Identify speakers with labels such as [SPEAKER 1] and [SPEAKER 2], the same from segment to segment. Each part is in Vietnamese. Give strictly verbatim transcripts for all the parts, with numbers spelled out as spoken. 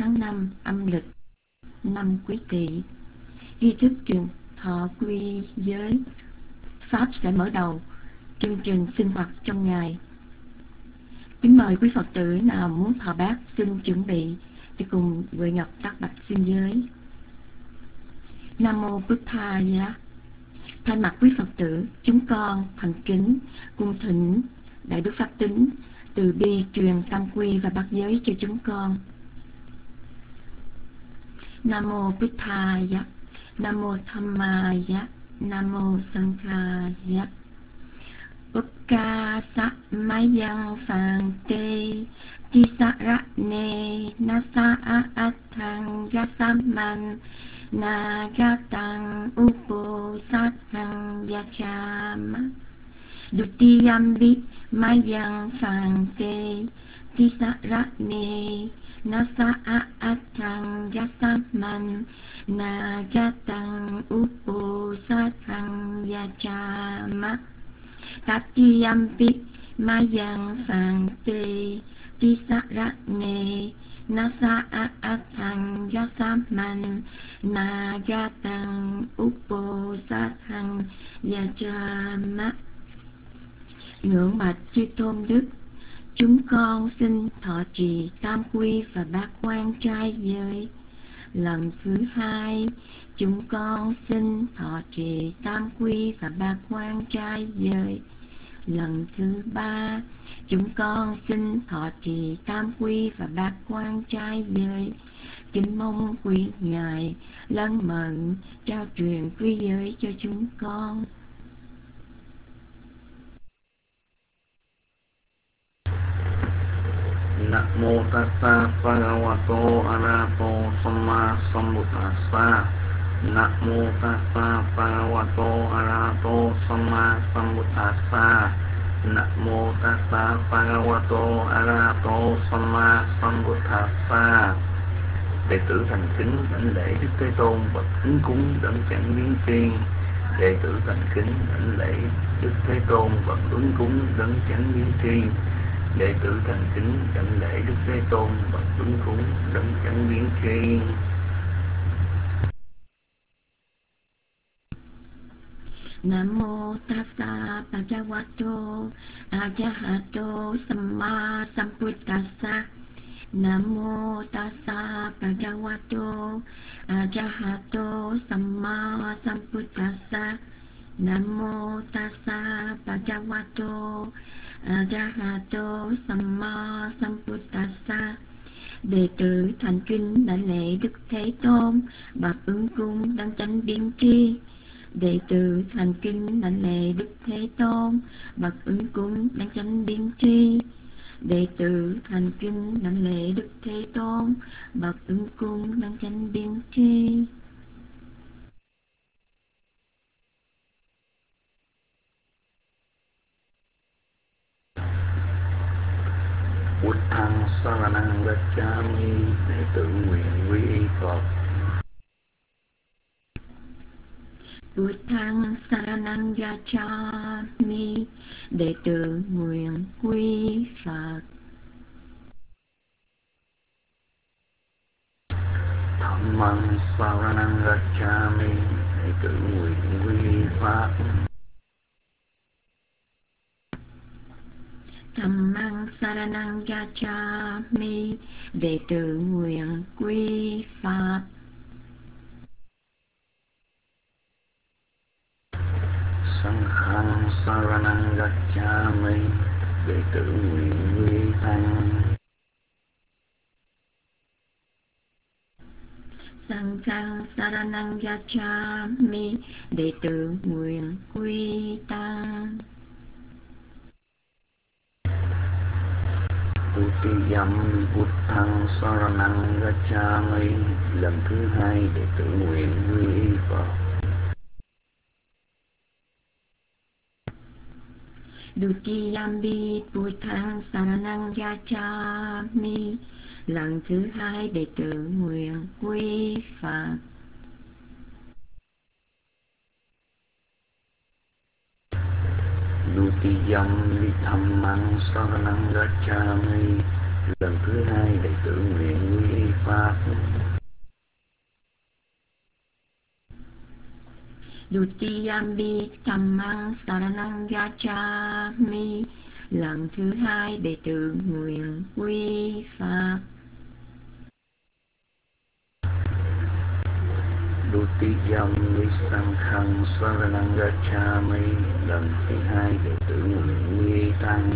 [SPEAKER 1] tháng năm âm lịch năm Quý Tỵ. Nghi thức truyền thọ quy giới Pháp sẽ mở đầu chương trình sinh hoạt trong ngày. Kính mời quý Phật tử nào muốn thọ bát xin chuẩn bị để cùng Huệ Ngọc tác bạch xin giới. Nam mô Bụt Thaya. Thay mặt quý Phật tử, chúng con thành kính cung thỉnh Đại Đức Pháp Tính từ bi truyền tam quy và bát giới cho chúng con. Nam mô Bụt Thaya. Nam mô Dhammaya. Nam mô Sanghaya. Ukka sa mayang phang te ti sa ra ne na sa a a thang ya sa man na ga tang upo sa thang ya cha ma dutiyambi mayang phang te ti sa ra ne na sa a a thang ya sa man na ga tang upo sa thang ya cha ma Tatiyampi mayang phang te ti sa ra ne na sa a a thang ya sa man na ga tang upo sa thang ya cha ma. Ngưỡng bạch chư tôn đức, chúng con xin thọ trì tam quy và bát quan trai giới. Lần thứ hai, chúng con xin thọ trì tam quy và bát quan trai giới. Lần thứ ba, chúng con xin thọ trì tam quy và bát quan trai giới. Kính mong quý ngài lân mận trao truyền quy giới cho chúng con.
[SPEAKER 2] Namo tassa bhagavato arahato samma sambuddhassa. Namo tassa bhagavato arahato samma sambuddhassa. Namo tassa bhagavato arahato samma sambuddhassa. Đệ tử thành kính đảnh lễ Đức Thế Tôn bậc ứng cúng đấng chẳng biến tri. Đệ tử thành kính đảnh lễ Đức Thế Tôn bậc ứng cúng đấng chẳng biến tri. Đệ tử thành kính đảnh lễ Đức Thế Tôn bậc ứng cúng đấng chẳng biến tri.
[SPEAKER 1] Nam mô tassa bhagavato arahato samma sambuddhassa. Nam mô tassa bhagavato arahato samma sambuddhassa. Nam mô tassa bhagavato arahato samma sambuddhassa. Đệ tử thành kính đảnh lễ Đức Thế Tôn bậc ứng cúng đấng chánh biến tri. Đệ tử thành kính đảnh lễ Đức Thế Tôn bậc ứng cúng đấng chánh biến tri. Đệ tử thành kính đảnh lễ Đức Thế Tôn bậc ứng cúng đấng chánh biến tri.
[SPEAKER 2] Buddhang saranang gacchami. Đệ tử nguyện quy y Phật.
[SPEAKER 1] Buddhang saranang gacchami. Đệ tử nguyện quy Phật.
[SPEAKER 2] Dhammang saranang gacchami. Đệ tử nguyện quy Pháp.
[SPEAKER 1] Dhammang saranang gacchami. Đệ tử nguyện quy Pháp.
[SPEAKER 2] Sanghang saranang gacchami. Đệ tử nguyện quy Tăng.
[SPEAKER 1] Sanghang saranang gacchami. Đệ tử nguyện quy Tăng.
[SPEAKER 2] Tutiyam Buddhang saranang gacchami. Lần thứ hai đệ tử nguyện quy y Phật.
[SPEAKER 1] Dutiyambi Buddhang saranang gacchami. Lần thứ hai đệ tử nguyện quy Phật.
[SPEAKER 2] Dutiyam Dhammang saranang gacchami. Lần thứ hai đệ tử nguyện quy y Pháp.
[SPEAKER 1] Dutiyampi Dhammang Saranang Gacchami. Lần thứ hai đệ tử nguyện quy Pháp.
[SPEAKER 2] Dutiyampi Sanghang Saranang Gacchami. Lần thứ hai đệ tử nguyện quy Tăng.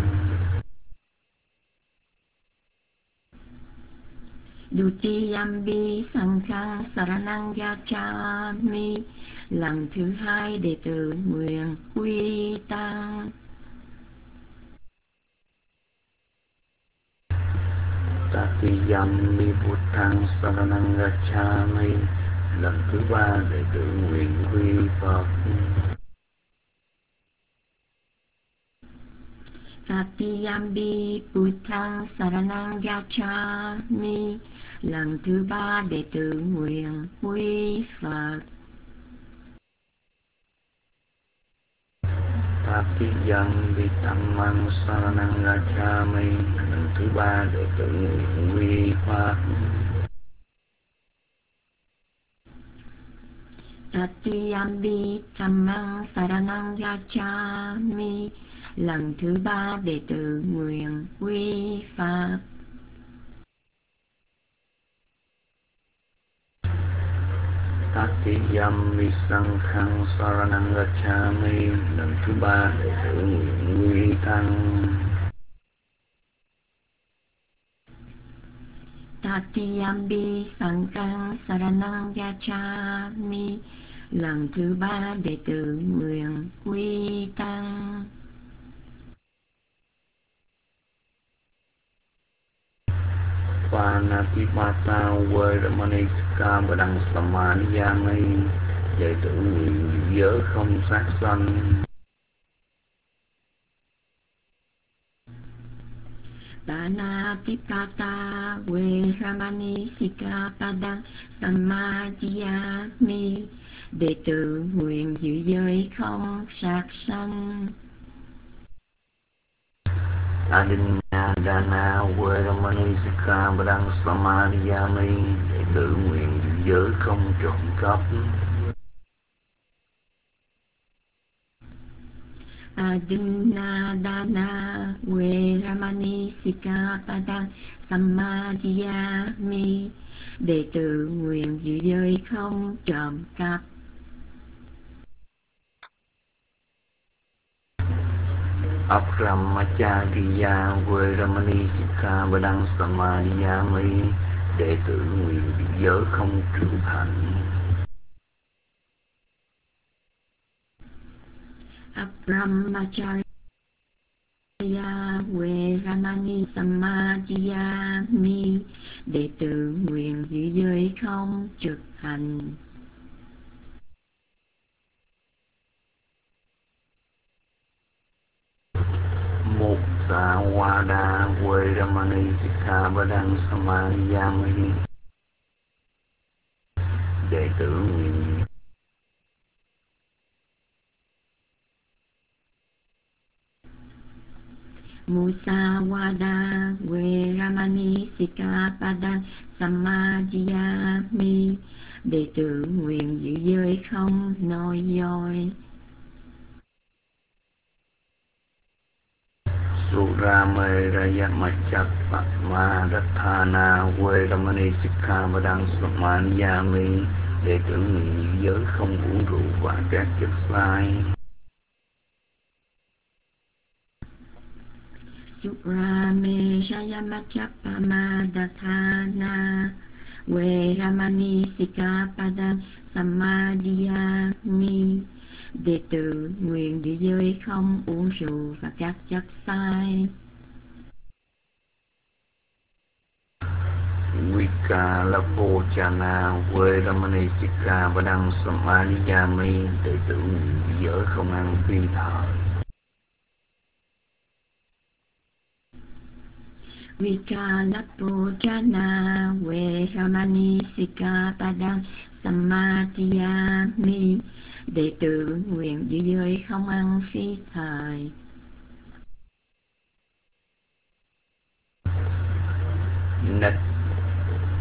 [SPEAKER 1] Dutiyampi Sanghang Saranang Gacchami. Lần thứ hai đệ tử nguyện quy Tăng.
[SPEAKER 2] Tatiyampi Buddhang Saranang Gacchami. Lần thứ ba đệ tử nguyện quy Phật.
[SPEAKER 1] Tatiyampi Buddhang Saranang Gacchami. Lần thứ ba đệ tử nguyện quy Phật.
[SPEAKER 2] Tatiyampi Dhammang Saranang Gacchami. Lần thứ ba đệ tử nguyện quy Pháp.
[SPEAKER 1] Tatiyampi Dhammang Saranang Gacchami. Lần thứ ba đệ tử nguyện quy Pháp.
[SPEAKER 2] Tatiyampi Sanghang Saranang Gacchami. Lần thứ ba đệ tử nguyện quy Tăng.
[SPEAKER 1] Tatiyampi Sanghang Saranang Gacchami. Lần thứ ba đệ tử nguyện quy Tăng.
[SPEAKER 2] Panatipata Veramani Sikkhapadang Samadhiyami. Đệ tử nguyện giữ giới không sát sanh.
[SPEAKER 1] Panatipata Veramani Sikkhapadang Samadhiyami. Đệ tử nguyện giữ giới không sát sanh.
[SPEAKER 2] Adinadana Veramani Sikkhapadang Samadhiyami. Đệ tử nguyện giữ giới không trộm cắp.
[SPEAKER 1] Adinadana Veramani Sikkhapadang Samadhiyami. Đệ tử nguyện giữ giới không trộm cắp.
[SPEAKER 2] Abramacharya Veramani Sikkhapadang Samadhiyami. Đệ tử nguyện giữ giới không trưởng thành.
[SPEAKER 1] Abramacharya Veramani Samadhiyami. Đệ tử nguyện giữ giới không trực hành.
[SPEAKER 2] Muksawada Veramani Sikkhapadang Samadhiyami. Đệ tử nguyện
[SPEAKER 1] Musawada Veramani Sikkhapadang Samadhiyami. Đệ tử nguyện giữ giới không nói dối.
[SPEAKER 2] Surameraya Machappamadatthana Veramani Sikkhapadang Samadhiyami. Đệ tử nguyện giữ giới không uống rượu và các chất sai.
[SPEAKER 1] Surameshaya Machappamadatthana Veramani Sikkhapadang Samadhiyami. Đệ tử nguyện giữ giới không uống rượu và các chất sai.
[SPEAKER 2] Vikalapocana Veramani Sikkhapadang Samadhiyami. Đệ tử nguyện giữ giới không ăn phi thời.
[SPEAKER 1] Vikalapocana Veramani Sikkhapadang Samadhiyami. Đệ tử nguyện giữ giới không ăn phi thời.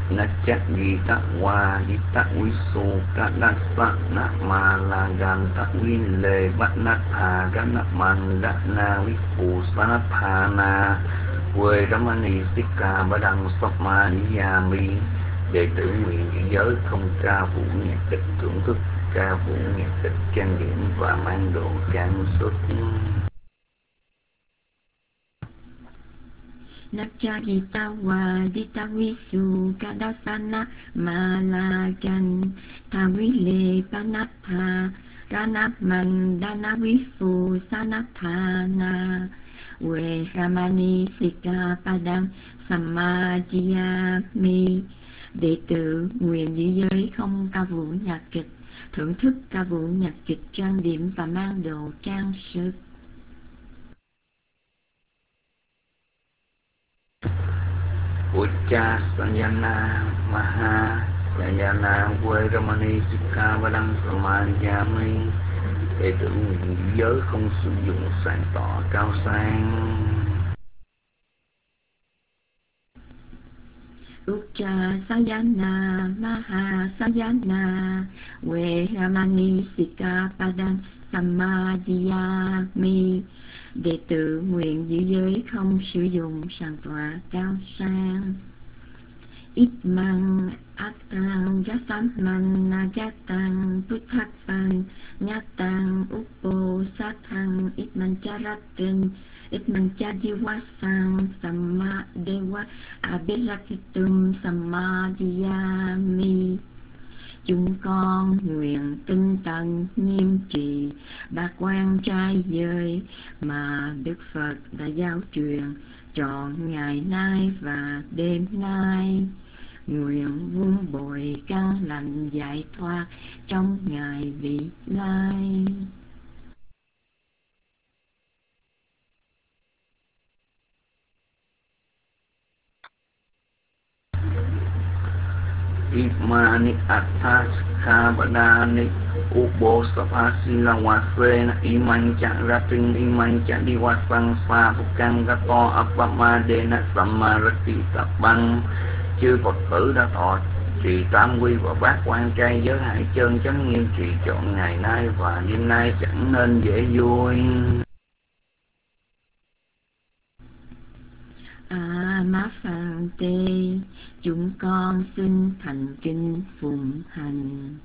[SPEAKER 2] na chắc gì ta hoa gì ta quý sô ca đa sa na ma la gan ta quý lệ bát na thà gan na man đa na quý phù sa na thà na quê Ramani Sika Ba Đăng Sopma Niyami. Đệ tử nguyện giữ giới không ca vũ nhạc kịch, thưởng thức ca vũ nhạc kịch trang điểm và mang đồ trang sức.
[SPEAKER 1] Nacharita Wadita Visu Kadasana Malagan Tawile Panatha Ranaman Dana Vifu Sanathana We Ramani Sika Padang Samadhyami. Đệ tử nguyện giữ giới không ca vũ nhạc kịch, thưởng thức ca vũ nhạc kịch trang điểm và mang đồ trang sức.
[SPEAKER 2] Ucca Sanyana Maha Sanyana quê Ramani Sika Ba Đăng Samadhyami. Đệ tử nguyện giữ giới không sử dụng sàn tọa cao sang.
[SPEAKER 1] Ucca Sayana Maha Sayana We Ramani Sika Padang Samadhyami. Đệ tử nguyện giữ giới không sử dụng sàn tọa cao sang. Ít mang ác tăng giá sám man na giá tăng bút thác văn nhá tăng upo sát thăng ít man cha rát tinh ít man cha diwa sang samma dewa abhirakitum samadhyami. Chúng con nguyện tinh tấn nghiêm trì bát quan trai giới mà Đức Phật đã giáo truyền trọn ngày nay và đêm nay. Nguyện vun bồi căn lành giải thoát trong ngày vị lai.
[SPEAKER 2] Imani Athas Kabadani Ubo Sapasila Wasena Iman Charatin Iman Chadiwasang Sa Phukang Gato Apamadena Samarati Sabang. Chư Phật tử đã thọ trì tam quy và bát quan trai giới hại chân chánh nghiêm trì trọn ngày nay và đêm nay chẳng nên dễ vui.
[SPEAKER 1] A Ma Phạn Tê, chúng con xin thành kính phụng hành.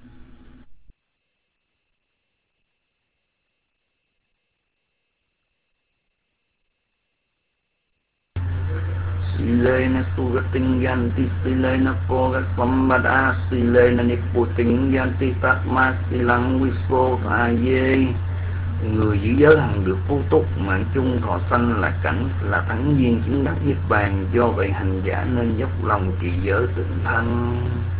[SPEAKER 2] Silena Suratin Yanti Silena Poga Sambada Silena Niputin Yanti Tatma Silang Viso Thaye. Người giữ giới hằng được phú túc, mạng chung thọ sanh là cảnh là thắng duyên chứng đắc niết bàn. Do vậy hành giả nên dốc lòng trì giới tịnh thanh.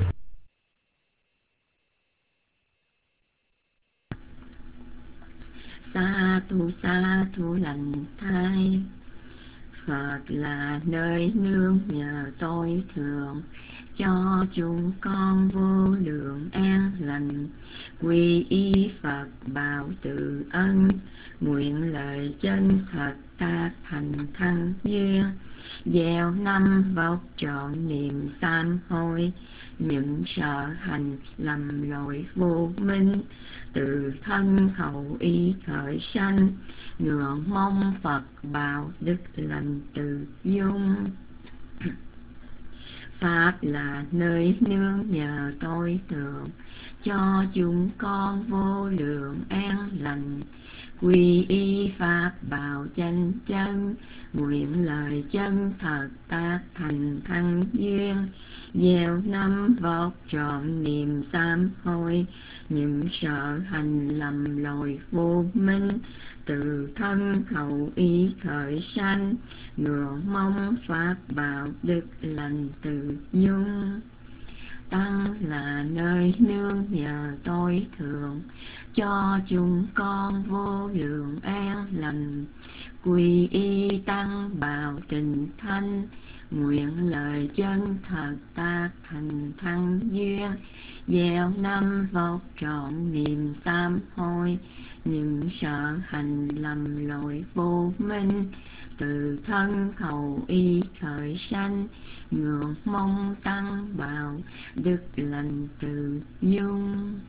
[SPEAKER 1] Sa thu sa thu lành thai. Phật là nơi nương nhờ tối thượng, cho chúng con vô lượng an lành. Quy y Phật bảo tự ân, nguyện lời chân thật ta thành thăng duyên. Gieo năm vóc trọn niềm sám hối, những sợ hành lầm lỗi vô minh. Từ thân khẩu ý khởi sanh, ngưỡng mong Phật bảo đức lành từ dung. Pháp là nơi nương nhờ tối thượng, cho chúng con vô lượng an lành. Quy y Pháp bảo chánh chân, nguyện lời chân thật tác thành thăng duyên. Gieo năm vóc trọn niềm sám hối, những sợ hành lầm lỗi vô minh. Từ thân khẩu ý khởi sanh, ngưỡng mong Pháp bảo đức lành từ dung. Tăng là nơi nương nhờ tối thượng, cho chúng con vô lượng an lành. Quy y tăng bảo tình thanh, nguyện lời chân thật tác thành thăng duyên. Gieo năm vóc trọn niềm sám hối, những sợ hành lầm lỗi vô minh. từ thân khẩu ý khởi sanh, ngưỡng mong tăng bảo đức lành từ dung.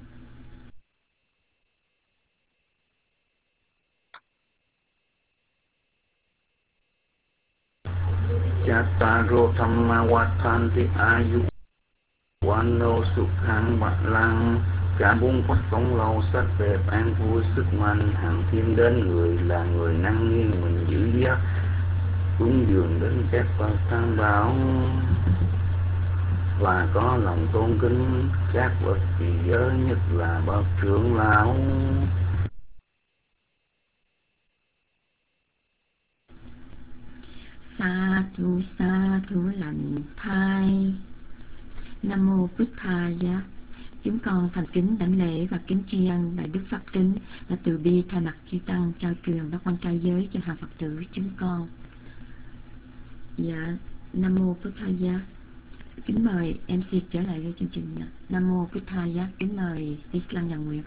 [SPEAKER 2] Chattaro Thamma Vatthanti Ayu Vano Sukhang Bạch Lăng. Cả bốn pháp sống lâu, sắc đẹp, an vui, sức mạnh, hằng thiên đến người là người năng nghiêng mình giữ giác, cúng dường đến các Phật Tam Bảo và có lòng tôn kính các bậc trì giới, nhất là bậc trưởng lão.
[SPEAKER 1] Sa thu sa thu lành thai. Nam mô Bụt Thaya. Chúng con thành kính đảnh lễ và kính tri ân đại đức pháp tính đã từ bi thay mặt chư tăng trao truyền bát quan trai giới cho hàng Phật tử chúng con. Dạ, Nam mô Bụt Thaya. Kính mời em xê trở lại với chương trình. Nam mô Bụt Thaya. Kính mời Islam Nhà Nguyệt.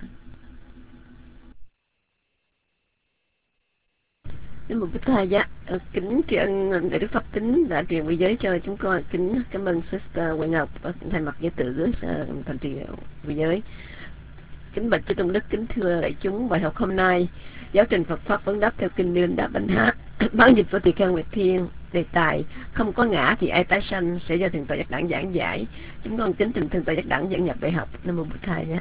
[SPEAKER 3] Nam mô Bụt Thaya. Kính tri ân đại đức pháp tính đã truyền vi giới cho chúng con. Kính cảm ơn Sister Nguyễn Ngọc thay mặt giới tử thành trì vi giới. Kính bạch chư tôn đức, kính thưa đại chúng, bài học hôm nay giáo trình Phật pháp vấn đáp theo kinh Niên Đáp Bánh Hát, bản dịch của Tỳ Kheo Nguyệt Thiên, đề tài không có ngã thì ai tái sanh, sẽ do Thượng tọa Giác Đẳng giảng giải. Chúng con kính trình Thượng tọa Giác Đẳng dẫn nhập bài học. Nam mô Bụt Thaya.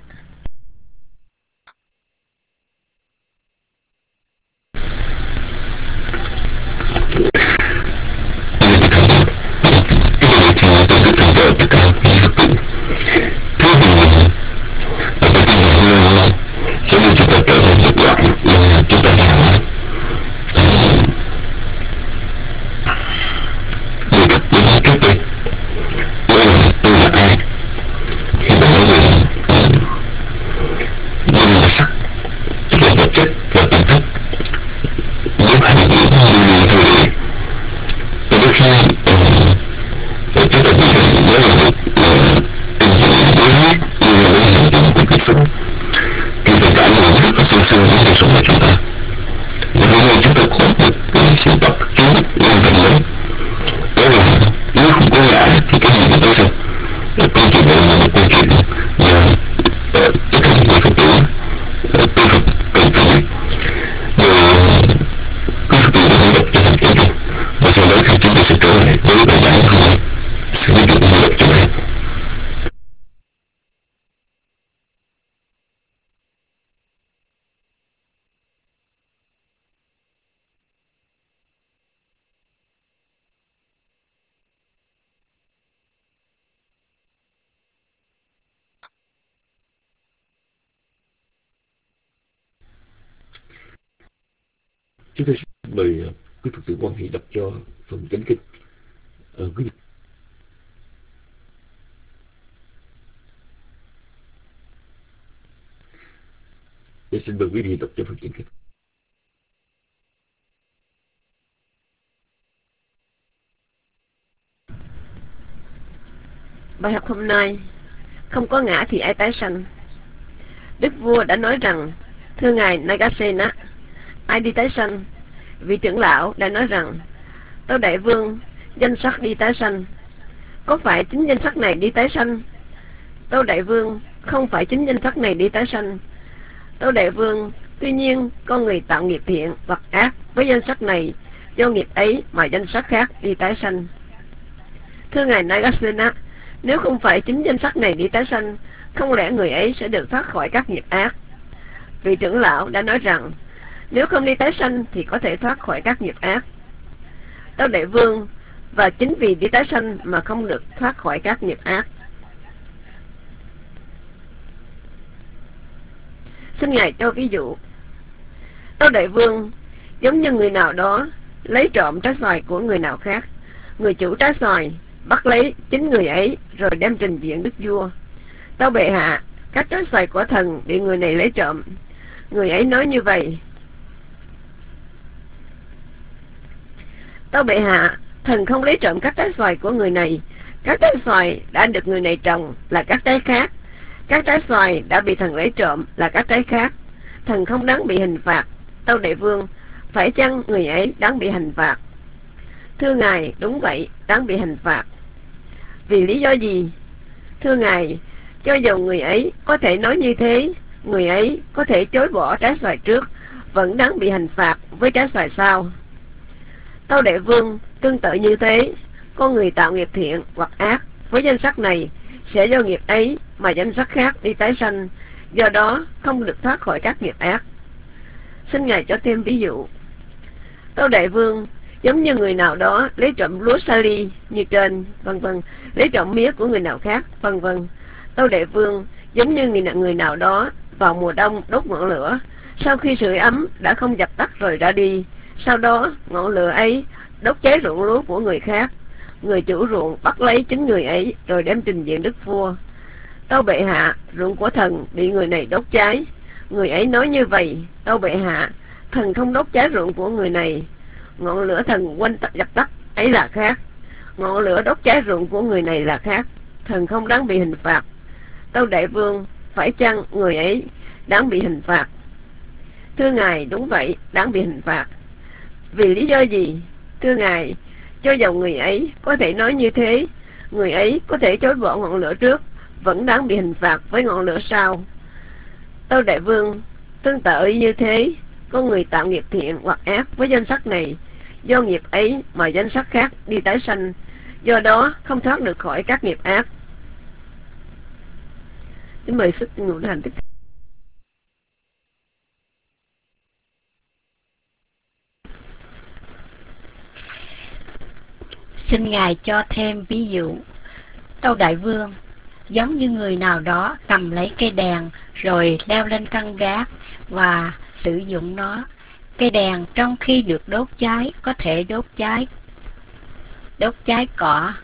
[SPEAKER 4] Chúng tôi xin mời uh, quý Phật tử quan hệ đọc cho phần chánh kinh. Uh, quý Để xin mời quý vị đọc cho phần chánh kinh.
[SPEAKER 3] Bài học hôm nay, không có ngã thì ai tái sanh. Đức vua đã nói rằng, thưa ngài Nagasena, ai đi tái sanh? Vị trưởng lão đã nói rằng, tâu đại vương, danh sắc đi tái sanh. Có phải chính danh sắc này đi tái sanh? Tâu đại vương, không phải chính danh sắc này đi tái sanh. Tâu đại vương, tuy nhiên con người tạo nghiệp thiện hoặc ác với danh sắc này, do nghiệp ấy mà danh sắc khác đi tái sanh. Thưa ngài Nagasena, nếu không phải chính danh sắc này đi tái sanh, không lẽ người ấy sẽ được thoát khỏi các nghiệp ác? Vị trưởng lão đã nói rằng, nếu không đi tái sanh thì có thể thoát khỏi các nghiệp ác. Tâu đại vương, và chính vì đi tái sanh mà không được thoát khỏi các nghiệp ác. Xin ngài cho ví dụ. Tâu đại vương, giống như người nào đó lấy trộm trái xoài của người nào khác, người chủ trái xoài bắt lấy chính người ấy rồi đem trình diện đức vua. Tâu bệ hạ, các trái xoài của thần bị người này lấy trộm. Người ấy nói như vậy: tâu bệ hạ, thần không lấy trộm các trái xoài của người này. Các trái xoài đã được người này trồng là các trái khác. Các trái xoài đã bị thần lấy trộm là các trái khác. Thần không đáng bị hình phạt. Tâu đại vương, phải chăng người ấy đáng bị hình phạt? Thưa Ngài, đúng vậy, đáng bị hình phạt. Vì lý do gì? Thưa Ngài, cho dù người ấy có thể nói như thế, người ấy có thể chối bỏ trái xoài trước, vẫn đáng bị hình phạt với trái xoài sau. Tâu Đại Vương, tương tự như thế, con người tạo nghiệp thiện hoặc ác với danh sắc này sẽ do nghiệp ấy mà danh sắc khác đi tái sanh, do đó không được thoát khỏi các nghiệp ác. Xin Ngài cho thêm ví dụ. Tâu Đại Vương, giống như người nào đó lấy trộm lúa sali như trên, vân vân, lấy trộm mía của người nào khác, vân vân. Tâu Đại Vương, giống như người, người nào đó vào mùa đông đốt ngọn lửa, sau khi sưởi ấm đã không dập tắt rồi ra đi, sau đó ngọn lửa ấy đốt cháy ruộng lúa của người khác. Người chủ ruộng bắt lấy chính người ấy rồi đem trình diện đức vua. Tâu bệ hạ, ruộng của thần bị người này đốt cháy. Người ấy nói như vậy, tâu bệ hạ, thần không đốt cháy ruộng của người này. Ngọn lửa thần quanh dập tắt ấy là khác, ngọn lửa đốt cháy ruộng của người này là khác, thần không đáng bị hình phạt. Tâu Đại Vương, phải chăng người ấy đáng bị hình phạt? Thưa Ngài, đúng vậy, đáng bị hình phạt. Vì lý do gì? Thưa Ngài, cho dầu người ấy có thể nói như thế, người ấy có thể chối bỏ ngọn lửa trước, vẫn đáng bị hình phạt với ngọn lửa sau. Tâu Đại Vương, tương tự như thế, có người tạo nghiệp thiện hoặc ác với danh sắc này, do nghiệp ấy mà danh sắc khác đi tái sanh, do đó không thoát được khỏi các nghiệp ác. Xin mời sức ngũ hành tiếp.
[SPEAKER 1] Xin Ngài cho thêm ví dụ. Tâu Đại Vương, giống như người nào đó cầm lấy cây đèn rồi leo lên căn gác và sử dụng nó. Cây đèn trong khi được đốt cháy có thể đốt cháy đốt cháy cỏ.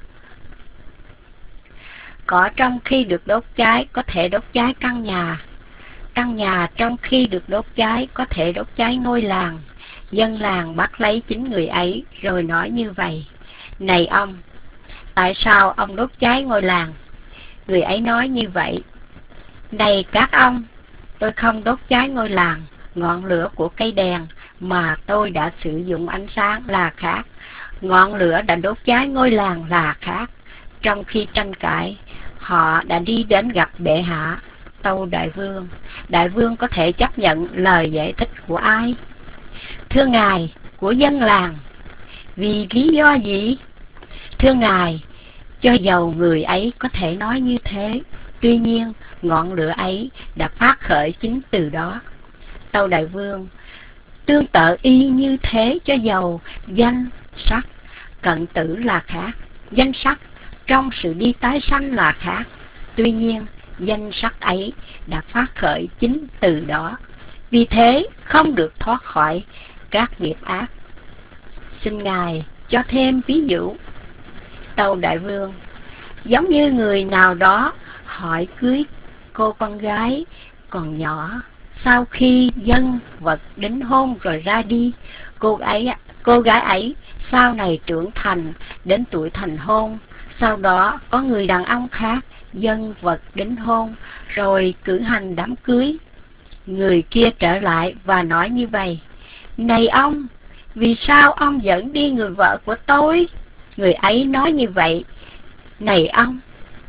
[SPEAKER 1] Cỏ trong khi được đốt cháy có thể đốt cháy căn nhà. Căn nhà trong khi được đốt cháy có thể đốt cháy ngôi làng. Dân làng bắt lấy chính người ấy rồi nói như vậy: Này ông, tại sao ông đốt cháy ngôi làng? Người ấy nói như vậy: Này các ông, tôi không đốt cháy ngôi làng. Ngọn lửa của cây đèn mà tôi đã sử dụng ánh sáng là khác. Ngọn lửa đã đốt cháy ngôi làng là khác. Trong khi tranh cãi, họ đã đi đến gặp bệ hạ. Tâu Đại Vương, Đại Vương có thể chấp nhận lời giải thích của ai? Thưa Ngài, của dân làng. Vì lý do gì? Thưa Ngài, cho dầu người ấy có thể nói như thế, tuy nhiên ngọn lửa ấy đã phát khởi chính từ đó. Tâu Đại Vương, tương tự y như thế, cho dầu danh sắc cận tử là khác, danh sắc trong sự đi tái sanh là khác, tuy nhiên danh sắc ấy đã phát khởi chính từ đó, vì thế không được thoát khỏi các nghiệp ác. Xin Ngài cho thêm ví dụ. Tâu Đại Vương, giống như người nào đó hỏi cưới cô con gái còn nhỏ, sau khi dân vật đính hôn rồi ra đi, cô ấy cô gái ấy sau này trưởng thành đến tuổi thành hôn, sau đó có người đàn ông khác dân vật đính hôn rồi cử hành đám cưới. Người kia trở lại và nói như vậy: Này ông, vì sao ông dẫn đi người vợ của tôi? Người ấy nói như vậy: Này ông,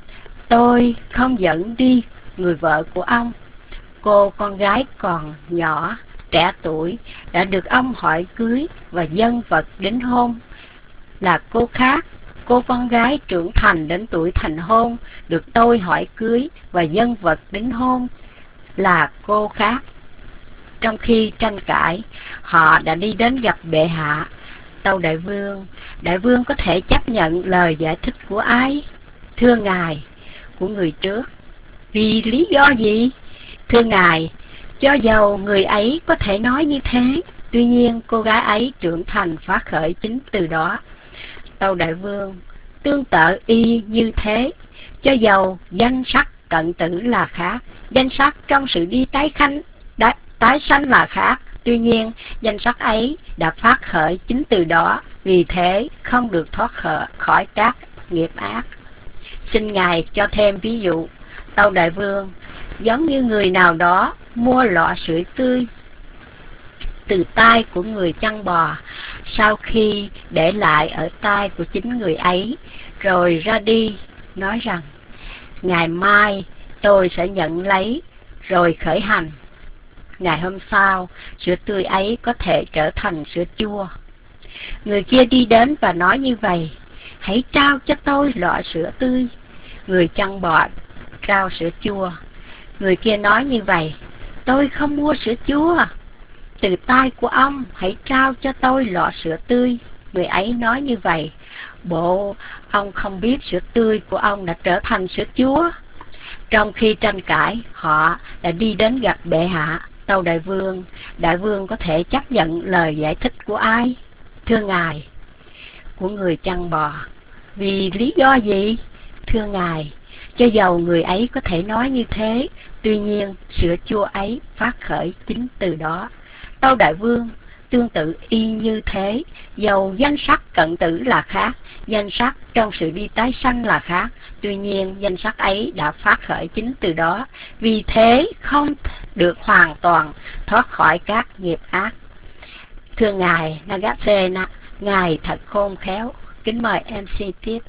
[SPEAKER 1] tôi không dẫn đi người vợ của ông. Cô con gái còn nhỏ, trẻ tuổi, đã được ông hỏi cưới và dân vật đính hôn là cô khác. Cô con gái trưởng thành đến tuổi thành hôn, được tôi hỏi cưới và dân vật đính hôn là cô khác. Trong khi tranh cãi, họ đã đi đến gặp bệ hạ. Tâu Đại Vương, Đại Vương có thể chấp nhận lời giải thích của ai? Thưa Ngài, của người trước. Vì lý do gì? Thưa Ngài, cho dầu người ấy có thể nói như thế, tuy nhiên cô gái ấy trưởng thành phát khởi chính từ đó. Tâu Đại Vương, tương tự y như thế, cho dầu danh sắc cận tử là khác, danh sắc trong sự đi tái khanh đã, tái sanh là khác, tuy nhiên danh sắc ấy đã phát khởi chính từ đó, vì thế không được thoát khỏi các nghiệp ác. Xin Ngài cho thêm ví dụ. Tâu Đại Vương, giống như người nào đó mua lọ sữa tươi
[SPEAKER 5] từ tai của người chăn bò, sau khi để lại ở tai của chính người ấy, rồi ra đi, nói rằng, ngày mai tôi sẽ nhận lấy, rồi khởi hành. Ngày hôm sau, sữa tươi ấy có thể trở thành sữa chua. Người kia đi đến và nói như vậy, hãy trao cho tôi lọ sữa tươi. Người chăn bò trao sữa chua. Người kia nói như vậy, tôi không mua sữa chua. Từ tay của ông, hãy trao cho tôi lọ sữa tươi. Người ấy nói như vậy, bộ ông không biết sữa tươi của ông đã trở thành sữa chua. Trong khi tranh cãi, họ đã đi đến gặp bệ hạ. Tâu đại vương, đại vương có thể chấp nhận lời giải thích của ai? Thưa ngài, của người chăn bò. Vì lý do gì? Thưa ngài, cho dầu người ấy có thể nói như thế, tuy nhiên sữa chua ấy phát khởi chính từ đó. Tâu đại vương, tương tự y như thế, dầu danh sắc cận tử là khác, danh sắc trong sự đi tái sanh là khác, tuy nhiên danh sắc ấy đã phát khởi chính từ đó, vì thế không được hoàn toàn thoát khỏi các nghiệp ác. Thưa ngài Nagasena, ngài thật khôn khéo. Kính mời em xê tiếp.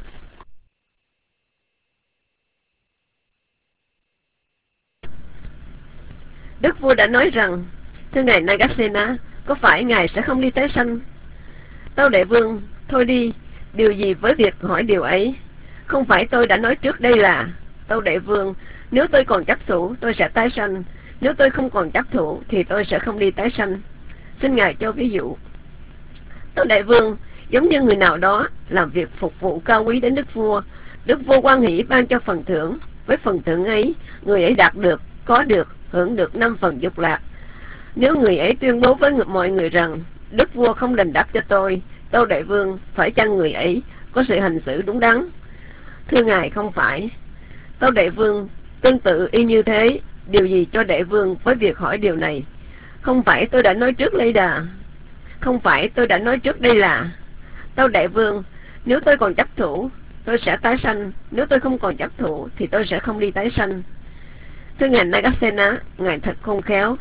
[SPEAKER 3] Đức vua đã nói rằng, thưa ngài Nagasena, có phải ngài sẽ không đi tái sanh? Tâu đại vương, thôi đi, điều gì với việc hỏi điều ấy? Không phải tôi đã nói trước đây là, tâu đại vương, nếu tôi còn chấp thủ, tôi sẽ tái sanh. Nếu tôi không còn chấp thủ, thì tôi sẽ không đi tái sanh. Xin ngài cho ví dụ. Tâu đại vương, giống như người nào đó làm việc phục vụ cao quý đến đức vua, đức vua hoan hỷ ban cho phần thưởng. Với phần thưởng ấy, người ấy đạt được, có được, hưởng được năm phần dục lạc. Nếu người ấy tuyên bố với mọi người rằng, đức vua không đền đáp cho tôi, tâu đại vương, phải chăng người ấy có sự hành xử đúng đắn? Thưa ngài, không phải. Tâu đại vương, tương tự y như thế, điều gì cho đại vương với việc hỏi điều này? Không phải tôi đã nói trước đây đà. Không phải tôi đã nói trước đây là, tâu đại vương, nếu tôi còn chấp thủ, tôi sẽ tái sanh. Nếu tôi không còn chấp thủ, thì tôi sẽ không đi tái sanh. Thưa ngài Nagasena, ngài thật khôn khéo.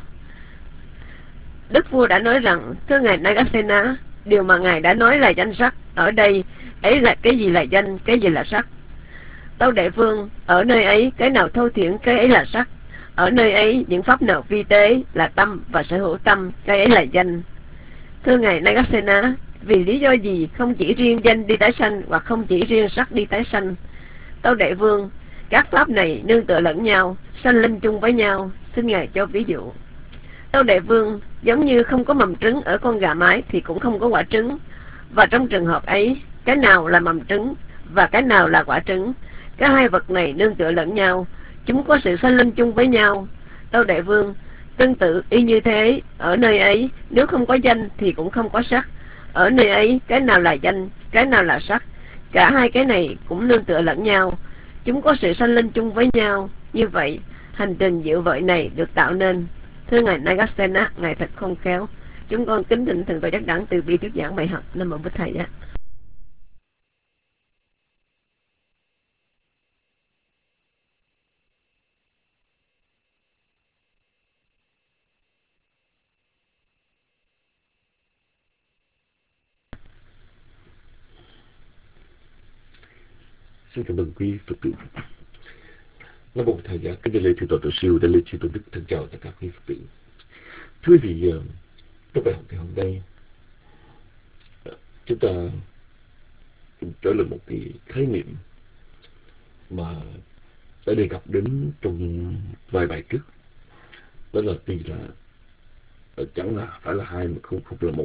[SPEAKER 3] Đức vua đã nói rằng, thưa ngài Nagasena, điều mà ngài đã nói là danh sắc. Ở đây, ấy là cái gì là danh, cái gì là sắc? Tâu đại vương, ở nơi ấy, cái nào thô thiển, cái ấy là sắc. Ở nơi ấy, những pháp nào vi tế là tâm và sở hữu tâm, cái ấy là danh. Thưa ngài Nagasena, vì lý do gì không chỉ riêng danh đi tái sanh hoặc không chỉ riêng sắc đi tái sanh? Tâu đại vương, các pháp này nương tựa lẫn nhau, sanh linh chung với nhau. Xin ngài cho ví dụ. Tâu đại vương, giống như không có mầm trứng ở con gà mái thì cũng không có quả trứng. Và trong trường hợp ấy, cái nào là mầm trứng và cái nào là quả trứng? Cả hai vật này nương tựa lẫn nhau, chúng có sự sanh linh chung với nhau. Tâu đại vương, tương tự y như thế, ở nơi ấy, nếu không có danh thì cũng không có sắc. Ở nơi ấy, cái nào là danh, cái nào là sắc? Cả hai cái này cũng nương tựa lẫn nhau, chúng có sự sanh linh chung với nhau. Như vậy, hành trình diệu vợi này được tạo nên. Thưa ngài Nagasena, ngài thật khôn khéo. Chúng con kính thỉnh thượng tọa giác đẳng từ bi thuyết giảng bài học. Nam mô Bích Thầy Giá.
[SPEAKER 4] Xin cảm ơn quý Phật tử. Nam mô Thầy Giá, kính lễ thượng tọa tổ sư, đại lễ chư tôn đức, thân chào tất cả quý Phật tử. Thưa quý vị, trong bài học ngày hôm nay, chúng ta trở lại một cái khái niệm mà đã đề cập đến trong vài bài trước. Đó là tuy là chẳng là phải là hai mà không không là một.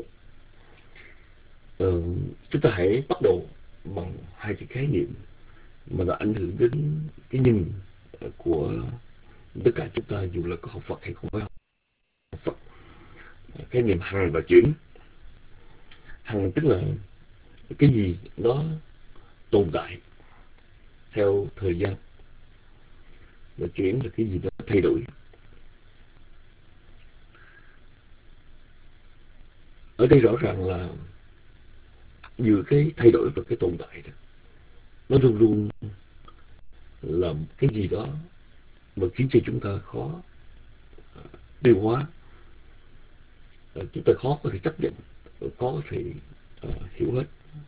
[SPEAKER 4] Ờ, chúng ta hãy bắt đầu bằng hai cái khái niệm mà nó ảnh hưởng đến cái nhìn của tất cả chúng ta, dù là có học Phật hay không phải học Phật. Khái niệm hằng và chuyển. Hằng tức là cái gì nó tồn tại theo thời gian, và chuyển là cái gì nó thay đổi. Ở đây rõ ràng là giữa cái thay đổi và cái tồn tại đó, nó luôn luôn là cái gì đó mà khiến cho chúng ta khó điều hóa. uh, chúng ta khó có thể chấp nhận, khó có thể uh, hiểu hết.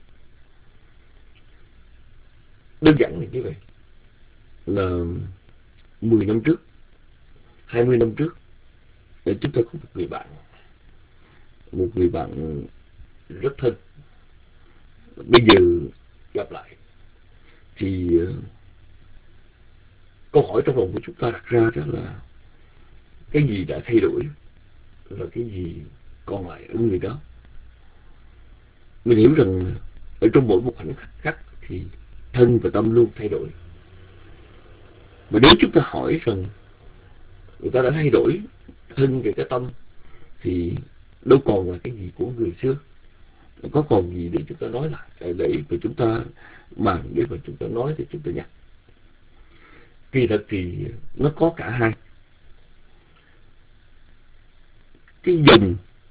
[SPEAKER 4] Đơn giản là như vậy, là mười năm trước, hai mươi năm trước, chúng ta có một người bạn, một người bạn rất thân. Bây giờ gặp lại thì uh, câu hỏi trong lòng của chúng ta đặt ra đó là cái gì đã thay đổi, là cái gì còn lại ở người đó. Mình hiểu rằng ở trong mỗi một khoảnh khắc thì thân và tâm luôn thay đổi. Và nếu chúng ta hỏi rằng người ta đã thay đổi thân và cái tâm thì đâu còn là cái gì của người xưa, có còn gì để chúng ta nói lại, để mà chúng ta bàn, để mà chúng ta nói, để chúng ta nhắc. Kỳ thật thì nó có cả hai. Cái dòng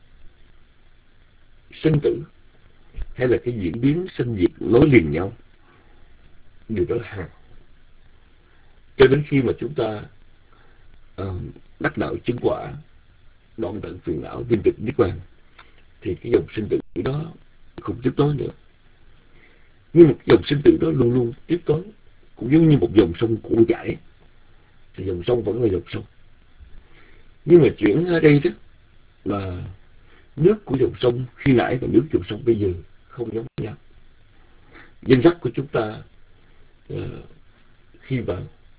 [SPEAKER 4] sinh tử hay là cái diễn biến sinh diệt nối liền nhau, điều đó là hằng. Cho đến khi mà chúng ta uh, đắc đạo chứng quả, đoạn tận phiền não, viên tịch niết bàn, thì cái dòng sinh tử đó không tiếp nối nữa. Nhưng mà cái dòng sinh tử đó luôn luôn tiếp nối, cũng giống như một dòng sông cuộn chảy, thì dòng sông vẫn là dòng sông. Nhưng mà chuyện ở đây đó là nước của dòng sông khi nãy và nước dòng sông bây giờ không giống nhau. Danh sắc của chúng ta uh, khi mà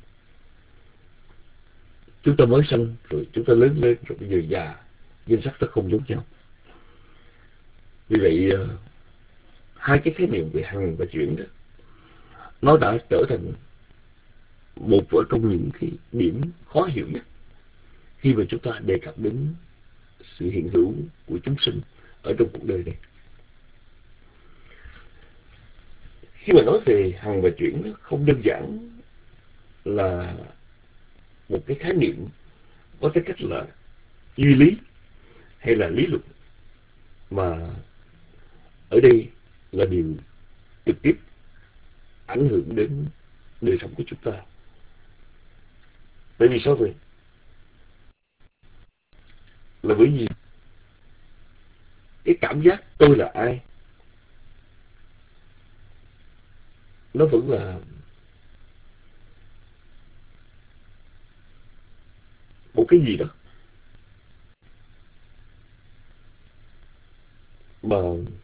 [SPEAKER 4] chúng ta mới sanh, rồi chúng ta lớn lên, rồi bây giờ già, danh sắc nó không giống nhau. Vì vậy uh, hai cái khái niệm về hằng và chuyển đó, nó đã trở thành một trong những cái điểm khó hiểu nhất khi mà chúng ta đề cập đến sự hiện hữu của chúng sinh ở trong cuộc đời này. Khi mà nói về hằng và chuyển, nó không đơn giản là một cái khái niệm có tính cách là duy lý hay là lý luận, mà ở đây là điều trực tiếp ảnh hưởng đến đời sống của chúng ta. Tại vì sao vậy? Là bởi vì cái cảm giác tôi là ai nó vẫn là một cái gì đó mà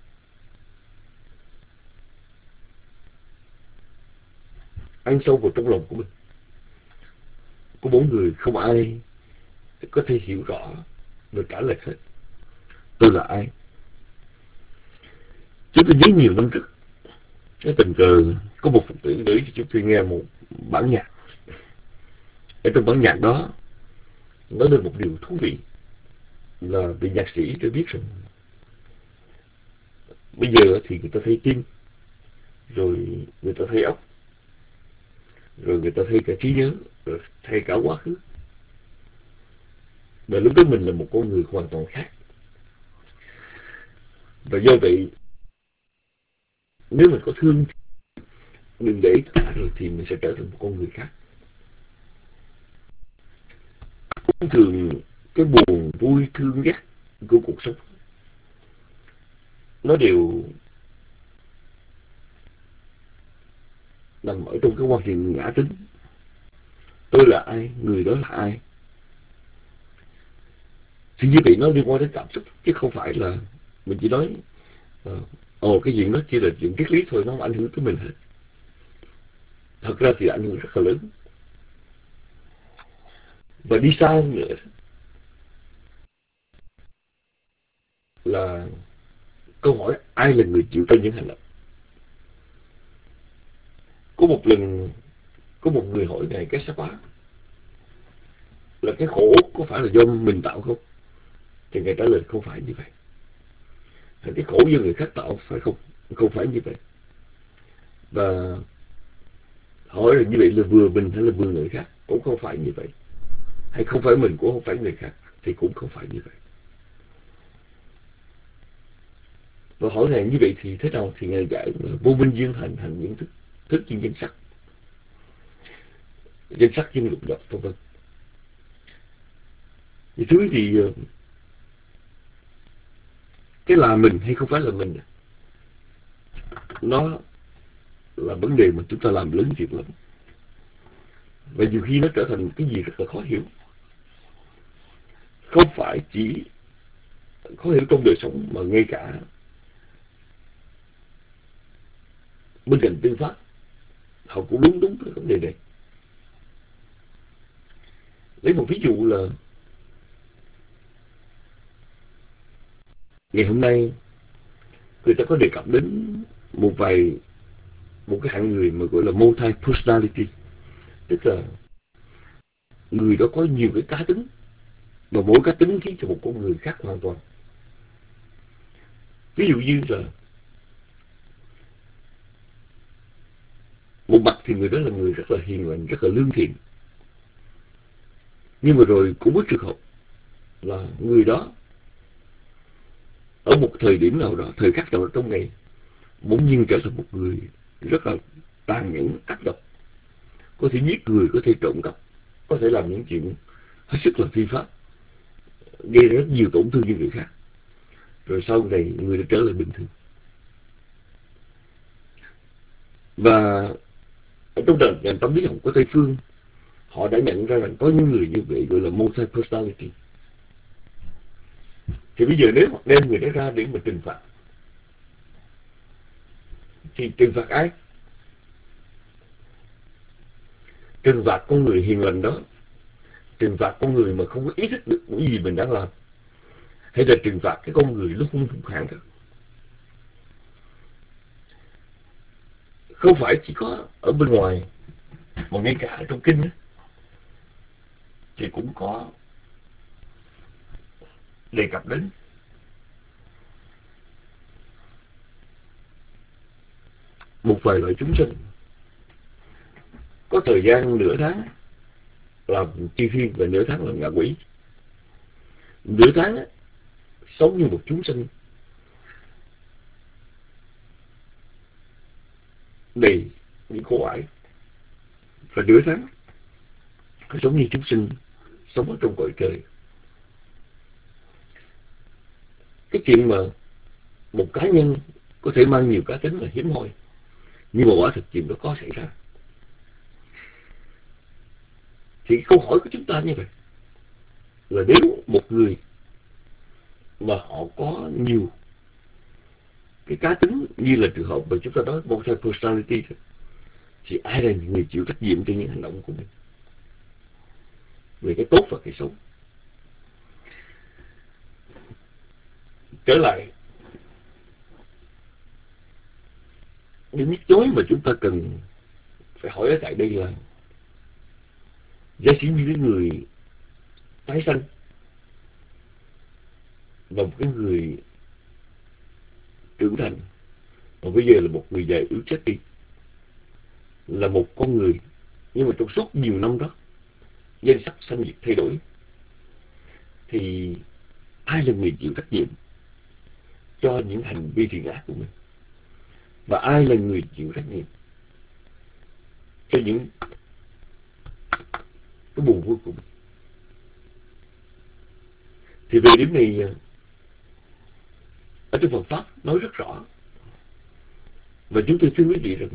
[SPEAKER 4] ăn sâu vào trong lòng của mình. Có bốn người không ai có thể hiểu rõ và trả lời hết tôi là ai. Chúng tôi nhớ nhiều năm trước, cái tình cờ có một Phật tử gửi cho chúng tôi nghe một bản nhạc. Ở trong bản nhạc đó nói lên một điều thú vị, là vị nhạc sĩ đã biết rằng bây giờ thì người ta thấy tim, rồi người ta thấy óc, rồi người ta thấy cả trí nhớ, rồi thấy cả quá khứ. Và lúc đó mình là một con người hoàn toàn khác. Và do vậy, nếu mình có thương, đừng để cả rồi thì mình sẽ trở thành một con người khác. Thông thường cái buồn, vui, thương, ghét của cuộc sống nó đều nằm ở trong cái quan niệm ngã tính. Tôi là ai, người đó là ai. Thì như vậy nó liên quan đến cảm xúc, chứ không phải là mình chỉ nói uh, ồ cái chuyện đó chỉ là chuyện triết lý thôi, nó không ảnh hưởng tới mình hết. Thật ra thì ảnh hưởng rất là lớn. Và đi xa hơn nữa là câu hỏi ai là người chịu cho những hành động. Có một lần có một người hỏi Ngài Kassapa là cái khổ có phải là do mình tạo không? Thì Ngài trả lời không phải như vậy. Cái khổ do người khác tạo phải không? Không phải như vậy. Và hỏi là như vậy là vừa mình hay là vừa người khác? Cũng không phải như vậy. Hay không phải mình cũng không phải người khác? Thì cũng không phải như vậy. Và hỏi Ngài như vậy thì thế nào? Thì Ngài giải là vô minh duyên hành, hành những thức, thức những danh sắc, danh sắc dân lục nhập vân vân. Thì thứ thì cái là mình hay không phải là mình, nó là vấn đề mà chúng ta làm lớn chuyện lắm. Và nhiều khi nó trở thành cái gì rất là khó hiểu. Không phải chỉ khó hiểu trong đời sống, mà ngay cả bên cạnh tư pháp, họ cũng đúng đúng cái vấn đề này. Lấy một ví dụ là ngày hôm nay người ta có đề cập đến một vài một cái hạng người mà gọi là multi personality, tức là người đó có nhiều cái cá tính, và mỗi cá tính khiến cho một con người khác hoàn toàn. Ví dụ như là một mặt thì người đó là người rất là hiền lành, rất là lương thiện, nhưng mà rồi cũng có trường hợp là người đó ở một thời điểm nào đó, thời khắc nào đó trong ngày, bỗng nhiên trở thành một người rất là tàn nhẫn, ác độc, có thể giết người, có thể trộm cắp, có thể làm những chuyện hết sức là phi pháp, gây ra rất nhiều tổn thương cho người khác. Rồi sau này người đã trở lại bình thường. Và ở trong ngành tâm lý học của Tây phương, họ đã nhận ra rằng có những người như vậy gọi là multi personality. Thì bây giờ nếu họ đem người đó ra để mà trừng phạt, thì trừng phạt ai? Trừng phạt con người hiền lành đó, trừng phạt con người mà không có ý thức được những gì mình đang làm, hay là trừng phạt cái con người lúc hung hung hãn đó? Không phải chỉ có ở bên ngoài, mà ngay cả ở trong kinh đó, thì cũng có đề cập đến. Một vài loại chúng sinh có thời gian nửa tháng làm chư thiên và nửa tháng làm ngạ quỷ. Nửa tháng á, sống như một chúng sinh đầy những khổ ải, và nửa tháng sống như chúng sinh sống ở trong cõi trời. Cái chuyện mà một cá nhân có thể mang nhiều cá tính là hiếm hoi, nhưng mà quả thực chuyện đó có xảy ra. Thì câu hỏi của chúng ta như vậy là, nếu một người mà họ có nhiều cái cá tính như là trường hợp mà chúng ta nói multi personality, thì ai là những người chịu trách nhiệm cho những hành động của mình, về cái tốt và cái xấu? Trở lại, điểm nhức nhối mà chúng ta cần phải hỏi ở tại đây là, giả sử như cái người tái sanh và một cái người trưởng thành, và bây giờ là một người già yếu chết đi, là một con người, nhưng mà trong suốt nhiều năm đó danh sắc sanh diệt thay đổi, thì ai là người chịu trách nhiệm cho những hành vi thiện ác của mình, và ai là người chịu trách nhiệm cho những cái buồn vui của mình? Thì về điểm này, ở trong Phật Pháp nói rất rõ, và chúng tôi thưa quý vị rằng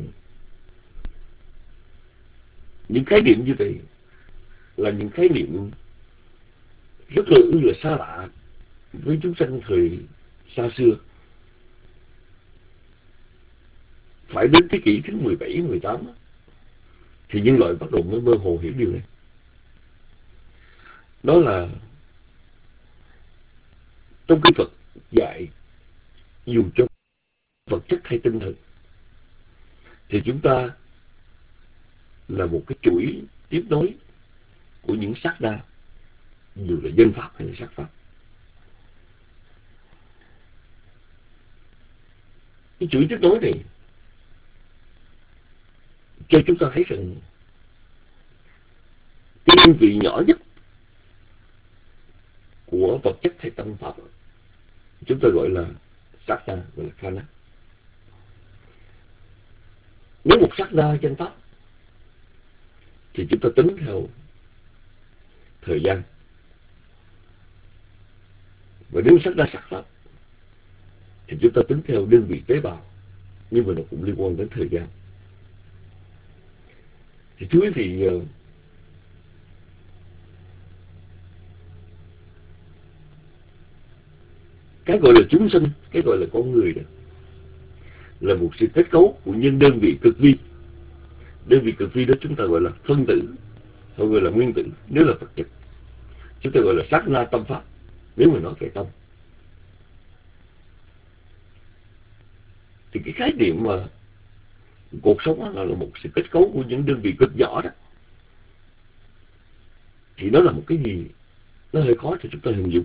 [SPEAKER 4] những khái niệm như vậy là những khái niệm rất là ư là xa lạ với chúng sanh thời xa xưa. Phải đến thế kỷ thứ mười bảy, mười tám thì nhân loại bắt đầu mới mơ hồ hiểu điều này. Đó là trong kinh Phật dạy, dù cho vật chất hay tinh thần, thì chúng ta là một cái chuỗi tiếp nối của những sát na, dù là danh pháp hay là sát pháp. Cái chuỗi tiếp nối này cho chúng ta thấy rằng cái đơn vị nhỏ nhất của vật chất hay tâm pháp chúng ta gọi là sát na, gọi là khana. Nếu một sát na danh pháp thì chúng ta tính theo thời gian, và nếu sát na sát pháp thì chúng ta tính theo đơn vị tế bào, nhưng mà nó cũng liên quan đến thời gian. Thì thưa quý vị, cái gọi là chúng sinh, cái gọi là con người đó, là một sự kết cấu của những đơn vị cực vi. Đơn vị cực vi đó chúng ta gọi là phân tử, hoặc gọi là nguyên tử nếu là vật chất. Chúng ta gọi là sát na tâm pháp nếu mà nói về tâm. Thì cái khái niệm mà cuộc sống đó, nó là một sự kết cấu của những đơn vị cực nhỏ đó, thì nó là một cái gì nó hơi khó cho chúng ta hình dung.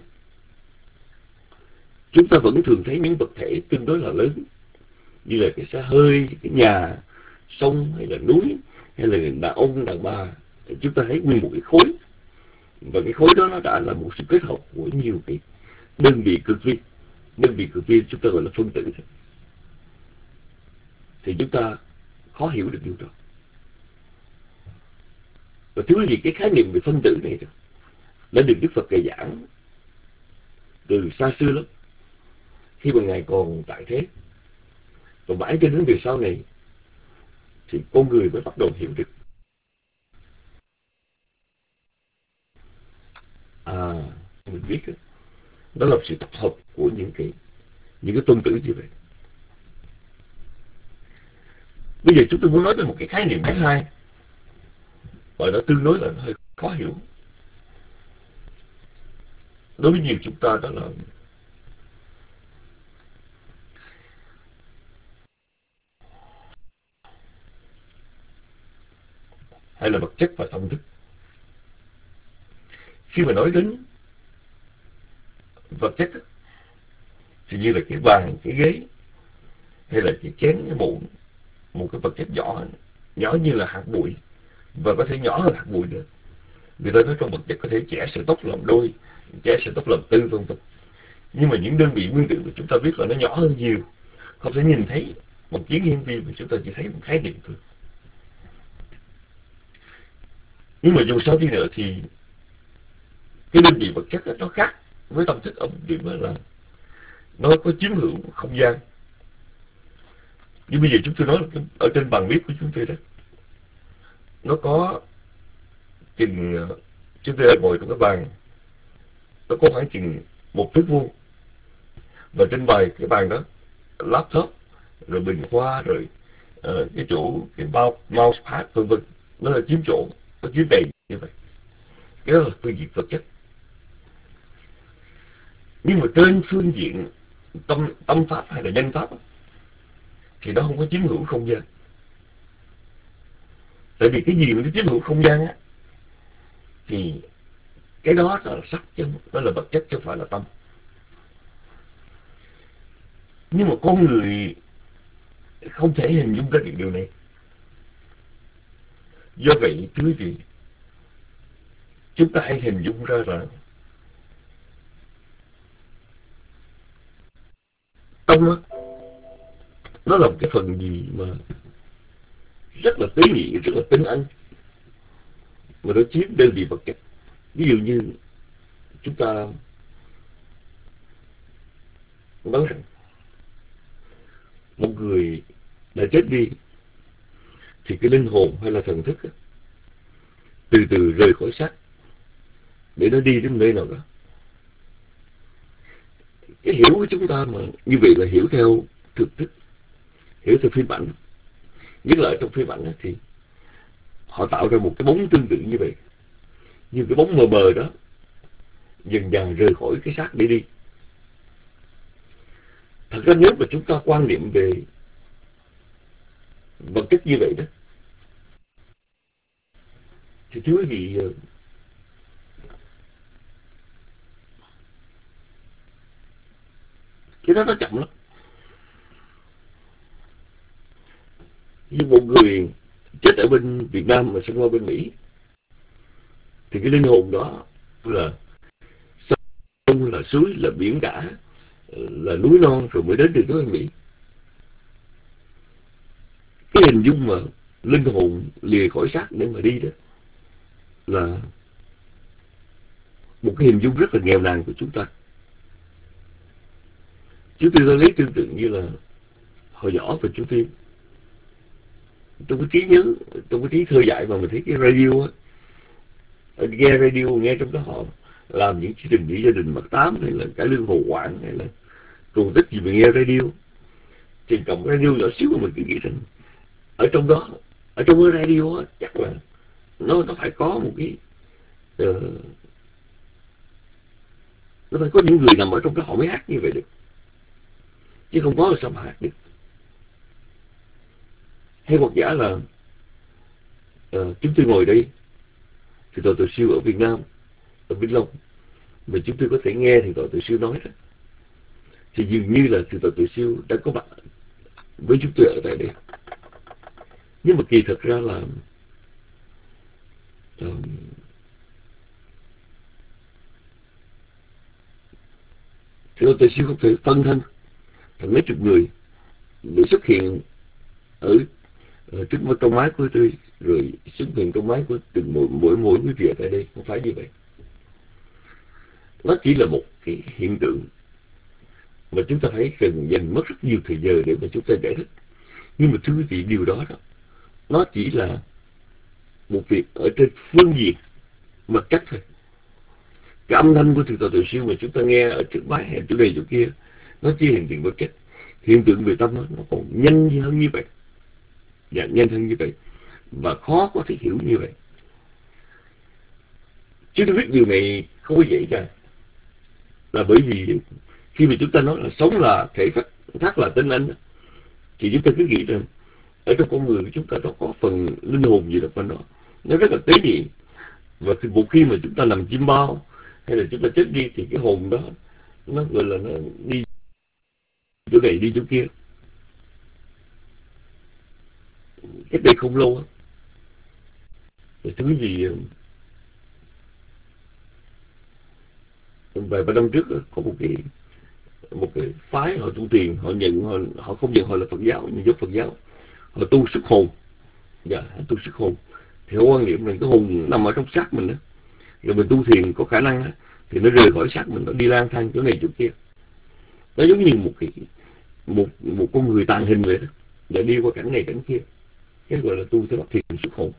[SPEAKER 4] Chúng ta vẫn thường thấy những vật thể tương đối là lớn, như là cái xe hơi, cái nhà, sông hay là núi, hay là đàn ông, đàn bà. Chúng ta thấy nguyên một cái khối, và cái khối đó nó đã là một sự kết hợp của nhiều cái đơn vị cực vi. Đơn vị cực vi chúng ta gọi là phân tử. Thì chúng ta khó hiểu được điều đó. Và thứ gì cái khái niệm về phân tử này đó đã được Đức Phật dạy giảng từ xa xưa lắm, khi mà Ngài còn tại thế. Và mãi cho đến về sau này thì con người mới bắt đầu hiểu được. À, mình biết đó, đó là sự tập hợp của những cái những cái phân tử như vậy. Bây giờ chúng tôi muốn nói đến một cái khái niệm thứ hai, và nó tương đối là hơi khó hiểu đối với nhiều chúng ta, đó là hay là vật chất và tâm thức. Khi mà nói đến vật chất thì như là cái bàn, cái ghế, hay là cái chén, cái muỗng, một cái vật chất nhỏ, nhỏ như là hạt bụi, và có thể nhỏ hơn hạt bụi nữa. Người ta nói trong vật chất có thể chẻ sợi tóc làm đôi, chẻ sợi tóc làm tư, vân vân. Nhưng mà những đơn vị nguyên tử của chúng ta biết là nó nhỏ hơn nhiều, không thể nhìn thấy một kiến hiển vi, mà chúng ta chỉ thấy một khái niệm thôi. Nhưng mà dù sao đi nữa thì cái đơn vị vật chất đó, nó khác với tâm thức ở một điểm là nó có chiếm hữu không gian. Nhưng bây giờ chúng tôi nói là ở trên bàn viết của chúng tôi đó, nó có chừng, chúng tôi đang ngồi trong cái bàn, nó có khoảng chừng một thước vuông, và trên bài cái bàn đó laptop, rồi bình hoa, rồi uh, cái chỗ cái mouse pad vân vân, nó là chiếm chỗ, nó chiếm đầy như vậy. Cái đó là phương diện vật chất. Nhưng mà trên phương diện tâm tâm pháp hay là nhân pháp thì nó không có chiếm hữu không gian. Tại vì cái gì mà nó chiếm hữu không gian á, thì cái đó là sắc chứ, đó là vật chất chứ không phải là tâm. Nhưng mà con người không thể hình dung ra được điều này. Do vậy thưa quý vị, chúng ta hãy hình dung ra rằng tâm á, nó là một cái phần gì mà rất là tế nhị, rất là tinh anh, mà nó chiếm đơn vị vật chất. Ví dụ như chúng ta nói rằng một người đã chết đi thì cái linh hồn hay là thần thức từ từ rời khỏi xác để nó đi đến nơi nào đó. Cái hiểu của chúng ta mà như vậy là hiểu theo thực thức, hiểu theo phim ảnh. Nhất là ở trong phim ảnh thì họ tạo ra một cái bóng tương tự như vậy, nhưng cái bóng mờ mờ đó dần dần rời khỏi cái xác để đi. Thật ra nếu mà chúng ta quan niệm về vật chất như vậy đó, thì thưa quý vị, cái đó nó chậm lắm. Như một người chết ở bên Việt Nam mà sinh qua bên Mỹ, thì cái linh hồn đó là sông, là suối, là biển cả, là núi non, rồi mới đến được tới Mỹ. Cái hình dung mà linh hồn lìa khỏi xác để mà đi đó là một cái hình dung rất là nghèo nàn của chúng ta. Chúng tôi đã lấy tương tự như là hồi nhỏ và chúng tôi trong cái trí nhớ, trong cái trí thơ dại mà mình thấy cái radio á, nghe radio, nghe trong đó họ làm những chương trình Nghĩa Gia Đình Mặt Tám hay là Cải Lương Hồ Quảng hay là cùng tích gì mình nghe radio, thì cầm radio nhỏ xíu mà mình cứ nghĩ rằng ở trong đó, ở trong cái radio á, chắc là nó nó phải có một cái uh, nó phải có những người nằm ở trong đó họ mới hát như vậy được, chứ không có là sao mà hát được. Hay hoặc giả là uh, chúng tôi ngồi đây thì Tổ Từ Siêu ở Việt Nam, ở Vĩnh Long, mà chúng tôi có thể nghe thì Tổ Từ Siêu nói đó, thì dường như là thì Tổ Từ Siêu đã có mặt với chúng tôi ở tại đây. Nhưng mà kỳ thật ra là um, thì Tổ Từ Siêu không thể phân thân thành mấy chục người để xuất hiện ở, ở trước mắt trong máy của tôi, rồi xuất hiện trong máy của từng mỗi mỗi mỗi quý vị ở tại đây. Không phải như vậy. Nó chỉ là một cái hiện tượng mà chúng ta thấy cần dành mất rất nhiều thời giờ để mà chúng ta giải thích. Nhưng mà thưa quý vị, điều đó đó, nó chỉ là một việc ở trên phương diện vật chất thôi. Cái âm thanh của Thượng Tọa Từ Siêu mà chúng ta nghe ở trước máy hay chỗ này chỗ kia, nó chỉ hiện tượng vật chất. Hiện tượng về tâm nó, nó còn nhanh hơn như vậy, dạ, nhanh hơn như vậy, và khó có thể hiểu như vậy. Chúng ta biết điều này không có dễ dàng, là bởi vì khi mà chúng ta nói là sống là thể phách, thác là tinh anh, thì chúng ta cứ nghĩ rằng ở trong con người của chúng ta nó có phần linh hồn gì đó bên đó, nó rất là tế nhị. Và khi, một khi mà chúng ta nằm chim bao hay là chúng ta chết đi thì cái hồn đó nó gọi là nó đi chỗ này đi chỗ kia. Cách đây không lâu á, thưa quý vị, vài ba năm trước đó, có một cái một cái phái họ tu tiền, họ nhận họ, họ không nhận họ là Phật giáo, nhưng giống Phật giáo, họ tu sức hồn, dạ, tu sức hồn. Thì họ quan niệm rằng cái hồn nằm ở trong xác mình đó, rồi mình tu thiền có khả năng đó, thì nó rời khỏi xác mình, nó đi lang thang chỗ này chỗ kia. Nó giống như một cái một một con người tàn hình vậy đó, và đi qua cảnh này cảnh kia. Cái gọi là tu theo pháp thiền xuất hồn.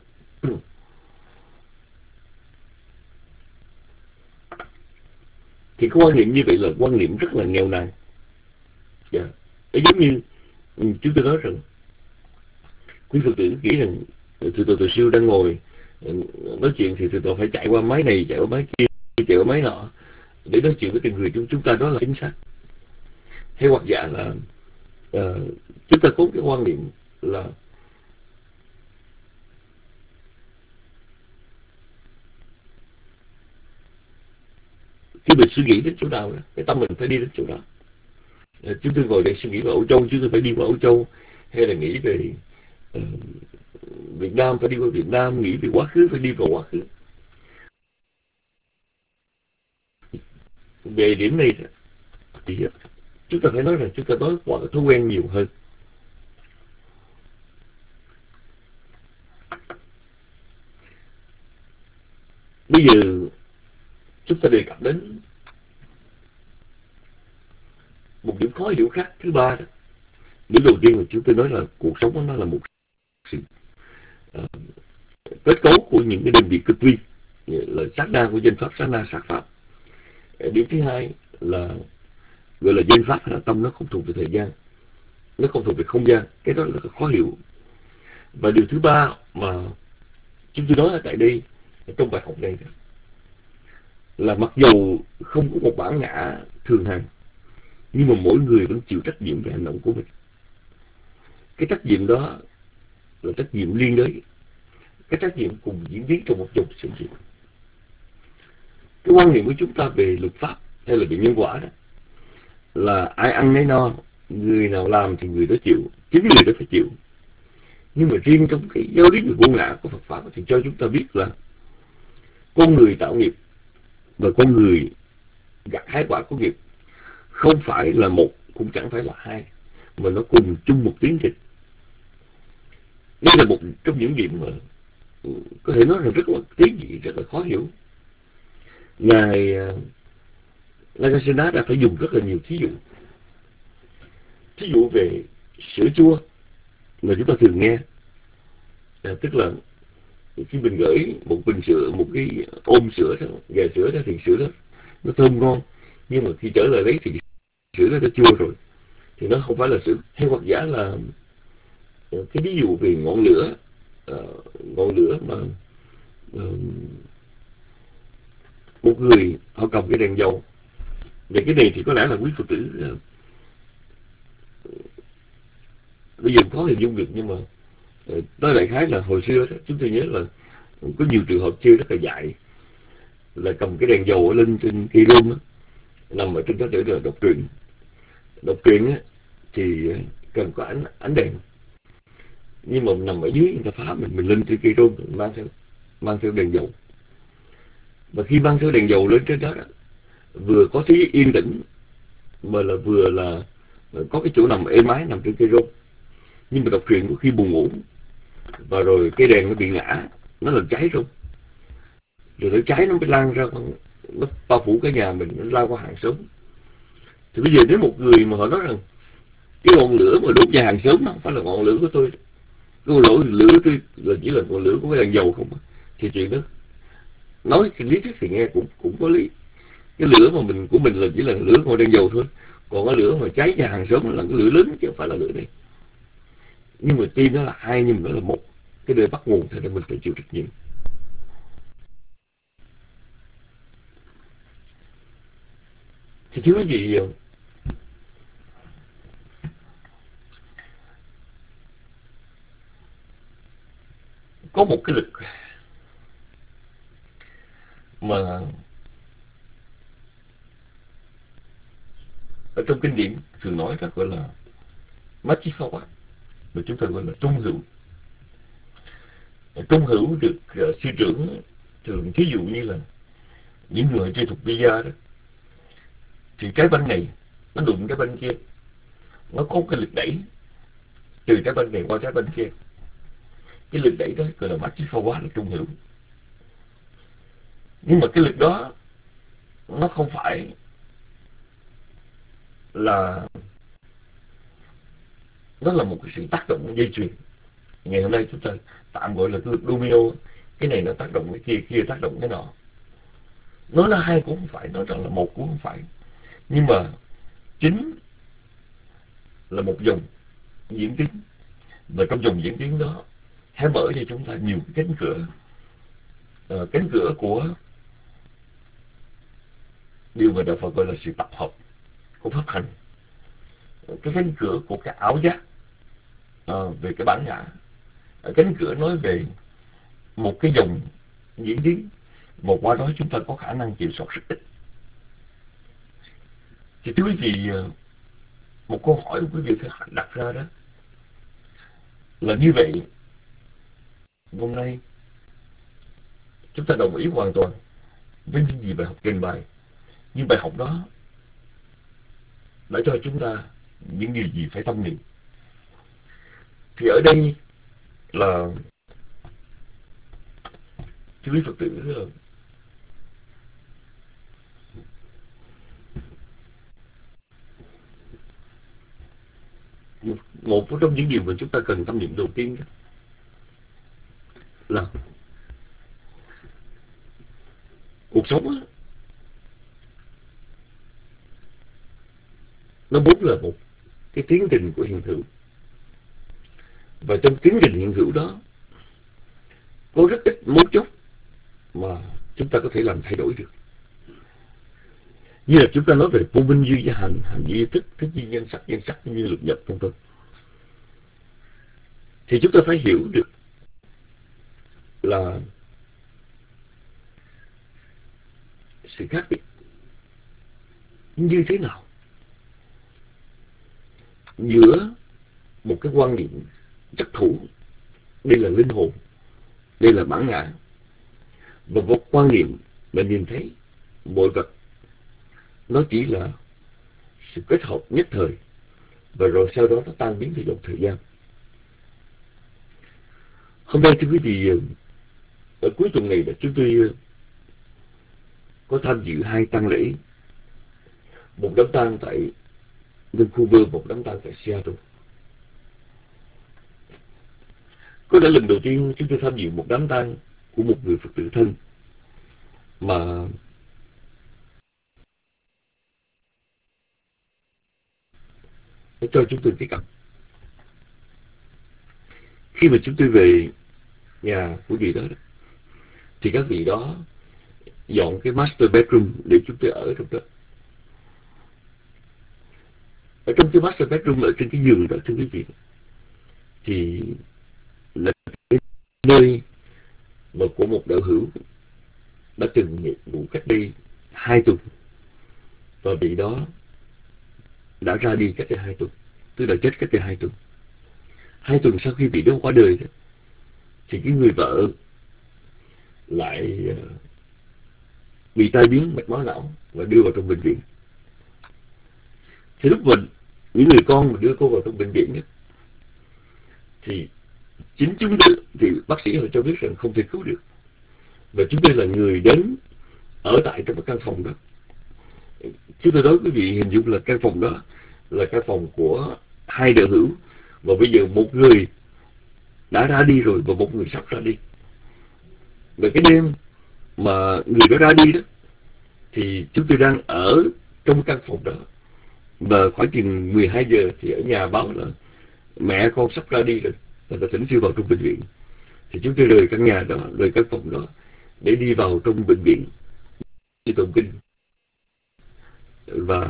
[SPEAKER 4] Thì cái quan niệm như vậy là quan niệm rất là nghèo nàn. Yeah. Giống như chúng tôi nói rằng quý Phật tử nghĩ rằng Thượng Tọa Từ Siêu đang ngồi nói chuyện thì Thượng Tọa phải chạy qua máy này, chạy qua máy kia, chạy qua máy nọ để nói chuyện với từng người chúng chúng ta, đó là chính xác. Hay hoặc giả là uh, chúng ta có cái quan niệm là khi mình suy nghĩ đến chỗ nào đó, cái tâm mình phải đi đến chỗ đó. Uh, chúng tôi ngồi đây suy nghĩ về Âu Châu, chúng tôi phải đi qua Âu Châu, hay là nghĩ về uh, Việt Nam phải đi qua Việt Nam, nghĩ về quá khứ phải đi vào quá khứ. Về điểm này thì chúng ta phải nói rằng chúng ta nói qua thói quen nhiều hơn. Bây giờ chúng ta đề cập đến một điểm khó hiểu khác thứ ba đó. Điểm đầu tiên là chúng tôi nói là cuộc sống nó là một sự uh, kết cấu của những cái đơn vị cực vi, là sát na của danh pháp, sát na sát pháp. Điểm thứ hai là gọi là danh pháp là tâm, nó không thuộc về thời gian, nó không thuộc về không gian, cái đó là khó hiểu. Và điều thứ ba mà chúng tôi nói ở tại đây trong bài học này là mặc dù không có một bản ngã thường hằng, nhưng mà mỗi người vẫn chịu trách nhiệm về hành động của mình. Cái trách nhiệm đó là trách nhiệm liên đới, cái trách nhiệm cùng diễn biến trong một dòng sự việc. Cái quan niệm của chúng ta về luật pháp hay là về nhân quả đó là ai ăn nấy no, người nào làm thì người đó chịu, chính người đó phải chịu. Nhưng mà riêng trong cái giáo lý về vô ngã của Phật pháp thì cho chúng ta biết là con người tạo nghiệp và con người gặt hái quả của nghiệp không phải là một, cũng chẳng phải là hai, mà nó cùng chung một tiến trình. Đây là một trong những điểm mà có thể nói là rất là tế nhị, rất là khó hiểu. Ngài Nagasena đã phải dùng rất là nhiều thí dụ. thí dụ về sữa chua mà chúng ta thường nghe, à, tức là khi mình gửi một bình sữa, một cái ôm sữa đó, gà sữa đó, thì sữa đó nó thơm ngon, nhưng mà khi trở lại đấy thì sữa đó đã chua rồi, thì nó không phải là sữa. Hay hoặc giả là cái ví dụ về ngọn lửa, uh, ngọn lửa mà uh, một người họ cầm cái đèn dầu. Về cái này thì có lẽ là quý Phật tử uh, bây giờ có hình dung được, nhưng mà uh, nói đại khái là hồi xưa đó, chúng tôi nhớ là có nhiều trường hợp chơi rất là dại, là cầm cái đèn dầu ở lên trên cây rơm á, nằm ở trên đó để là đọc truyện. Đọc truyện á thì cần có ánh ánh đèn, nhưng mà nằm ở dưới người ta phá mình, mình lên trên cây rơm mang theo mang theo đèn dầu. Và khi mang theo đèn dầu lên trên đó, đó vừa có tí yên tĩnh, mà là vừa là có cái chỗ nằm êm ái nằm trên cây rơm. Nhưng mà đọc truyện có khi buồn ngủ, và rồi cái đèn nó bị ngã, nó làm cháy rơm, rồi nó cháy nó mới lan ra, nó bao phủ cái nhà mình, nó lao qua hàng xóm. Thì bây giờ nếu một người mà họ nói rằng cái ngọn lửa mà đốt nhà hàng xóm nó không phải là ngọn lửa của tôi, cái ngọn lửa của tôi là chỉ là ngọn lửa của cái đèn dầu không, thì chuyện đó nói cái lý thuyết thì nghe cũng cũng có lý. Cái lửa mà mình của mình là chỉ là lửa ngọn đèn dầu thôi, còn cái lửa mà cháy nhà hàng xóm là cái lửa lớn chứ không phải là lửa này. Nhưng mà tin nó là hai, nhưng mà nó là một, cái nơi bắt nguồn thì mình phải chịu trách nhiệm. Thì thưa quý vị, có một cái lực mà ở trong kinh điển thường nói đó gọi là Machifawat, mà chúng ta gọi là trung hữu. Trung hữu được uh, sư trưởng thường thí dụ như là những người chơi thuộc bida đó, thì trái banh này nó đụng trái banh kia, nó có cái lực đẩy từ trái banh này qua trái banh kia. Cái lực đẩy đó gọi là Machifawat, là trung hữu. Nhưng mà cái lực đó nó không phải là, nó là một cái sự tác động dây chuyền. Ngày hôm nay chúng ta tạm gọi là cái lực domino, cái này nó tác động cái kia, kia tác động cái nọ. Nói là hai cũng không phải, nói rằng là một cũng không phải, nhưng mà chính là một dòng diễn tiến, và trong dòng diễn tiến đó hé mở cho chúng ta nhiều cái cánh cửa, à, cánh cửa của điều mà Đạo Phật gọi là sự tập hợp của pháp hành, cái cánh cửa của cái ảo giác à, về cái bản ngã, cánh cửa nói về một cái dòng diễn tiến, và qua đó chúng ta có khả năng kiểm soát rất ít. Thì thưa quý vị, một câu hỏi quý vị phải đặt ra đó là như vậy, hôm nay chúng ta đồng ý hoàn toàn với những gì bài học trình bày, nhưng bài học đó đã cho chúng ta những điều gì phải tâm niệm. Thì ở đây là thưa quý Phật tử, một, một trong những điều mà chúng ta cần tâm niệm đầu tiên đó là cuộc sống đó, nó vốn là một cái tiến trình của hiện hữu, và trong tiến trình hiện hữu đó có rất ít mấu chốt mà chúng ta có thể làm thay đổi được. Như là chúng ta nói về vô minh dư gia hành, hành duy thức, thức duy nhân sắc, nhân sắc như lực nhập vân vân, thì chúng ta phải hiểu được là sự khác biệt như thế nào giữa một cái quan niệm chất thủ, đây là linh hồn, đây là bản ngã, và một quan niệm mà nhìn thấy mọi vật nó chỉ là sự kết hợp nhất thời, và rồi sau đó nó tan biến theo dòng thời gian. Hôm nay thưa quý vị, ở cuối tuần này là chúng tôi có tham dự hai tang lễ, một đám tang tại Vancouver, một đám tang tại Seattle. Có lẽ lần đầu tiên chúng tôi tham dự một đám tang của một người Phật tử thân mà nó cho chúng tôi cái cảm. Khi mà chúng tôi về nhà của vị đó, đó thì các vị đó dọn cái master bedroom để chúng tôi ở trong đó. Ở trong cái master bedroom, ở trên cái giường đó, thưa quý vị, thì là cái nơi mà của một đạo hữu đã từng ngủ cách đây hai tuần, và vị đó đã ra đi cách đây hai tuần, tức là chết cách đây hai tuần. Hai tuần sau khi vị đó qua đời đó, thì cái người vợ lại uh, bị tai biến mạch máu não và đưa vào trong bệnh viện. Thì lúc mình những người con mà đưa cô vào trong bệnh viện đó, thì chính chúng tôi, thì bác sĩ họ cho biết rằng không thể cứu được, và chúng tôi là người đến ở tại trong cái căn phòng đó. Chúng tôi nói quý vị hình dung là căn phòng đó là căn phòng của hai đạo hữu, và bây giờ một người đã ra đi rồi và một người sắp ra đi. Và cái đêm mà người đó ra đi đó, thì chúng tôi đang ở trong căn phòng đó, và khoảng chừng mười hai giờ thì ở nhà báo là mẹ con sắp ra đi rồi, và ta thỉnh siêu vào trong bệnh viện. Thì chúng tôi rời căn nhà đó, rời căn phòng đó để đi vào trong bệnh viện đi tụng kinh. Và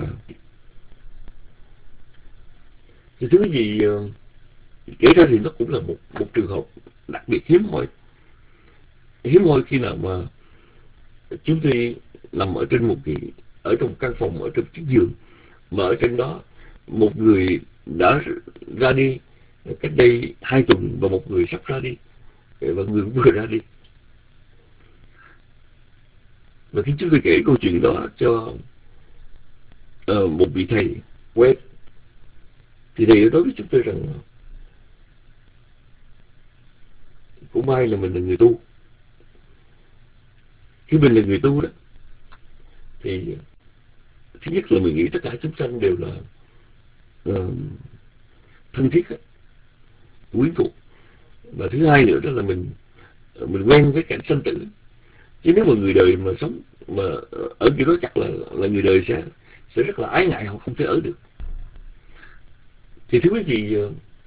[SPEAKER 4] thì thứ gì kể ra thì nó cũng là một một trường hợp đặc biệt hiếm hoi. Hiếm hoi khi nào mà chúng tôi nằm ở trên một cái ở trong căn phòng, ở trong chiếc giường, mà ở trên đó một người đã ra đi cách đây hai tuần và một người sắp ra đi, và người vừa ra đi. Và khi chúng tôi kể câu chuyện đó cho uh, một vị thầy quen, thì thầy nói với chúng tôi rằng cũng may là mình là người tu. Khi mình là người tu đó, thì thứ nhất là mình nghĩ tất cả chúng sanh đều là uh, thân thiết, quyến thuộc. Và thứ hai nữa đó là mình mình quen với cảnh sanh tử. Chứ nếu mà người đời mà sống mà ở kiểu đó, chắc là là người đời sẽ sẽ rất là ái ngại, họ không thể ở được. Thì thưa quý vị,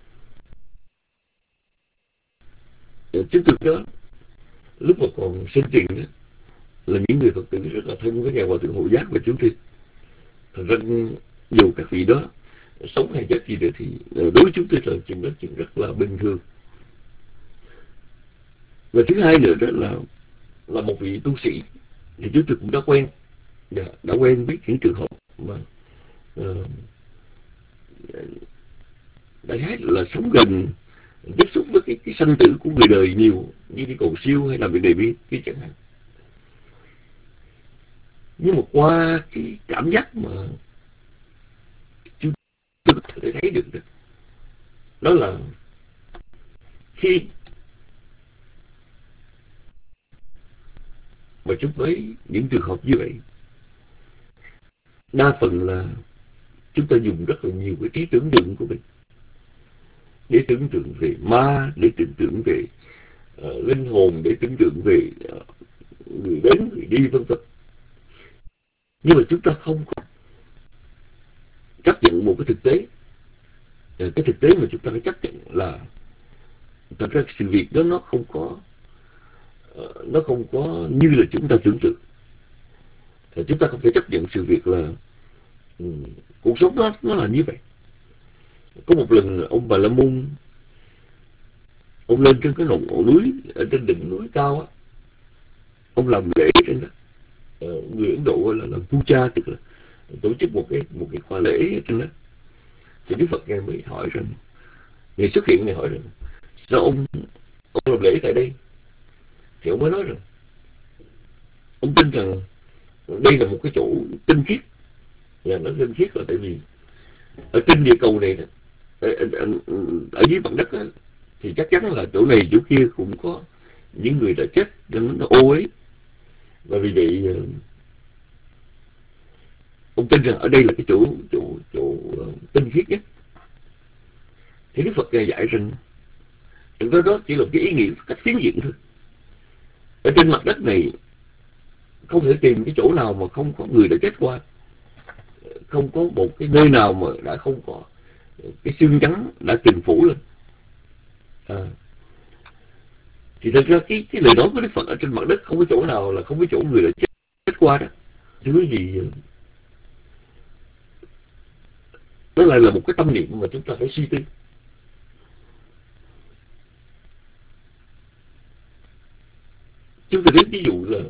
[SPEAKER 4] chúng tôi đó lúc mà còn sinh tiền đó là những người Phật tử rất là thân với Ngài Hòa Thượng Hộ Giác và chúng tôi. Thật ra dù các vị đó sống hay chết gì nữa thì đối với chúng tôi là chuyện rất chuyện rất là bình thường. Và thứ hai nữa đó là là một vị tu sĩ, thì chúng tôi cũng đã quen đã, đã quen biết những trường hợp mà uh, đại khái là sống gần, tiếp xúc với cái, cái sanh tử của người đời nhiều, như đi cầu siêu hay làm việc đề bi cái chẳng hạn. Nhưng mà qua cái cảm giác mà chúng tôi có thể thấy được đó, đó là khi mà chúng thấy những trường hợp như vậy, đa phần là chúng ta dùng rất là nhiều cái trí tưởng tượng của mình để tưởng tượng về ma, để tưởng tượng về uh, linh hồn, để tưởng tượng về uh, người đến người đi vân vân. Nhưng mà chúng ta không có chấp nhận một cái thực tế. uh, cái thực tế mà chúng ta phải chấp nhận là thật ra sự việc đó nó không có uh, nó không có như là chúng ta tưởng tượng. uh, chúng ta không thể chấp nhận sự việc là um, cuộc sống đó nó là như vậy. Có một lần ông Bà La Môn, ông lên trên cái ngọn núi, ở trên đỉnh núi cao á, ông làm lễ trên đó. ờ, người Ấn Độ gọi là làm puja, tức là tổ chức một cái một cái khóa lễ trên đó. Thì Đức Phật ngài mới hỏi rằng, ngài xuất hiện ngài hỏi rằng sao ông ông làm lễ tại đây? Thì ông mới nói rằng ông tin rằng đây là một cái chỗ tinh khiết. Và nó tinh khiết là tại vì ở trên địa cầu này đó, ở, ở, ở dưới mặt đất đó, thì chắc chắn là chỗ này chỗ kia cũng có những người đã chết nên nó ô ấy. Và vì vậy ông tin rằng ở đây là cái chỗ chỗ chỗ tinh khiết nhất. Thì Đức Phật dạy rằng đó, đó chỉ là cái ý nghĩa cách phiến diện thôi. Ở trên mặt đất này không thể tìm cái chỗ nào mà không có người đã chết qua, không có một cái nơi nào mà đã không có cái xương trắng đã trình phủ lên. À, thì thật ra cái cái lời nói của Đức Phật ở trên mặt đất không có chỗ nào là không có chỗ người đã chết, chết qua đó. Thưa quý vị, đó lại là một cái tâm niệm mà chúng ta phải suy tư. Chúng ta lấy ví dụ là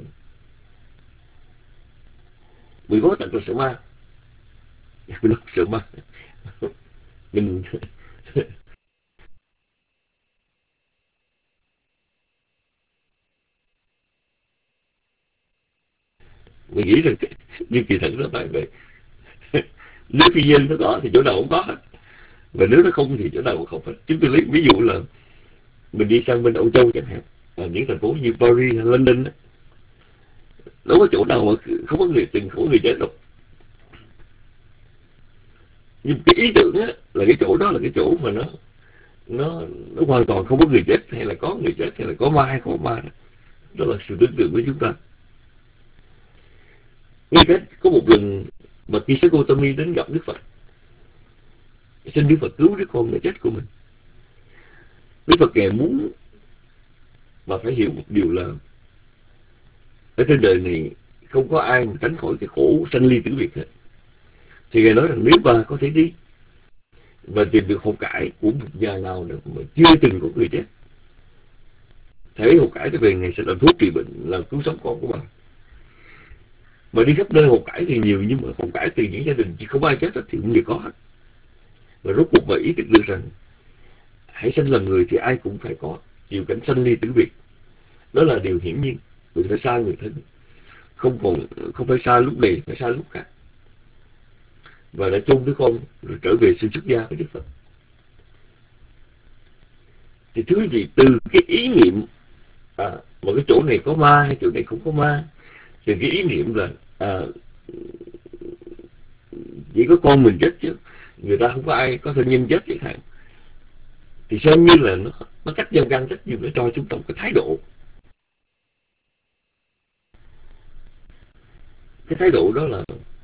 [SPEAKER 4] mười gói tặng cho sợ ma. Mình nói sợ ma mình mình nghĩ rằng như kỳ thật nó phải vậy. Nếu phi nhiên nó có thì chỗ nào cũng có hết, và nếu nó không thì chỗ nào cũng không hết. Chúng tôi lấy ví dụ là mình đi sang bên Âu Châu chẳng hạn, ở những thành phố như Paris hay London đó, đâu có chỗ nào mà không có người từng không có người chết đâu. Nhưng cái ý tưởng á, là cái chỗ đó là cái chỗ mà nó nó nó hoàn toàn không có người chết, hay là có người chết, hay là có ma hay không có ma đó. Đó là sự tưởng tượng của chúng ta. Ngay cách có một lần mà Kisha Gotami đến gặp Đức Phật, xin Đức Phật cứu đứa con đã chết của mình. Đức Phật ngài muốn mà phải hiểu một điều là ở trên đời này không có ai mà tránh khỏi cái khổ sanh ly tử biệt hết. Thì ngài nói rằng nếu bà có thể đi và tìm được hột cải của một nhà nào nữa mà chưa từng có người chết, thấy hột cải tới về ngài sẽ làm thuốc trị bệnh, làm cứu sống con của bà. Mà đi khắp nơi hột cải thì nhiều, nhưng mà hột cải từ những gia đình chỉ không ai chết thì cũng đều có hết. Và rốt cuộc mà ý thức được rằng hãy sanh làm người thì ai cũng phải có chịu cảnh sanh ly tử biệt. Đó là điều hiển nhiên, mình phải xa người thân, không còn không phải xa lúc này, phải xa lúc khác. Và đã chôn đứa con rồi trở về xin xuất gia với Đức Phật. Thì thưa quý vị, từ cái ý niệm à, mà cái chỗ này có ma hay chỗ này không có ma, từ cái ý niệm là à, chỉ có con mình chết chứ người ta không có ai có thân nhân chết chẳng hạn, thì xem như là nó, nó cách dân gian rất nhiều để cho chúng ta một cái thái độ. Cái thái độ đó là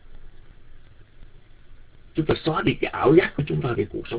[SPEAKER 4] chúng ta xóa đi cái ảo giác của chúng ta về cuộc sống.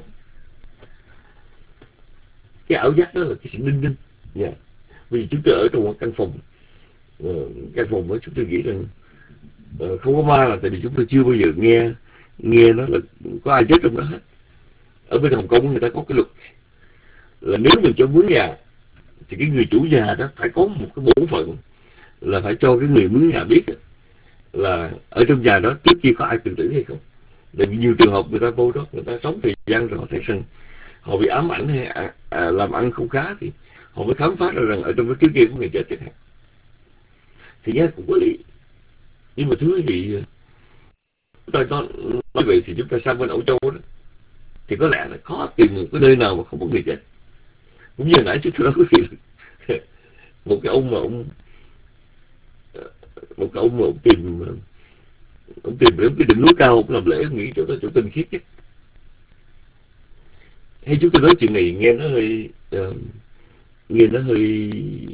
[SPEAKER 4] Cái ảo giác đó là cái sự ninh ninh. Yeah. Vì chúng ta ở trong một căn phòng, uh, căn phòng đó chúng tôi nghĩ rằng uh, không có ma là tại vì chúng tôi chưa bao giờ nghe nghe nó là có ai chết trong đó hết. Ở bên Hồng Kông người ta có cái luật là nếu mình cho mướn nhà thì cái người chủ nhà đó phải có một cái bổn phận là phải cho cái người mướn nhà biết là ở trong nhà đó trước kia có ai tự tử hay không. Tại vì nhiều trường hợp người ta vô đó, người ta sống thời gian rồi họ thấy rằng họ bị ám ảnh hay à, à, làm ăn không khá, thì họ mới khám phá ra rằng ở trong cái trước kia có người chết chẳng hạn. Thì nghe cũng có lý. Nhưng mà thưa quý vị, tôi nói, nói vậy thì chúng ta sang bên Âu Châu đó thì có lẽ là khó tìm một cái nơi nào mà không có người chết. Cũng như nãy chúng tôi nói quý vị, một cái ông mà ông một cái ông mà ông tìm ông tìm đến cái đỉnh núi cao, ông làm lễ, ông nghĩ chỗ đó chỗ tinh khiết nhất. Hay chúng tôi nói chuyện này nghe nó hơi uh, nghe nó hơi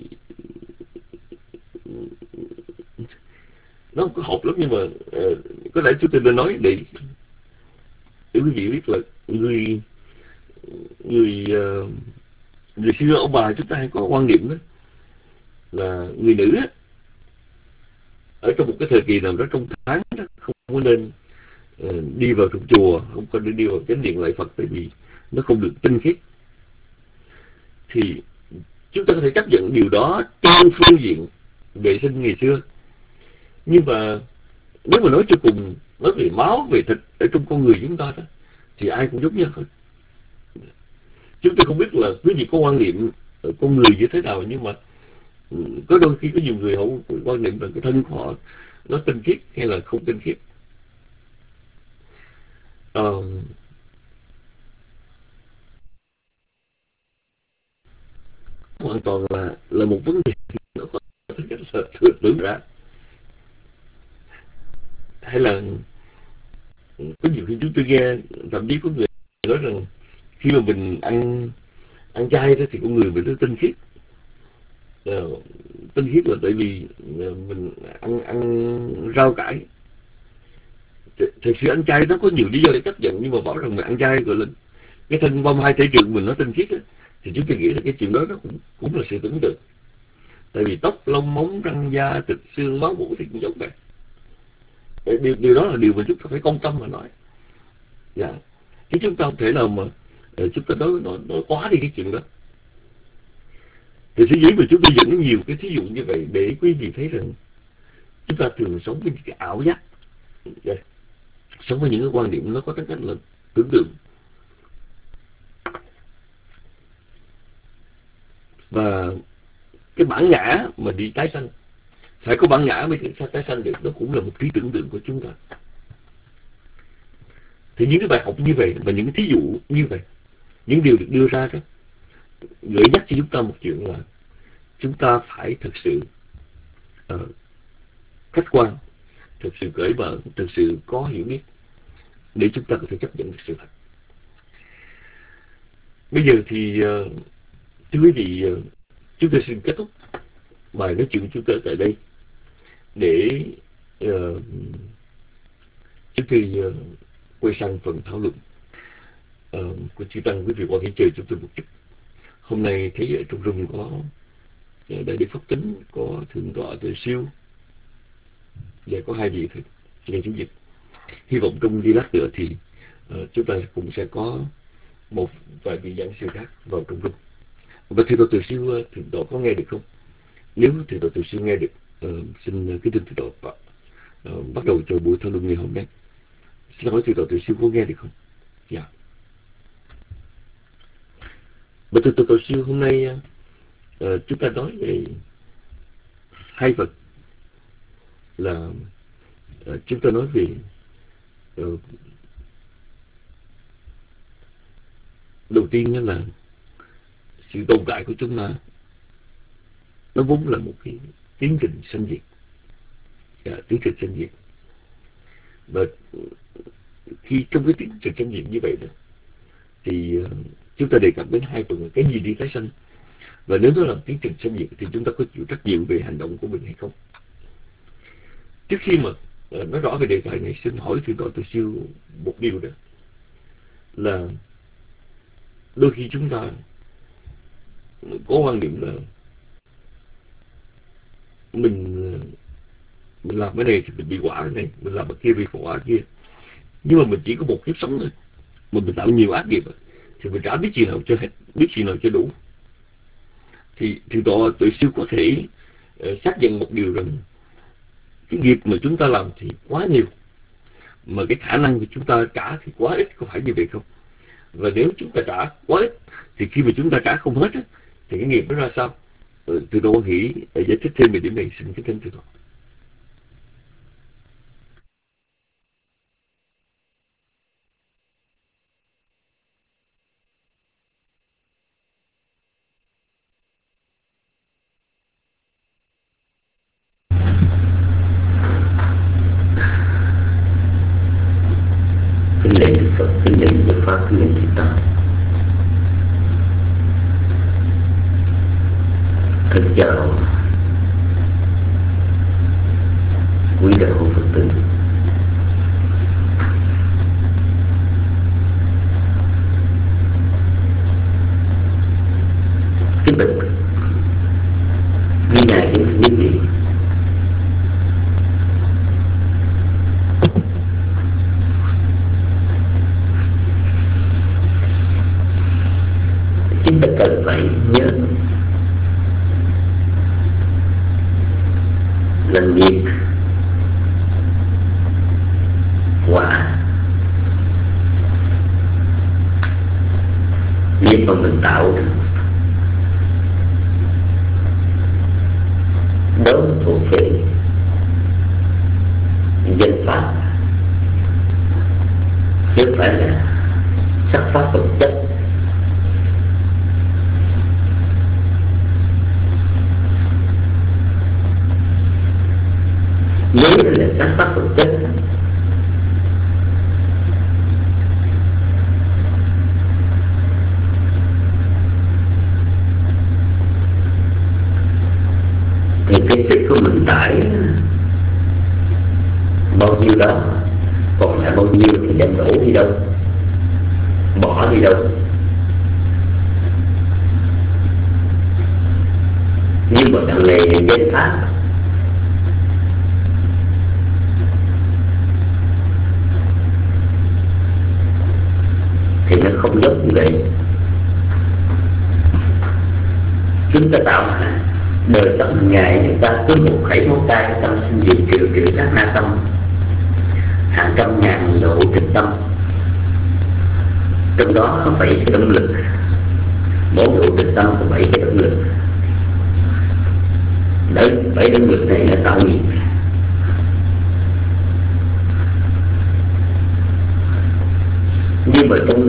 [SPEAKER 4] nó không có hợp lắm, nhưng mà uh, có lẽ chúng tôi nên nói để để quý vị biết là người người uh, người xưa ông bà chúng ta hay có quan niệm đó là người nữ á, ở trong một cái thời kỳ nào đó trong tháng đó, không có nên uh, đi vào trong chùa, không có nên đi vào chánh điện lạy Phật, tại vì nó không được tinh khiết. Thì chúng ta có thể chấp nhận điều đó trên phương diện vệ sinh ngày xưa, nhưng mà nếu mà nói cho cùng, nói về máu, về thịt ở trong con người chúng ta đó, thì ai cũng giống nhau thôi. Chúng tôi không biết là quý vị có quan niệm con người như thế nào, nhưng mà có đôi khi có nhiều người họ quan niệm rằng cái thân của họ nó tinh khiết hay là không tinh khiết. Uh, hoàn toàn là là một vấn đề nó có thể là tưởng ra, hay là có nhiều khi chúng tôi nghe thậm chí có người nói rằng khi mà mình ăn ăn chay đó thì con người mình nó tinh khiết. uh, tinh khiết là tại vì mình ăn ăn rau cải. Thật sự ăn chay nó có nhiều lý do để chấp nhận, nhưng mà bảo rằng mình ăn chay gọi là cái thân bông hai thể trường mình nó tinh khiết đó, thì chúng tôi nghĩ là cái chuyện đó nó cũng cũng là sự tưởng tượng. Tại vì tóc lông móng răng da thịt xương máu mủ thì cũng giống vậy. Điều, điều đó là điều mà chúng ta phải công tâm mà nói. Dạ. Chứ chúng ta không thể nào mà chúng ta nói, nói, nói quá đi cái chuyện đó. Thì thế giới mà chúng tôi dẫn nhiều cái thí dụ như vậy để quý vị thấy rằng chúng ta thường sống với những cái ảo giác. Dạ. Sống với những cái quan điểm nó có tính cách là tưởng tượng. Và cái bản ngã mà đi tái sanh, phải có bản ngã mới tái sanh được, nó cũng là một trí tưởng tượng của chúng ta. Thì những cái bài học như vậy và những cái thí dụ như vậy, những điều được đưa ra đó, gợi nhắc cho chúng ta một chuyện là chúng ta phải thực sự uh, khách quan, thực sự cởi mở, thực sự có hiểu biết để chúng ta có thể chấp nhận được sự thật. Bây giờ thì uh, thưa quý vị, uh, chúng tôi xin kết thúc bài nói chuyện của chúng tôi tại đây để uh, chúng tôi uh, quay sang phần thảo luận uh, của chư tăng. Quý vị quan hãy chờ chúng tôi một chút. Hôm nay thấy ở trong room có uh, đại đức Pháp Tính, có thượng tọa Tuệ Siêu, và có hai vị thôi ngày chủ nhật. Hy vọng trong đi lát nữa thì uh, chúng ta cũng sẽ có một vài vị giảng sư khác vào trong room. Và thượng tọa Tuệ Siêu, uh, thượng tọa có nghe được không? Nếu thượng tọa Tuệ Siêu nghe được, uh, xin uh, kính thưa thượng tọa uh, bắt đầu cho buổi thảo luận ngày hôm nay. Xin hỏi thượng tọa Tuệ Siêu có nghe được không? Dạ. Yeah. Và thượng tọa Tuệ Siêu, hôm nay uh, chúng ta nói về hai vật. Là uh, chúng ta nói về uh, đầu tiên là sự tồn tại của chúng ta nó vốn là một cái tiến trình sanh diệt. Yeah, tiến trình sanh diệt. Và khi trong cái tiến trình sanh diệt như vậy đó, thì uh, chúng ta đề cập đến hai phần: cái gì đi tái sanh, và nếu nó là tiến trình sanh diệt thì chúng ta có chịu trách nhiệm về hành động của mình hay không. Trước khi mà uh, nói rõ về đề tài này, xin hỏi thượng tọa Tuệ Siêu một điều đó là đôi khi chúng ta có quan điểm là mình mình làm cái này thì mình bị quả cái này, mình làm cái kia bị quả kia, nhưng mà mình chỉ có một kiếp sống thôi, mà mình tạo nhiều ác nghiệp thì mình chả biết gì nào cho hết, biết gì nào cho đủ. Thì thượng tọa Tuệ Siêu có thể uh, xác nhận một điều rằng cái nghiệp mà chúng ta làm thì quá nhiều, mà cái khả năng của chúng ta trả thì quá ít, có phải như vậy không? Và nếu chúng ta trả quá ít thì khi mà chúng ta trả không hết á, thì cái nghiệp nó ra sao? Ừ, thượng tọa nghĩ để giải thích thêm về điểm này, xin kính thưa thượng tọa.
[SPEAKER 6] Kính lạy Đức Phật, kính lạy Đức Pháp, kính lạy Chư Tăng. Thật chào quý đạo hữu Phật tử. Kính bạch quý ngài kính thưa quý vị, chúng ta cần phải nhớ là nghiệp quả, nghiệp mà mình tạo đó thuộc về danh pháp, chứ không phải là sắc pháp vật chất. Nếu là sắc pháp vật chất bao nhiêu đó, còn lại bao nhiêu thì đem đổ đi đâu, bỏ đi đâu. Nhưng mà đằng này danh pháp thì nó không giống như vậy. Chúng ta tạo đời sống hàng ngày, người ta cứ một khẩy ngón tay tâm sinh diệt triệu triệu sát na tâm, hàng trăm ngàn độ trực tâm, trong đó có bảy cái động lực, mỗi độ trực tâm có bảy cái động lực. Đấy, bảy động lực này nó tạo nghiệp. Nhưng mà trong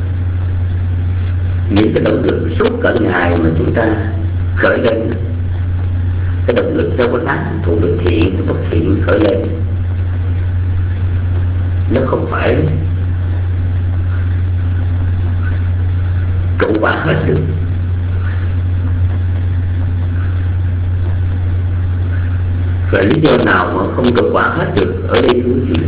[SPEAKER 6] những cái động lực suốt cả ngày mà chúng ta khởi lên, cái động lực theo cái ác thuộc được thiện, bất thiện khởi lên, nó không phải trụ quả hết được. Và lý do nào mà không trụ quả hết được ở đây thưa quý vị?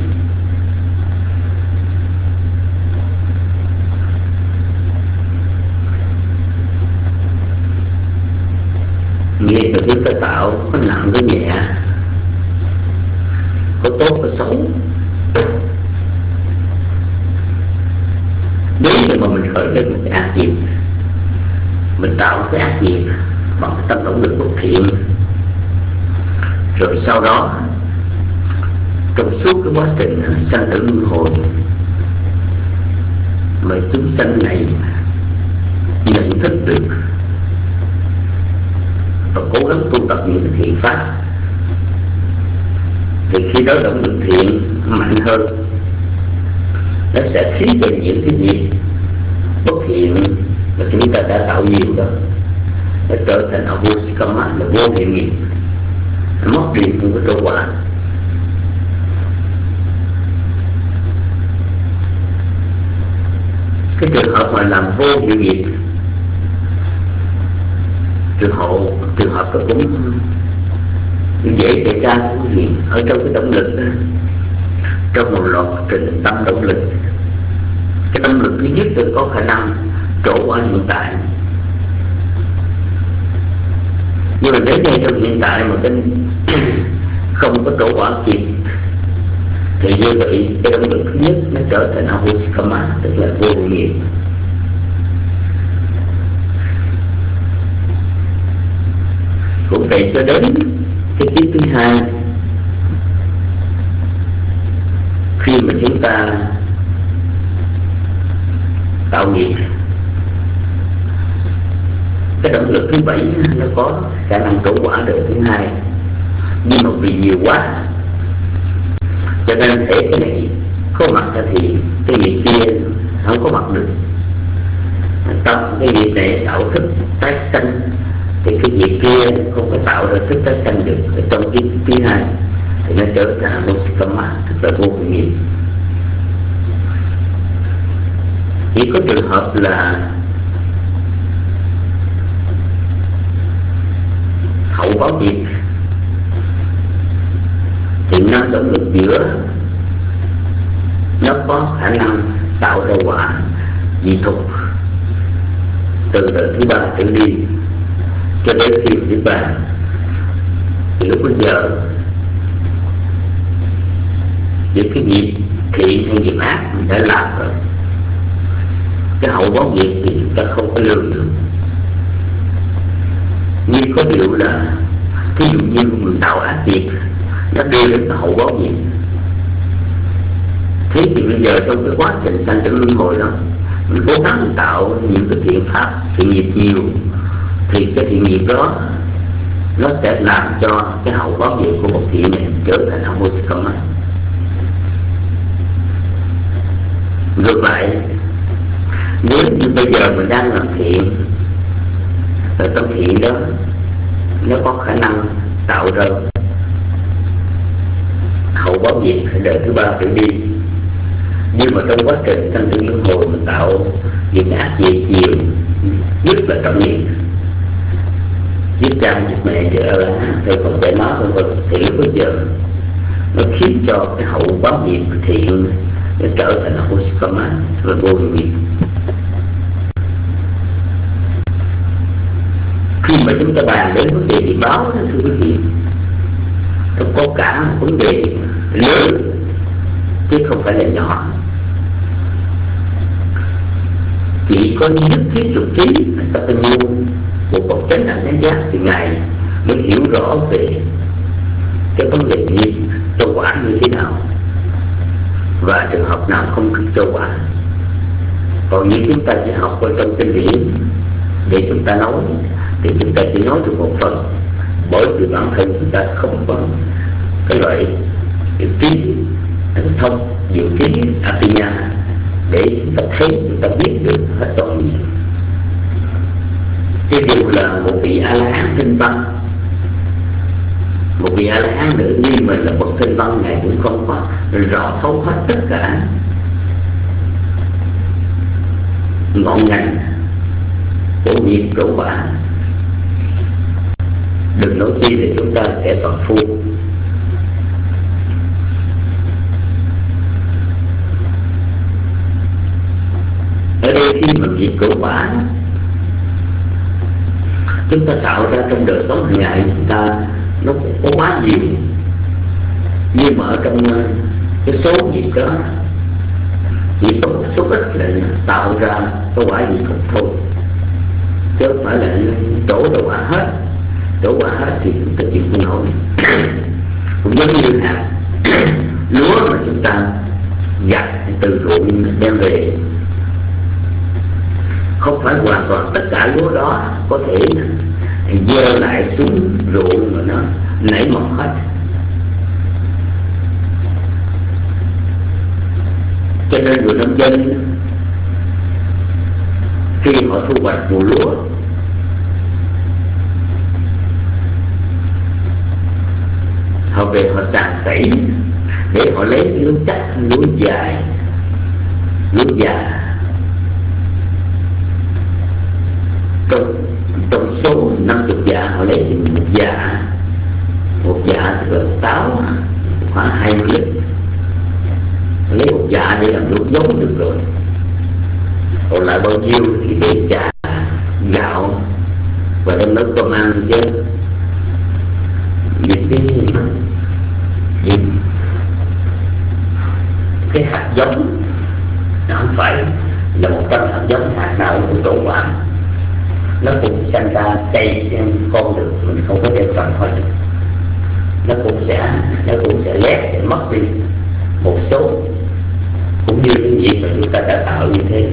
[SPEAKER 6] Nghiệp mà chúng ta tạo có nặng có nhẹ, có tốt có xấu. Nếu như mà mình khởi lên một cái ác nghiệp, mình tạo cái ác nghiệp bằng cái tâm động lực bất thiện, rồi sau đó trong suốt cái quá trình sanh tử luân hồi mà chúng sanh này nhận thức được và cố gắng tu tập những cái thiện pháp, thì khi đó động lực thiện mạnh hơn, nó sẽ khiến cho những cái nghiệp bất thiện mà chúng ta đã tạo nhiều đó nó trở thành avosikama, là vô hiệu nghiệp, mất đi những cái kết quả. Cái trường hợp mà làm vô hiệu nghiệp, trường hợp trường hợp đó cũng dễ xảy ra cũng gì ở trong cái động lực đó, trong một loạt trình tâm động lực. Cái động lực thứ nhất thì có khả năng trổ qua hiện tại, nhưng mà nếu như trong hiện tại mà cái không có trổ quả kịp thì như vậy cái động lực thứ nhất nó trở thành avosikama, tức là vô nghiệp. Cũng vậy cho đến cái kiếp thứ hai, khi mà chúng ta tạo nghiệp, cái động lực thứ bảy nó có khả năng trổ quả đời thứ hai, nhưng mà vì nhiều quá cho nên thể cái này có mặt thì cái nghiệp kia không có mặt được. Tâm cái nghiệp này tạo thức tái sanh thì cái nghiệp kia không có tạo ra thức tái sanh được. Ở trong cái thứ hai thì nó trở thành avosikama, tức là vô nghiệp. Chỉ có trường hợp là hậu báo nghiệp thì nó động lực giữa nó có khả năng tạo ra quả dị thục từ đời thứ ba trở đi cho đến khi thứ ba, thì lúc bây giờ những cái nghiệp thiện hay nghiệp ác mình đã làm rồi, cái hậu báo nghiệp thì chúng ta không có lường được. Nhưng có điều là ví dụ như người tạo ác nghiệp nó đưa đến cái hậu báo nghiệp, thế thì bây giờ trong cái quá trình sanh tử luân hồi đó mình cố gắng mình tạo những cái thiện pháp, thiện nghiệp nhiều, thì cái thiện nghiệp đó nó sẽ làm cho cái hậu báo nghiệp của một thiện này trở thành avosikama. Ngược lại, nếu như bây giờ mình đang làm thiện, ở trong thiện đó nó có khả năng tạo ra hậu báo nghiệp ở đời thứ ba trở đi, nhưng mà trong quá trình sanh tử luân hồi mình tạo những ác nghiệp nhiều, nhất là trọng nghiệp, giết cha giết mẹ vợ theo phần giải nói vân vân, thì lúc bây giờ nó khiến cho cái hậu báo nghiệp thiện nó trở thành Hosikama và vô nghiệp. Khi mà chúng ta bàn đến vấn đề nghiệp báo đó, thưa quý vị, nó có cả một vấn đề lớn chứ không phải là nhỏ. Chỉ có nhất thiết lục trí ta phải mua một bậc chánh đẳng chánh giác thì ngài mới hiểu rõ về cái vấn đề nghiệp cho quả như thế nào và trường hợp nào không cho quả. Còn như chúng ta chỉ học ở trong kinh điển để chúng ta nói thì chúng ta chỉ nói được một phần, bởi vì bản thân chúng ta không có cái loại trí thông diệu trí Apinya để chúng ta thấy, chúng ta biết được hết toàn diện. Cho dù là một vị A La Hán tinh văn, một vị A La Hán nữa như mình là bậc tinh văn, ngài cũng không có rõ thấu hết tất cả ngọn ngành của nghiệp của quả. Đừng nói chi để chúng ta kẻ toàn phu. Ở đây khi mà nghiệp của quả chúng ta tạo ra trong đời sống hàng ngày chúng ta nó có quá nhiều, nhưng mà ở trong cái số nghiệp đó chỉ có một số ít là tạo ra cái quả gì không thôi, chứ không phải là đổ ra quả hết. Đổ quả hết thì chúng ta chịu không nổi. Cũng giống như hạt lúa mà chúng ta gặt từ ruộng đem về, không phải hoàn toàn tất cả lúa đó có thể gieo lại xuống ruộng mà nó nảy mầm hết. Cho nên người nông dân khi họ thu hoạch mùa lúa, họ về họ sàng sảy để họ lấy cái lúa chắc, lúa dài, lúa già. Trong, trong số năm mươi dạ họ lấy một dạ, một dạ tức là táo khoảng hai mươi lít, lấy một dạ để làm lúa giống được rồi. Còn lại bao nhiêu thì để trà gạo và đem nấu cơm ăn chứ. Những cái những cái hạt giống nó không phải là một trăm hạt giống, hạt nào cũng trổ quả, nó cũng sanh ra cây con được, mình không có đem trồng hết được. Nó cũng sẽ nó cũng sẽ lép, sẽ mất đi một số, cũng như những gì mà chúng ta đã tạo như thế.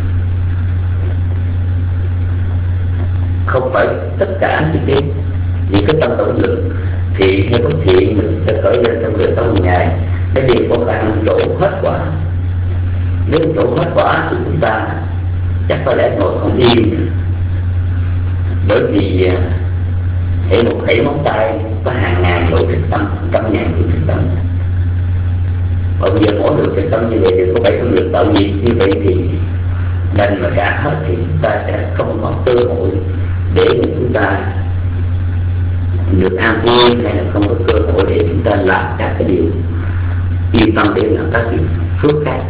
[SPEAKER 6] Không phải tất cả những cái những cái tâm động lực thiện hay bất thiện mình sẽ khởi lên trong đời sống ngày cái điều có khả năng trổ hết quả. Nếu trổ hết quả thì chúng ta chắc có lẽ ngồi không yên, bởi vì hệ một hệ móng tay có hàng ngàn độ thực tâm, trăm ngàn độ thực tâm. Và bây giờ mỗi độ thực tâm như vậy thì có bảy trăm lực tạo nghiệp, như vậy thì đành mà trả hết thì chúng ta sẽ không có cơ hội để chúng ta được an vui, hay là không có cơ hội để chúng ta làm các cái điều yên tâm để làm các điều phước khác.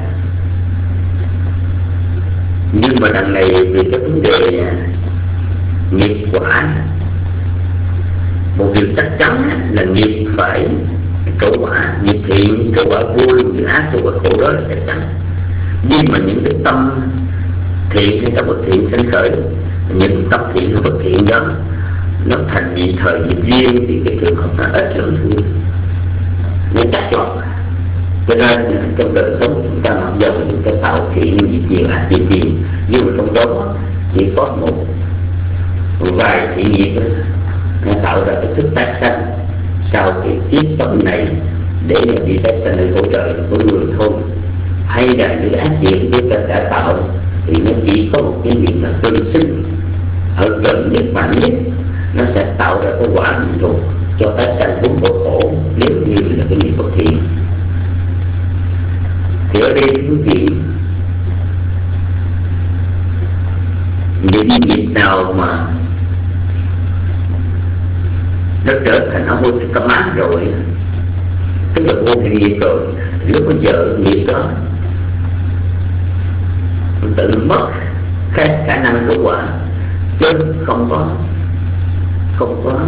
[SPEAKER 6] Nhưng mà đằng này vì cái vấn đề nghiệp quả, một điều chắc chắn là nghiệp phải trổ quả, nghiệp thiện trổ quả vui, nghiệp ác trổ quả khổ, đó là chắc chắn. Nhưng mà những cái tâm thiện hay tâm bất thiện sanh khởi, những tâm thiện hay bất thiện đó nó thành vị thời vị riêng thì cái trường hợp nó ít lắm thôi, nó chắc chắn. Cho nên trong đời sống của chúng ta mặc dù chúng ta tạo thiện việc nhiều ác việc nhiều, nhưng mà trong đó chỉ có một, một vài thiện nghiệp nó tạo ra cái thức tái sanh sau cái kiếp sống này để mà đi tái sanh để hỗ trợ của người thôi. Hay là những ác nghiệp chúng ta đã tạo thì nó chỉ có một cái việc là tương sinh ở gần nhất mạnh nhất, nó sẽ tạo ra cái quả rồi cho tái sanh vốn khổ khổ nếu như là cái nghiệp bất thiện. Thì ở đây quý vị, những nghiệp nào mà nó trở thành nó hôi cái má rồi, tức là một cái nghiệp rồi, lúc bây giờ nghiệp đó tự mất cái khả năng của quả, chứ không có không có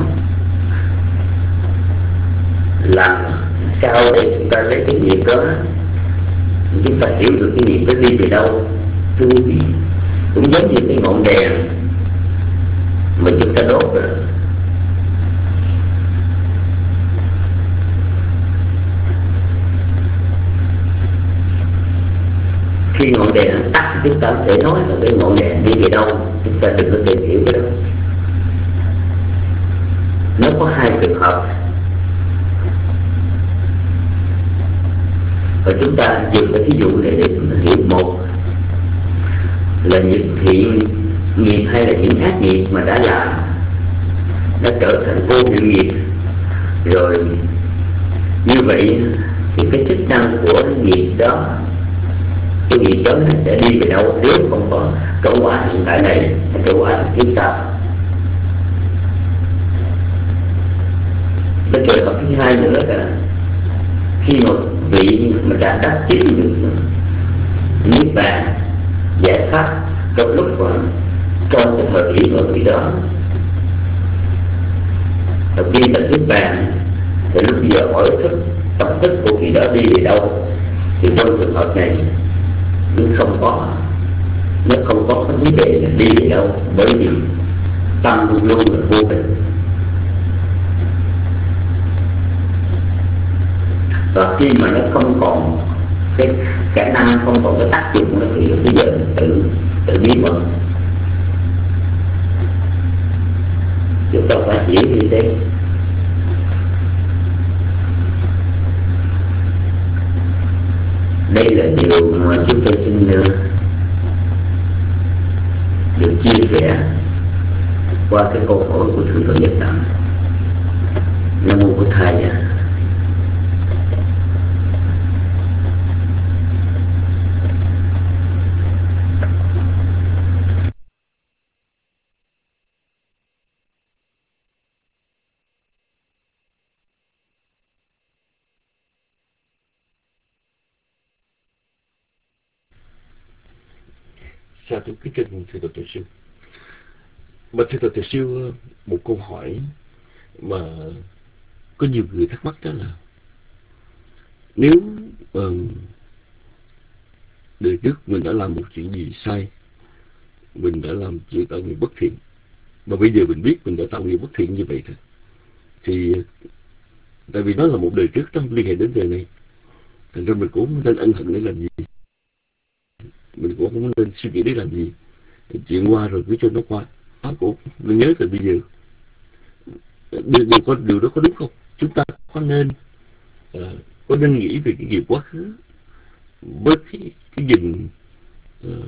[SPEAKER 6] làm sao để chúng ta lấy cái nghiệp đó, chúng ta hiểu được cái nghiệp đó đi về đâu. Thưa quý vị, cũng giống như cái ngọn đèn mà chúng ta đốt rồi, khi ngọn đèn tắt chúng ta sẽ nói là cái ngọn đèn đi về đâu, chúng ta đừng có tìm hiểu cái đó. Nó có hai trường hợp, và chúng ta dùng cái thí dụ này để chúng ta hiểu. Một là những thiện nghiệp hay là những ác nghiệp mà đã làm, đã trở thành vô hiệu nghiệp rồi, như vậy thì cái chức năng của cái nghiệp đó, cái nghiệp đó nó sẽ đi về đâu nếu không có kết quả hiện tại này, kết quả kiếp sau. Cái trường hợp thứ hai nữa là khi một vị mà đã đắc chứng được niết bàn giải thoát trong lúc mà trong cái thời điểm ở vị đó, đầu tiên là niết bàn, thì lúc giờ hỏi thức tâm thức của vị đó đi về đâu, thì trong trường hợp này nó không có nó không có cái vấn đề là đi về đâu, bởi vì tâm luôn luôn là vô tình. Và khi mà nó không còn cái khả năng, không còn cái tác dụng nữa, thì bây giờ tự tự biến mất. Chúng ta phải hiểu như thế. Đây là điều mà chúng tôi xin được, được chia sẻ qua cái câu hỏi của Thượng tọa Nhất Tâm. Nam mô Bổn Thầy.
[SPEAKER 4] Sa thú kính trình thưa Thầy Sư. Mà thưa Thầy Sư, một câu hỏi mà có nhiều người thắc mắc đó là nếu uh, đời trước mình đã làm một chuyện gì sai, mình đã làm chuyện tạo nghiệp bất thiện, mà bây giờ mình biết mình đã tạo nghiệp bất thiện như vậy thôi, thì tại vì nó là một đời trước đó, liên hệ đến đời này, thành ra mình cũng không nên ân hận để làm gì, mình cũng không nên suy nghĩ để làm gì. Chuyện qua rồi cứ cho nó qua. Đó cũng mình nhớ từ bây giờ điều, điều, có, điều đó có đúng không? Chúng ta có nên uh, có nên nghĩ về cái nghiệp quá khứ với cái, cái nhìn uh,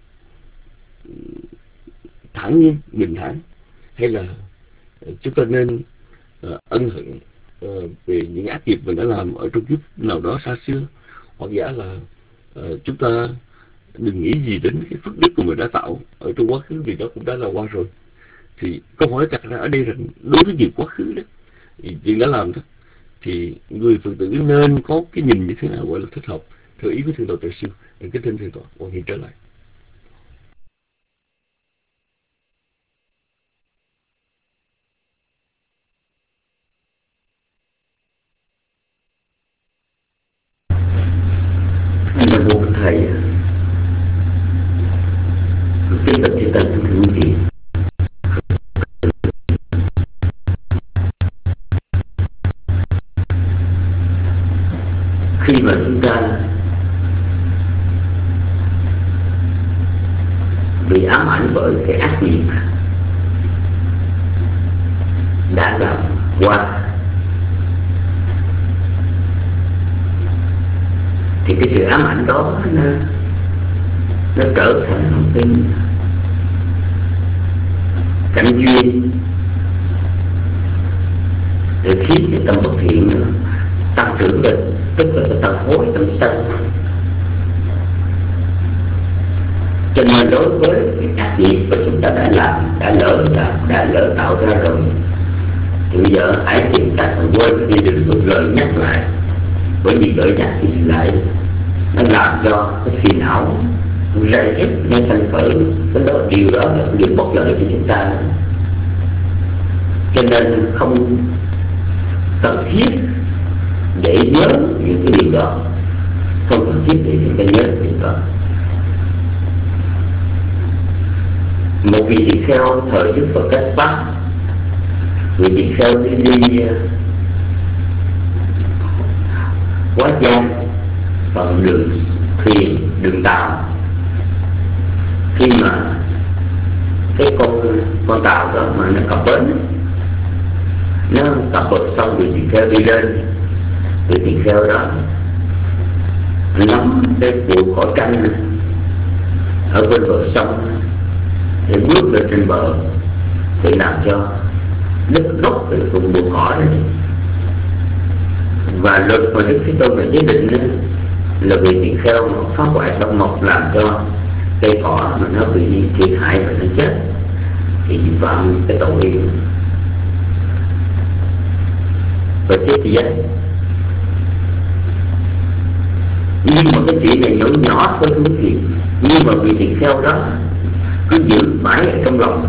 [SPEAKER 4] thản nhiên, bình thản, hay là uh, chúng ta nên uh, ân hận uh, về những ác nghiệp mình đã làm ở trong kiếp nào đó xa xưa, hoặc giả là uh, chúng ta đừng nghĩ gì đến cái phước đức của mình đã tạo ở trong quá khứ, vì đó cũng đã là qua rồi. Thì câu hỏi đặt ra ở đây là đối với nghiệp quá khứ đó, thì chuyện đã làm đó, thì người Phật tử nên có cái nhìn như thế nào gọi là thích hợp, theo ý của Thượng tọa Từ Sư. Đừng kính thỉnh Thượng tọa hoàn hiện trở lại.
[SPEAKER 6] Nam mô Thầy. Kính bạch chư tăng thưa quý vị, khi mà chúng ta bị ám ảnh bởi cái ác nghiệp đã làm qua, thì cái sự ám ảnh đó nó, nó trở thành một cái cảnh duyên để khiến cái tâm bất thiện tăng trưởng lên, tức là cái tâm hối, tâm sân. Cho nên đối với cái ác nghiệp mà chúng ta đã làm, đã lỡ làm, đã lỡ tạo ra rồi, thì bây giờ hãy tìm cách mà quên đi, đừng có gợi nhắc lại, bởi vì gợi nhắc thì lại nó làm cho cái phiền não rây ép nó sanh khởi, cái đó điều đó là điều bất lợi cho chúng ta. Cho nên không cần thiết để nhớ những cái điều đó, không cần thiết để chúng ta nhớ điều đó. Một vị tỳ kheo thời Đức Phật Cách Bắc, vị tỳ kheo đi đi quá gian bằng đường thuyền, đường tàu. Khi mà cái con con tàu đó mà nó cập bến, nó cập bờ xong vị tỳ kheo đi lên, vị tỳ kheo đó nắm cái bộ cỏ tranh ở bên bờ sông để bước lên trên bờ để làm cho đứt gốc cái vùng bộ cỏ đấy. Và luật mà Đức Thế Tôn đã chế định đó, là vì tỳ kheo mà phá hoại sông mộc làm cho cây cỏ mà nó bị thiệt hại và nó chết thì phạm cái tội và chết thì vậy. Nhưng mà cái chuyện này nhỏ nhỏ thôi không gì, nhưng mà vì tỳ kheo đó cứ giữ mãi ở trong lòng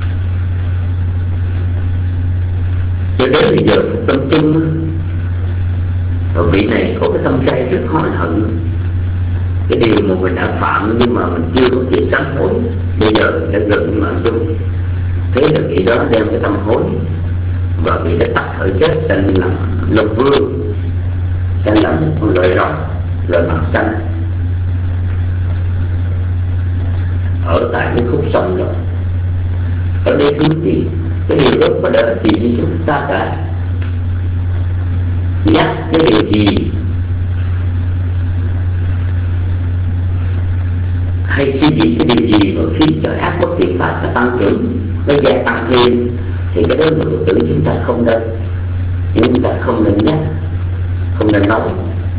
[SPEAKER 6] cho đến bây giờ tâm chung. Và vị này có cái tâm say rất hối hận cái điều mà mình đã phạm, nhưng mà mình chưa có kịp sám hối, bây giờ đã gần mạng chung. Thế là vị đó đem cái tâm hối và vị đã tắt thở chết, sanh làm Long Vương, sanh làm một con lợi rồng, lợi mặt xanh ở tại cái khúc sông đó. Ở đây thứ gì cái điều đó có đỡ gì với chúng ta cả. Nhắc cái điều gì hay suy nghĩ cái điều gì mà khiến cho ác bất thiện pháp nó tăng trưởng, nó gia tăng thêm, thì cái đó người Phật tử chúng ta không nên, chúng ta không nên nhắc, không nên nói.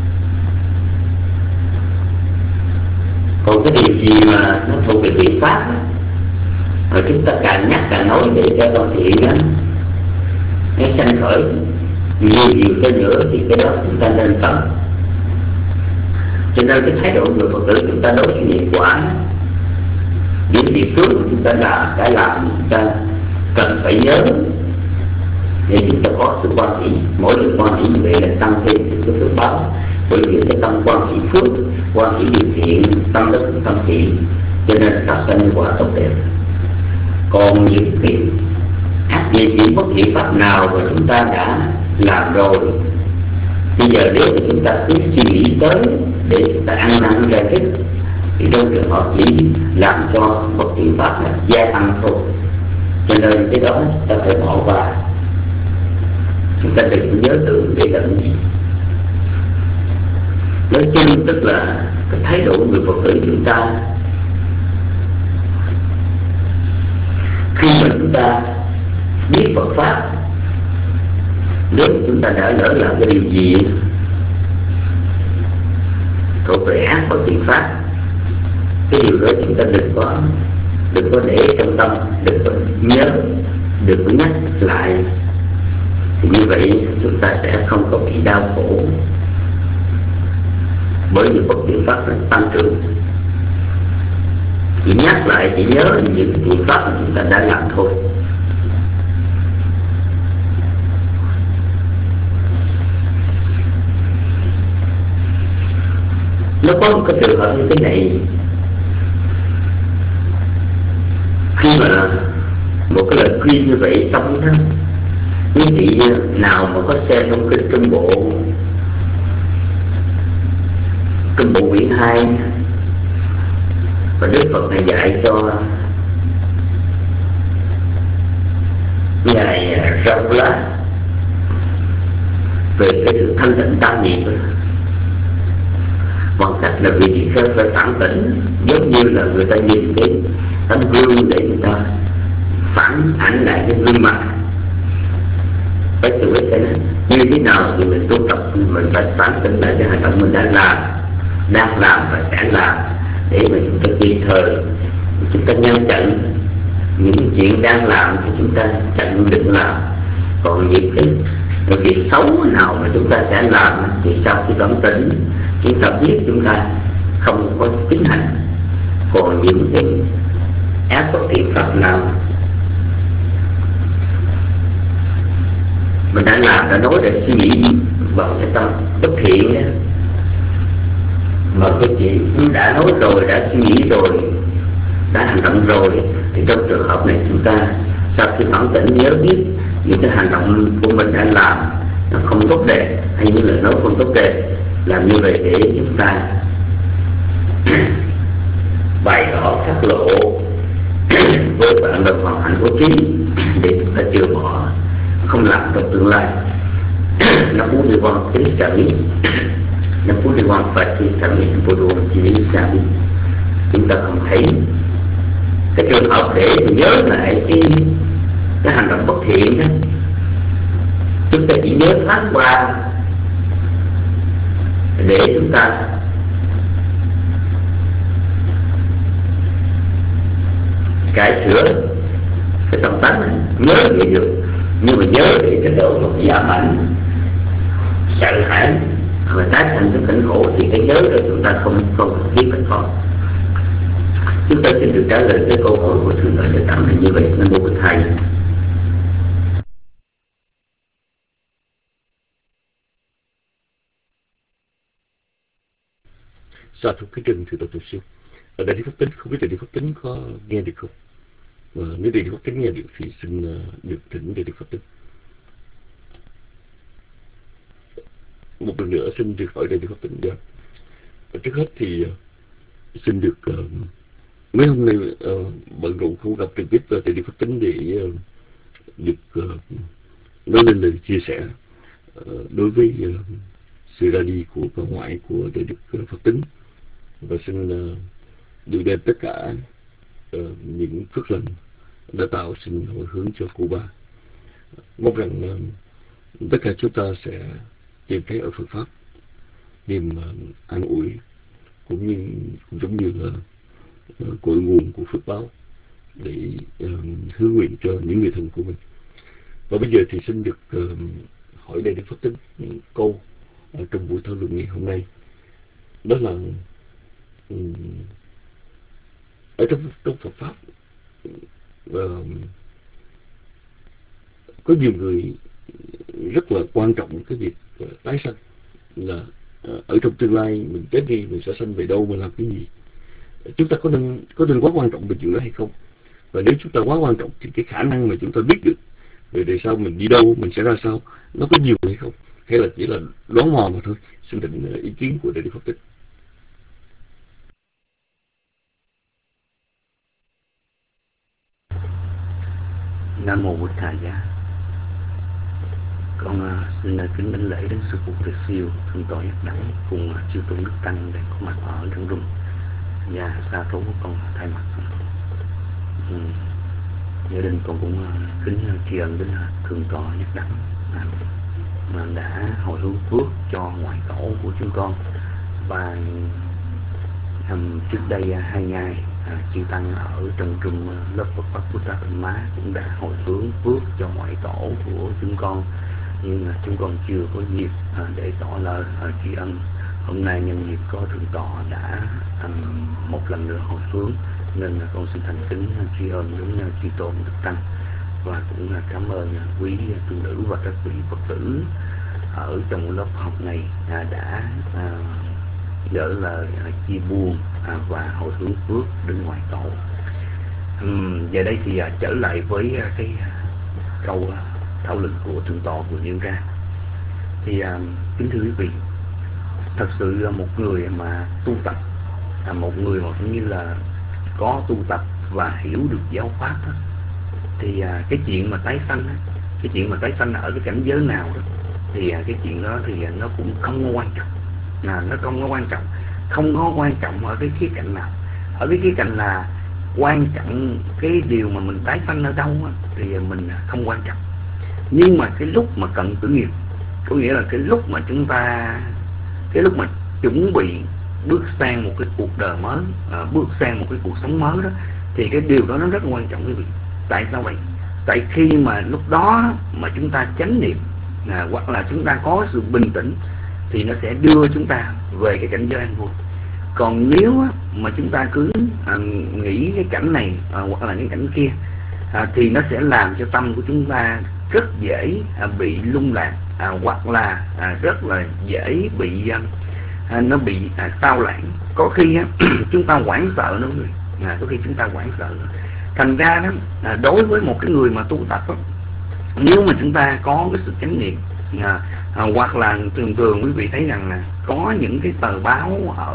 [SPEAKER 6] Còn cái điều gì mà nó thuộc về thiện pháp mà chúng ta càng nhắc càng nói để cho con thiện đó nó sanh khởi nhiều nhiều thêm nữa, thì cái đó chúng ta nên cần. Cho nên cái thái độ người Phật tử chúng ta đối với nghiệp quả, những địa phương mà chúng ta làm, đã làm chúng ta cần phải nhớ để chúng ta có sự quan hỷ. Mỗi lần quan hỷ như vậy là tăng thêm cái phước báo, bởi vì cái tâm quan hỷ phước, quan hỷ điều thiện, tâm đức tâm thiện, cho nên tạo sanh quả tốt đẹp. Còn những cái ác nghiệp, những bất thiện pháp nào mà chúng ta đã làm rồi, bây giờ nếu mà chúng ta cứ suy nghĩ tới để chúng ta ăn năn giải thích, thì trong trường hợp chỉ làm cho bất thiện pháp là gia tăng thôi. Cho nên cái đó ta phải bỏ qua, chúng ta đừng nhớ tưởng để làm gì. Nói chung tức là cái thái độ người Phật tử chúng ta khi mà chúng ta biết Phật pháp, nếu chúng ta đã lỡ làm cái điều gì thuộc về ác bất thiện pháp, cái điều đó chúng ta đừng có đừng có để trong tâm, đừng có nhớ, đừng có nhắc lại, thì như vậy chúng ta sẽ không có bị đau khổ bởi những bất thiện pháp nó tăng trưởng. Chỉ nhắc lại, chỉ nhớ những thiện pháp mà chúng ta đã làm thôi. Nó có một cái trường hợp như thế này, khi mà một cái lời khuyên như vậy xong đó, quý vị nào mà có xem trong kinh Trung Bộ, Trung Bộ quyển hai, và Đức Phật này dạy cho ngài Râu Lá về cái sự thanh tịnh tam niệm, bằng cách là vì tỳ kheo phải phản tỉnh, giống như là người ta nhìn cái tấm gương để người ta phản ảnh lại cái gương mặt. Phải tự biết xem như thế nào thì mình tu tập, mình phải phản tỉnh lại cái hành động mình đang làm, đang làm và sẽ làm, để mà chúng ta kịp thời chúng ta ngăn chặn những chuyện đang làm thì chúng ta chặn đừng làm. Còn những cái Rồi việc xấu nào mà chúng ta sẽ làm thì sau khi cảm tỉnh chúng ta biết chúng ta không có chính hành. Còn những cái ác bất thiện pháp nào mình đã làm, đã nói, đã suy nghĩ bằng cái tâm bất thiện đó, mà cái chuyện đã nói rồi, đã suy nghĩ rồi, đã hành động rồi, thì trong trường hợp này chúng ta sau khi phản tỉnh nhớ biết những cái hành động của mình đã làm nó không tốt đẹp, hay những lời nói không tốt đẹp, làm như vậy để chúng ta bày tỏ phát lộ với bạn đồng hoàn hạnh của trí để chúng ta chưa bỏ, không làm trong tương lai. Nó muốn đi quan cái sẵn, nó muốn đi quan phải cái sẵn thì bộ đồ chỉ sẵn, chúng ta không thấy cái trường hợp để nhớ lại cái cái hành động bất thiện đó, chúng ta chỉ nhớ thoáng qua để chúng ta cải sửa cái tâm tánh này, nhớ vậy được, nhưng mà nhớ để cái độ mà giảm mạnh sợ hãi và tái thành cái cảnh khổ thì cái nhớ đó chúng ta không không biết phải có. Chúng ta xin được trả lời cái câu hỏi của thượng đế để tạm là như vậy. Nam mô Bổn Thầy.
[SPEAKER 4] Sa thú cái chân thưa tổ sư. Ở Đại Đức Pháp Tính, không biết Đại Đức Pháp Tính có nghe được không? Và nếu Đại Đức Pháp Tính nghe được thì xin được thỉnh Đại Đức Pháp Tính. Một lần nữa xin được hỏi Đại Đức Pháp Tính. Trước hết thì xin được uh, mấy hôm nay uh, bận rộn không gặp trực tiếp Đại Đức Pháp Tính để uh, được uh, nói lên lời chia sẻ uh, đối với uh, sự ra đi của bà ngoại của Đại Đức uh, Pháp Tính, và xin uh, được đem tất cả uh, những phước lành đã tạo xin hồi hướng cho cô ba. Mong rằng uh, tất cả chúng ta sẽ tìm thấy ở Phật pháp niềm uh, an ủi, cũng như cũng giống như là uh, cội nguồn của phước báo để uh, hướng nguyện cho những người thân của mình. Và bây giờ thì xin được uh, hỏi Đại Đức Pháp Tính những câu uh, trong buổi thảo luận ngày hôm nay. Đó là um, ở trong, trong Phật pháp uh, có nhiều người rất là quan trọng cái việc uh, tái sanh, là uh, ở trong tương lai mình chết đi mình sẽ sanh về đâu, mình làm cái gì. Chúng ta có nên có nên quá quan trọng về chuyện đó hay không? Và nếu chúng ta quá quan trọng thì cái khả năng mà chúng ta biết được về đời sau mình đi đâu, mình sẽ ra sao, nó có nhiều hay không? Hay là chỉ là đoán mò mà thôi? Xin định ý kiến của Đại Đức Pháp Tính.
[SPEAKER 2] Nam mô Bổn Thầy. Con uh, xin uh, kính đảnh lễ đến sư phụ Tuyệt Siêu thượng tọa Giác Đẳng cùng uh, chư tôn đức tăng đang có mặt ở trong rung, và sa thú của con thay mặt um, gia đình con cũng uh, kính uh, tri ân đến uh, thượng tọa Giác Đẳng uh, mà đã hồi hướng phước cho ngoại tổ của chúng con. Và um, trước đây uh, hai ngày uh, chư tăng ở trong trung uh, lớp Phật pháp Buddha Tịnh Má cũng đã hồi hướng phước cho ngoại tổ của chúng con, nhưng uh, chúng con chưa có dịp uh, để tỏ lời uh, tri ân. Hôm nay nhân dịp có thượng tọa đã um, một lần nữa hồi hướng, nên uh, con xin thành kính uh, tri ân đến uh, chư tôn đức tăng, và cũng uh, cảm ơn uh, quý uh, tu nữ và các vị Phật tử ở trong lớp học này uh, đã uh, gửi lời uh, chia buồn uh, và hồi hướng phước đến ngoại tổ. Um, giờ đây thì uh, trở lại với uh, cái uh, câu uh, thảo luận của thượng tọa vừa nêu ra. Thì uh, kính thưa quý vị, thật sự là một người mà tu tập, là một người mà cũng như là có tu tập và hiểu được giáo pháp đó, thì à, cái chuyện mà tái sanh đó, cái chuyện mà tái sanh ở cái cảnh giới nào đó, thì à, cái chuyện đó thì nó cũng không có quan trọng, là nó không có quan trọng, không có quan trọng ở cái khía cạnh nào. Ở cái khía cạnh là quan trọng cái điều mà mình tái sanh ở đâu đó, thì mình không quan trọng. Nhưng mà cái lúc mà cần tử nghiệp, có nghĩa là cái lúc mà chúng ta cái lúc mà chuẩn bị bước sang một cái cuộc đời mới, à, bước sang một cái cuộc sống mới đó, thì cái điều đó nó rất quan trọng quý vị. Tại sao vậy? Tại khi mà lúc đó mà chúng ta chánh niệm, à, hoặc là chúng ta có sự bình tĩnh thì nó sẽ đưa chúng ta về cái cảnh giới an vui. Còn nếu á, mà chúng ta cứ à, nghĩ cái cảnh này à, hoặc là cái cảnh kia à, thì nó sẽ làm cho tâm của chúng ta rất dễ à, bị lung lạc, à, hoặc là à, rất là dễ bị à, nó bị à, sao lãng. Có khi á, chúng ta hoảng sợ nữa, à, có khi chúng ta hoảng sợ nữa. Thành ra đó à, đối với một cái người mà tu tập đó, nếu mà chúng ta có cái sự chánh niệm à, à, hoặc là thường thường quý vị thấy rằng là có những cái tờ báo ở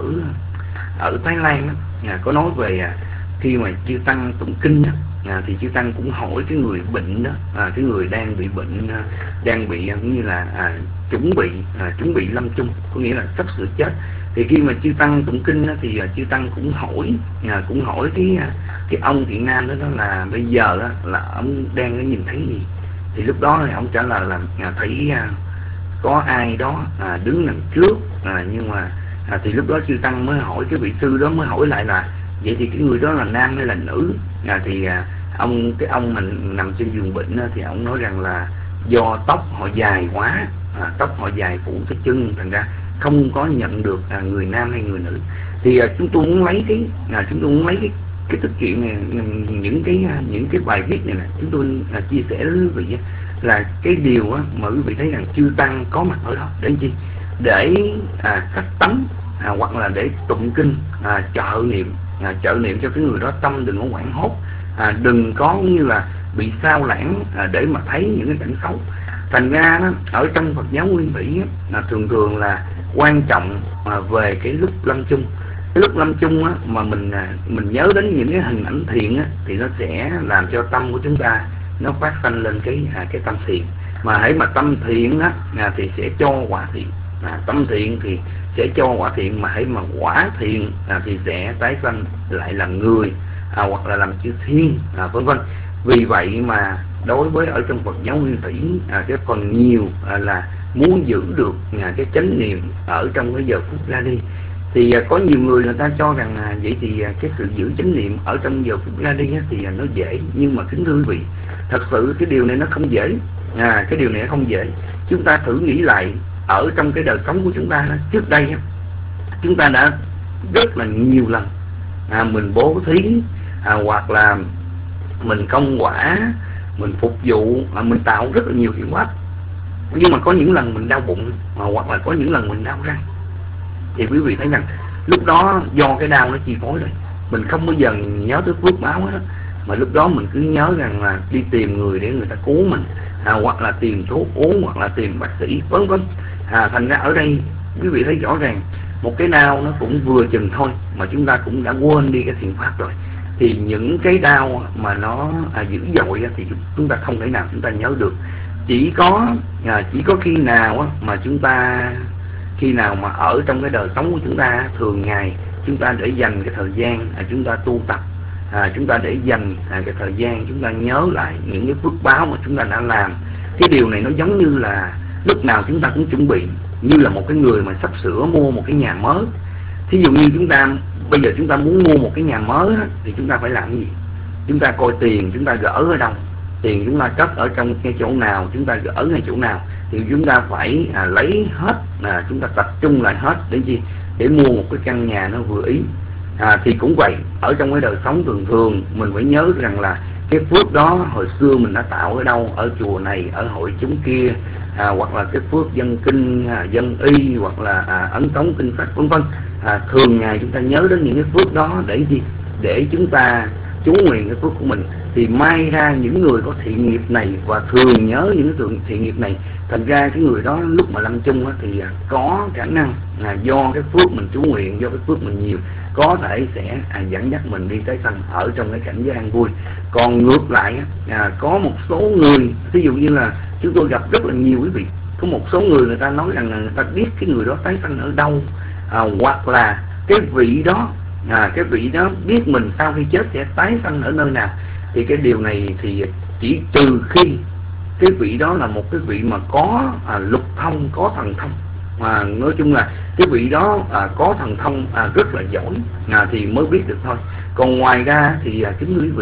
[SPEAKER 2] ở Thái Lan đó, à, có nói về à, khi mà chư tăng tụng kinh đó, à, thì chư tăng cũng hỏi cái người bệnh đó, à, cái người đang bị bệnh à, đang bị cũng như là à, chuẩn bị à, chuẩn bị lâm chung, có nghĩa là sắp sửa chết. Thì khi mà chư tăng tụng kinh đó, thì à, chư tăng cũng hỏi à, cũng hỏi cái cái ông thiện nam đó, đó là bây giờ đó, là ông đang nhìn thấy gì. Thì lúc đó thì ông trả lời là à, thấy à, có ai đó à, đứng đằng trước, à, nhưng mà à, thì lúc đó chư tăng mới hỏi cái vị sư đó, mới hỏi lại là vậy thì cái người đó là nam hay là nữ. À, thì à, ông cái ông mình nằm trên giường bệnh đó, thì ông nói rằng là do tóc họ dài quá, à, tóc họ dài phủ tới chân, thành ra không có nhận được à, người nam hay người nữ. Thì à, chúng tôi muốn lấy cái à, chúng tôi muốn lấy cái cái tích chuyện này, những cái những cái bài viết này này chúng tôi à, chia sẻ với quý vị là cái điều á, mà quý vị thấy rằng chư tăng có mặt ở đó để chi, để à, cách tánh à, hoặc là để tụng kinh à, trợ niệm à, trợ niệm cho cái người đó tâm đừng có hoảng hốt, à, đừng có như là bị sao lãng à, để mà thấy những cái cảnh xấu. Thành ra đó, ở trong Phật giáo Nguyên Thủy là thường thường là quan trọng à, về cái lúc lâm chung. Cái lúc lâm chung á, mà mình à, mình nhớ đến những cái hình ảnh thiện á, thì nó sẽ làm cho tâm của chúng ta nó phát sanh lên cái à, cái tâm thiện. Mà hãy mà tâm thiện á à, thì sẽ cho quả thiện, à, tâm thiện thì sẽ cho quả thiện, mà hãy mà quả thiện à, thì sẽ tái sanh lại làm người à, hoặc là làm chư thiên à, vân vân. Vì vậy mà đối với ở trong Phật giáo Nguyên Thủy à, cái phần nhiều à, là muốn giữ được à, cái chánh niệm ở trong cái giờ phút ra đi. Thì à, có nhiều người người ta cho rằng à, vậy thì à, cái sự giữ chánh niệm ở trong giờ phút ra đi á, thì à, nó dễ. Nhưng mà kính thưa quý vị, thật sự cái điều này nó không dễ, à, cái điều này nó không dễ. Chúng ta thử nghĩ lại ở trong cái đời sống của chúng ta đó, trước đây á, chúng ta đã rất là nhiều lần à, mình bố thí à, hoặc là mình công quả, mình phục vụ, à, mình tạo rất là nhiều hiệu quả. Nhưng mà có những lần mình đau bụng à, hoặc là có những lần mình đau răng, thì quý vị thấy rằng lúc đó do cái đau nó chi phối rồi, mình không bao giờ nhớ tới phước báo hết, mà lúc đó mình cứ nhớ rằng là đi tìm người để người ta cứu mình, à, hoặc là tìm thuốc uống, hoặc là tìm bác sĩ vân vân. À, thành ra ở đây quý vị thấy rõ ràng một cái đau nó cũng vừa chừng thôi mà chúng ta cũng đã quên đi cái thiện pháp rồi. Thì những cái đau mà nó à, dữ dội thì chúng ta không thể nào chúng ta nhớ được. Chỉ có à, chỉ có khi nào á, mà chúng ta khi nào mà ở trong cái đời sống của chúng ta thường ngày, chúng ta để dành cái thời gian à, chúng ta tu tập, à, chúng ta để dành à, cái thời gian chúng ta nhớ lại những cái phước báo mà chúng ta đã làm. Cái điều này nó giống như là lúc nào chúng ta cũng chuẩn bị, như là một cái người mà sắp sửa mua một cái nhà mới. Thí dụ như chúng ta bây giờ chúng ta muốn mua một cái nhà mới á, thì chúng ta phải làm gì? Chúng ta coi tiền chúng ta gỡ ở đâu, tiền chúng ta cất ở trong cái chỗ nào, chúng ta gỡ ngay chỗ nào, thì chúng ta phải à, lấy hết, à, chúng ta tập trung lại hết để gì? Để mua một cái căn nhà nó vừa ý. À, thì cũng vậy, ở trong cái đời sống thường thường mình phải nhớ rằng là cái phước đó hồi xưa mình đã tạo ở đâu, ở chùa này, ở hội chúng kia, à, hoặc là cái phước dân kinh, à, dân y, hoặc là à, ấn tống kinh sách vân vân. À, thường ngày chúng ta nhớ đến những cái phước đó để gì? Để chúng ta chú nguyện cái phước của mình. Thì may ra những người có thiện nghiệp này và thường nhớ những cái thiện nghiệp này, thành ra cái người đó lúc mà lâm chung á, thì à, có khả năng à, do cái phước mình chú nguyện, do cái phước mình nhiều, có thể sẽ à, dẫn dắt mình đi tới sanh ở trong cái cảnh giới an vui. Còn ngược lại à, có một số người, ví dụ như là chúng tôi gặp rất là nhiều quý vị, có một số người người ta nói rằng là người ta biết cái người đó tái sanh ở đâu, à, hoặc là cái vị đó à, cái vị đó biết mình sau khi chết sẽ tái sanh ở nơi nào. Thì cái điều này thì chỉ trừ khi cái vị đó là một cái vị mà có à, lục thông, có thần thông, mà nói chung là cái vị đó à, có thần thông à, rất là giỏi à, thì mới biết được thôi. Còn ngoài ra thì à, kính quý vị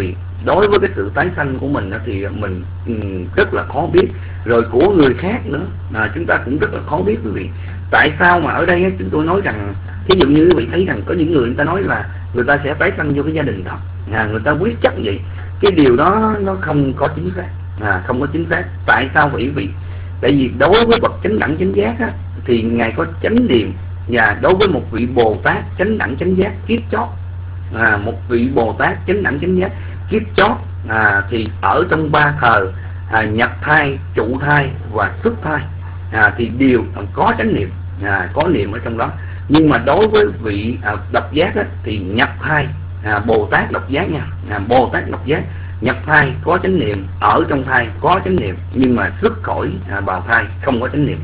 [SPEAKER 2] đối với cái sự tái sanh của mình thì mình rất là khó biết, rồi của người khác nữa à, chúng ta cũng rất là khó biết quý vị. Tại sao mà ở đây chúng tôi nói rằng, ví dụ như quý vị thấy rằng có những người người ta nói là người ta sẽ tái sanh vô cái gia đình đó, à, người ta quyết chắc vậy. Cái điều đó nó không có chính xác, à, không có chính xác. Tại sao vậy quý vị? Tại vì đối với bậc chánh đẳng chánh giác á, thì ngài có chánh niệm, và đối với một vị Bồ Tát chánh đẳng chánh giác kiếp chót, à, một vị Bồ Tát chánh đẳng chánh giác kiếp chót à, thì ở trong ba thời à, nhập thai, trụ thai và xuất thai à, thì đều có chánh niệm, à, có niệm ở trong đó. Nhưng mà đối với vị à, độc giác á, thì nhập thai, à, Bồ Tát độc giác nha, à, Bồ Tát độc giác nhập thai có chánh niệm, ở trong thai có chánh niệm, nhưng mà xuất khỏi à, bào thai không có chánh niệm.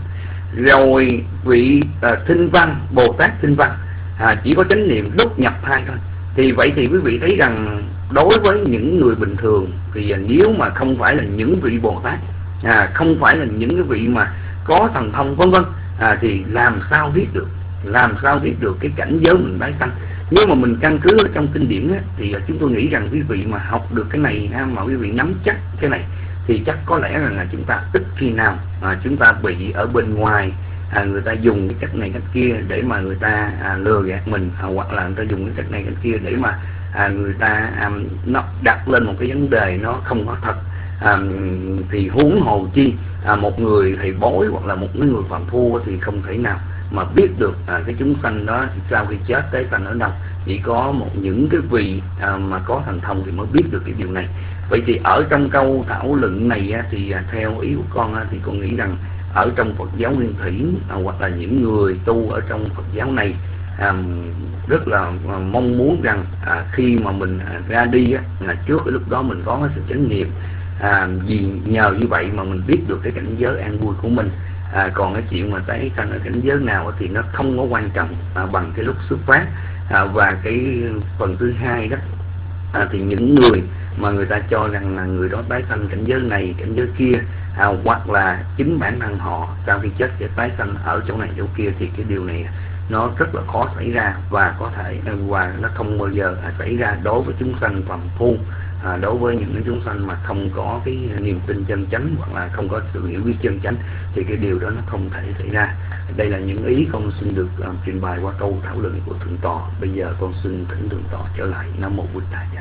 [SPEAKER 2] Rồi vị à, Thinh Văn, Bồ Tát Thinh Văn à, chỉ có chánh niệm lúc nhập thai thôi. Thì vậy thì quý vị thấy rằng đối với những người bình thường thì nếu mà không phải là những vị Bồ Tát, à, không phải là những cái vị mà có thần thông vân vân, à, thì làm sao biết được, làm sao biết được cái cảnh giới mình tái sanh? Nếu mà mình căn cứ ở trong kinh điển á, thì chúng tôi nghĩ rằng quý vị mà học được cái này, mà quý vị nắm chắc cái này, thì chắc có lẽ rằng là chúng ta ít khi nào mà chúng ta bị ở bên ngoài à, người ta dùng cái cách này cách kia để mà người ta à, lừa gạt mình, à, hoặc là người ta dùng cái cách này cách kia để mà à, người ta à, nó đặt lên một cái vấn đề nó không có thật. À, thì huống hồ chi à, một người thầy bói hoặc là một người phàm phu thì không thể nào mà biết được à, cái chúng sanh đó sau khi chết tái sanh ở đâu. Chỉ có một những cái vị à, mà có thần thông thì mới biết được cái điều này. Vậy thì ở trong câu thảo luận này á, thì à, theo ý của con á, thì con nghĩ rằng ở trong Phật giáo Nguyên Thủy à, hoặc là những người tu ở trong Phật giáo này à, rất là à, mong muốn rằng à, khi mà mình à, ra đi á, là trước cái lúc đó mình có cái sự chánh niệm, à, vì nhờ như vậy mà mình biết được cái cảnh giới an vui của mình. À, còn cái chuyện mà tái sanh ở cảnh giới nào thì nó không có quan trọng à, bằng cái lúc xuất phát. À, và cái phần thứ hai đó à, thì những người mà người ta cho rằng là người đó tái sanh cảnh giới này cảnh giới kia, à, hoặc là chính bản thân họ sau khi chết sẽ tái sanh ở chỗ này chỗ kia, thì cái điều này nó rất là khó xảy ra, và có thể và nó không bao giờ à, xảy ra đối với chúng sanh phàm phu. À, đối với những chúng sanh mà không có cái niềm tin chân chánh hoặc là không có sự hiểu biết chân chánh thì cái điều đó nó không thể xảy ra. Đây là những ý con xin được um, trình bày qua câu thảo luận của thượng tọa. Bây giờ con xin thỉnh thượng tọa trở lại. Nam mô Bụt Thầy.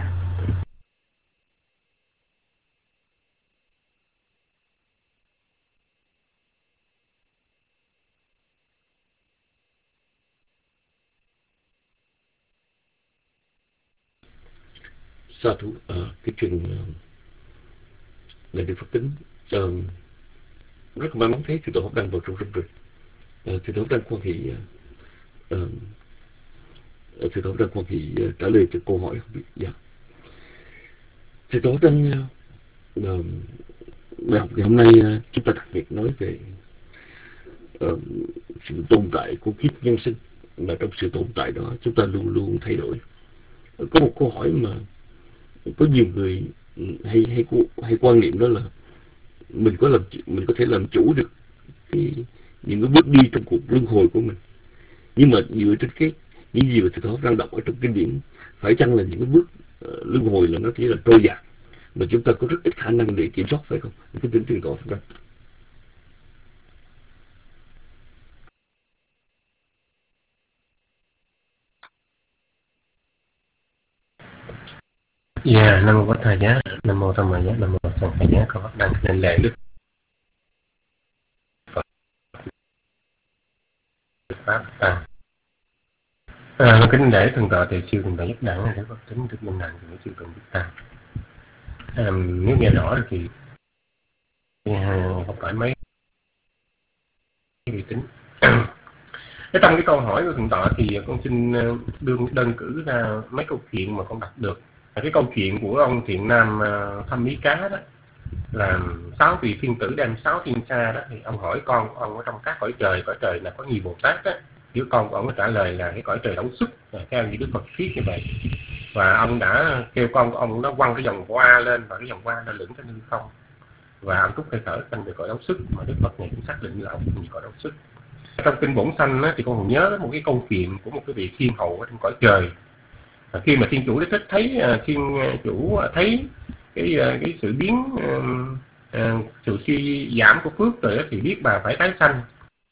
[SPEAKER 4] Sa thú, à, cái chuyện uh, này được Phật tính uh, rất là may mắn thấy Thượng tọa Pháp Đăng vào trong rừng rồi. Uh, Thượng tọa Pháp Đăng quan hệ uh, uh, Thượng tọa Pháp Đăng quan hệ uh, trả lời cho câu hỏi không biết. Dạ. Thượng tọa Pháp Đăng uh, uh, bài học ngày hôm nay uh, chúng ta đặc biệt nói về uh, sự tồn tại của kiếp nhân sinh, mà trong sự tồn tại đó chúng ta luôn luôn thay đổi. Uh, có một câu hỏi mà có nhiều người hay hay hay quan niệm đó là mình có làm mình có thể làm chủ được cái, những cái bước đi trong cuộc luân hồi của mình. Nhưng mà dựa trên cái những gì mà Thượng tọa đang đọc ở trong kinh điển, phải chăng là những cái bước uh, luân hồi là nó chỉ là trôi dạt mà chúng ta có rất ít khả năng để kiểm soát, phải không? Cái tính Thượng tọa Pháp Đăng.
[SPEAKER 7] Dạ, Nam mô Bổn Thầy Giá, Nam mô Tham Mà Giá, Nam mô Sanh Thầy Giá. Con Pháp Đăng nên lễ đức Phật Pháp à. À, kính lễ thượng tọa Từ Siêu Thượng tọa Nhất Đẳng, để Phật tính Đức Minh Đẳng của Siêu Thượng Nhất Đẳng. À, nếu nghe rõ thì không phải mấy vị tính. Cái trong cái câu hỏi của thượng tọa thì con xin đơn đơn cử ra mấy câu chuyện mà con đọc được. Cái câu chuyện của ông Thiện Nam uh, Thăm Mí Cá đó, là sáu vị thiên tử đem sáu thiên sa đó, thì ông hỏi con của ông ở trong các cõi trời, cõi trời là có nhiều Bồ Tát đó, đứa con của ông có trả lời là cái cõi trời Đấu Xuất, theo như Đức Phật thuyết như vậy. Và ông đã kêu con của ông nó quăng cái vòng hoa lên, và cái vòng hoa nó lửng trên hư không, và ông thúc hơi thở sanh về cõi Đấu Xuất, mà Đức Phật này cũng xác định là ông về cõi Đấu Xuất. Trong kinh Bổn Sanh á, thì con còn nhớ một cái câu chuyện của một cái vị thiên hậu ở trong cõi trời. À, khi mà Thiên Chủ Đích Thích thấy uh, Thiên Chủ thấy cái uh, cái sự biến uh, uh, sự suy giảm của phước rồi thì biết bà phải tái sanh.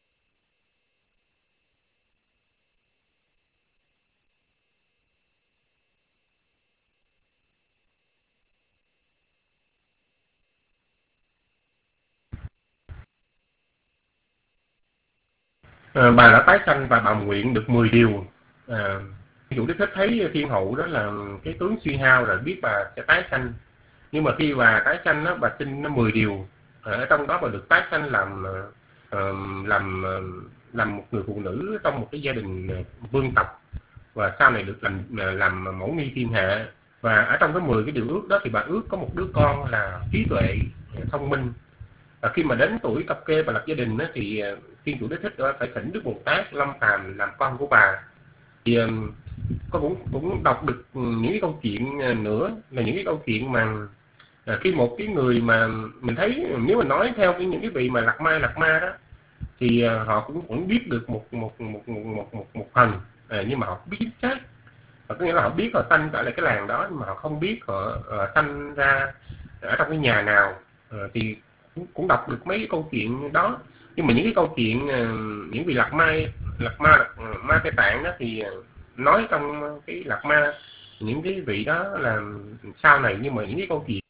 [SPEAKER 7] À, bà đã tái sanh và bà nguyện được mười điều. À, Thiên Chủ Đích Thích thấy Thiên Hậu đó là cái tướng suy hao rồi biết bà sẽ tái sanh, nhưng mà khi bà tái sanh đó, bà xin nó mười điều. Ở trong đó bà được tái sanh làm uh, làm uh, làm một người phụ nữ trong một cái gia đình vương tộc, và sau này được làm làm mẫu nghi thiên hạ. Và ở trong cái mười cái điều ước đó thì bà ước có một đứa con là trí tuệ, thông minh. Và khi mà đến tuổi cập kê và lập gia đình đó, thì Thiên Chủ Đích Thích đó phải thỉnh Đức Bồ Tát lâm phàm làm con của bà. Thì có cũng cũng đọc được những cái câu chuyện nữa là những cái câu chuyện mà à, khi một cái người mà mình thấy nếu mà nói theo cái những cái vị mà lạc ma lạc ma đó thì à, họ cũng cũng biết được một một một một một một, một phần, à, nhưng mà họ biết chính xác. Và có nghĩa là họ biết họ sanh tại lại cái làng đó, nhưng mà họ không biết họ uh, sanh ra ở trong cái nhà nào. Uh, thì cũng, cũng đọc được mấy cái câu chuyện đó. Nhưng mà những cái câu chuyện uh, những vị lạc mai lạc ma lạc ma Tây Tạng đó thì uh, nói trong cái lạc ma những cái vị đó là sau này, nhưng mà những cái câu chuyện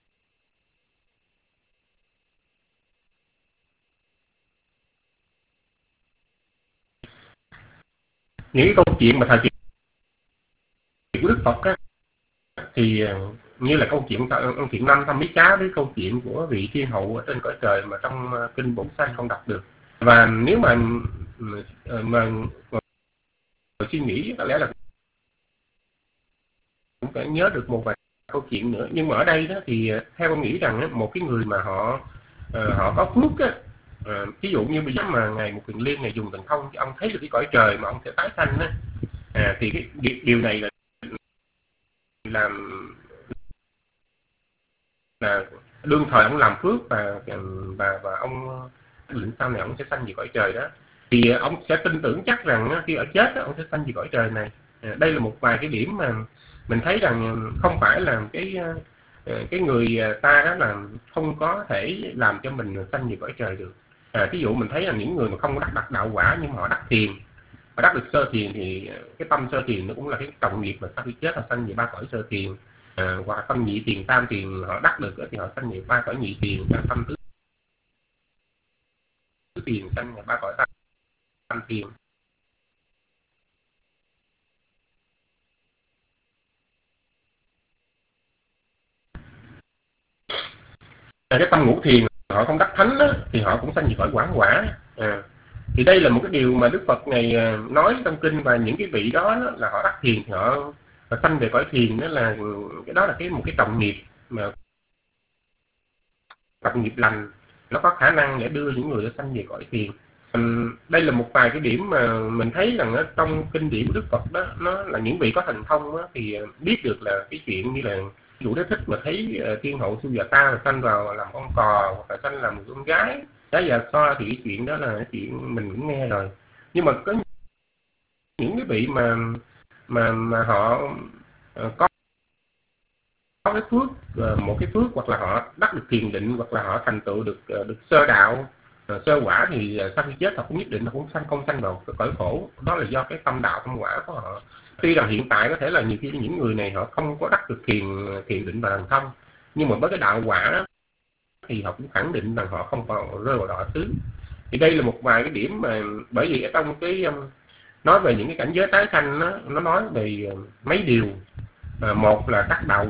[SPEAKER 7] những cái câu chuyện mà thời kỳ của Đức Phật á, thì uh, như là câu chuyện ông Thiện Nam Thăm Mỹ Cá với câu chuyện của vị Thiên Hậu ở trên cõi trời mà trong uh, kinh Bổn Sanh không đọc được. Và nếu mà mà, mà, mà suy nghĩ có lẽ là cũng phải nhớ được một vài câu chuyện nữa. Nhưng mà ở đây đó thì theo tôi nghĩ rằng một cái người mà họ uh, họ có phước á, uh, ví dụ như bây giờ mà ngài Một Kiền Liên ngài dùng thần thông cho ông thấy được cái cõi trời mà ông sẽ tái sanh á, à, thì cái điều này là làm là đương thời ông làm phước, và và và ông định sau này ông sẽ sanh về cõi trời đó, thì ông sẽ tin tưởng chắc rằng khi ở chết ông sẽ sanh về cõi trời này. À, đây là một vài cái điểm mà mình thấy rằng không phải là cái cái người ta đó là không có thể làm cho mình sanh về cõi trời được. À, ví dụ mình thấy là những người mà không có đắc đắc đạo quả nhưng mà họ đắc thiền, họ đắc được sơ thiền, thì cái tâm sơ thiền nó cũng là cái trọng nghiệp mà sau khi chết họ sanh về ba cõi sơ thiền. À, hoặc tâm nhị thiền, tam thiền họ đắc được thì họ sanh về ba cõi nhị thiền, tâm tứ thiền sanh về ba cõi tam, tam thiền. À, cái tâm ngũ thiền họ không đắc thánh đó, thì họ cũng sanh về cõi quảng quả. À, thì đây là một cái điều mà Đức Phật ngày nói trong kinh, và những cái vị đó, đó là họ đắc thiền thì họ, họ sanh về cõi thiền. Đó là cái đó là cái một cái trọng nghiệp mà trọng nghiệp lành, nó có khả năng để đưa những người đó sanh về cõi thiền. Uhm, đây là một vài cái điểm mà mình thấy rằng ở trong kinh điển của Đức Phật đó, nó là những vị có thần thông đó, thì biết được là cái chuyện như là Chủ Đế Thích mà thấy uh, Thiên Hậu Su Già Ta là sanh vào làm con cò, hoặc là sanh làm một con gái gái già so, thì cái chuyện đó là cái chuyện mình cũng nghe rồi. Nhưng mà có những cái vị mà mà mà họ uh, có có cái phước, uh, một cái phước, hoặc là họ đắc được thiền định, hoặc là họ thành tựu được uh, được sơ đạo, uh, sơ quả, thì uh, sau khi chết họ cũng nhất định họ cũng sanh không sanh vào cái cõi khổ. Đó là do cái tâm đạo tâm quả của họ. Tuy rằng hiện tại có thể là nhiều khi những người này họ không có đắc được thiền thiền định và thần thông, nhưng mà với cái đạo quả thì họ cũng khẳng định rằng họ không vào rơi vào đọa xứ. Thì đây là một vài cái điểm mà, bởi vì ở trong cái um, nói về những cái cảnh giới tái sanh, nó nó nói về uh, mấy điều. Uh, một là đắc đạo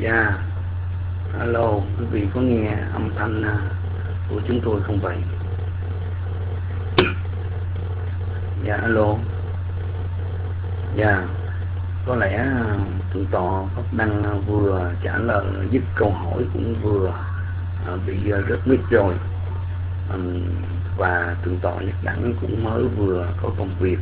[SPEAKER 2] Dạ, alo, quý vị có nghe âm thanh của chúng tôi không vậy? Dạ, alo. Dạ, có lẽ thượng tọa Pháp Đăng vừa trả lời giúp câu hỏi cũng vừa bị rớt mic rồi. Và thượng tọa Nhật Đẳng cũng mới vừa có công việc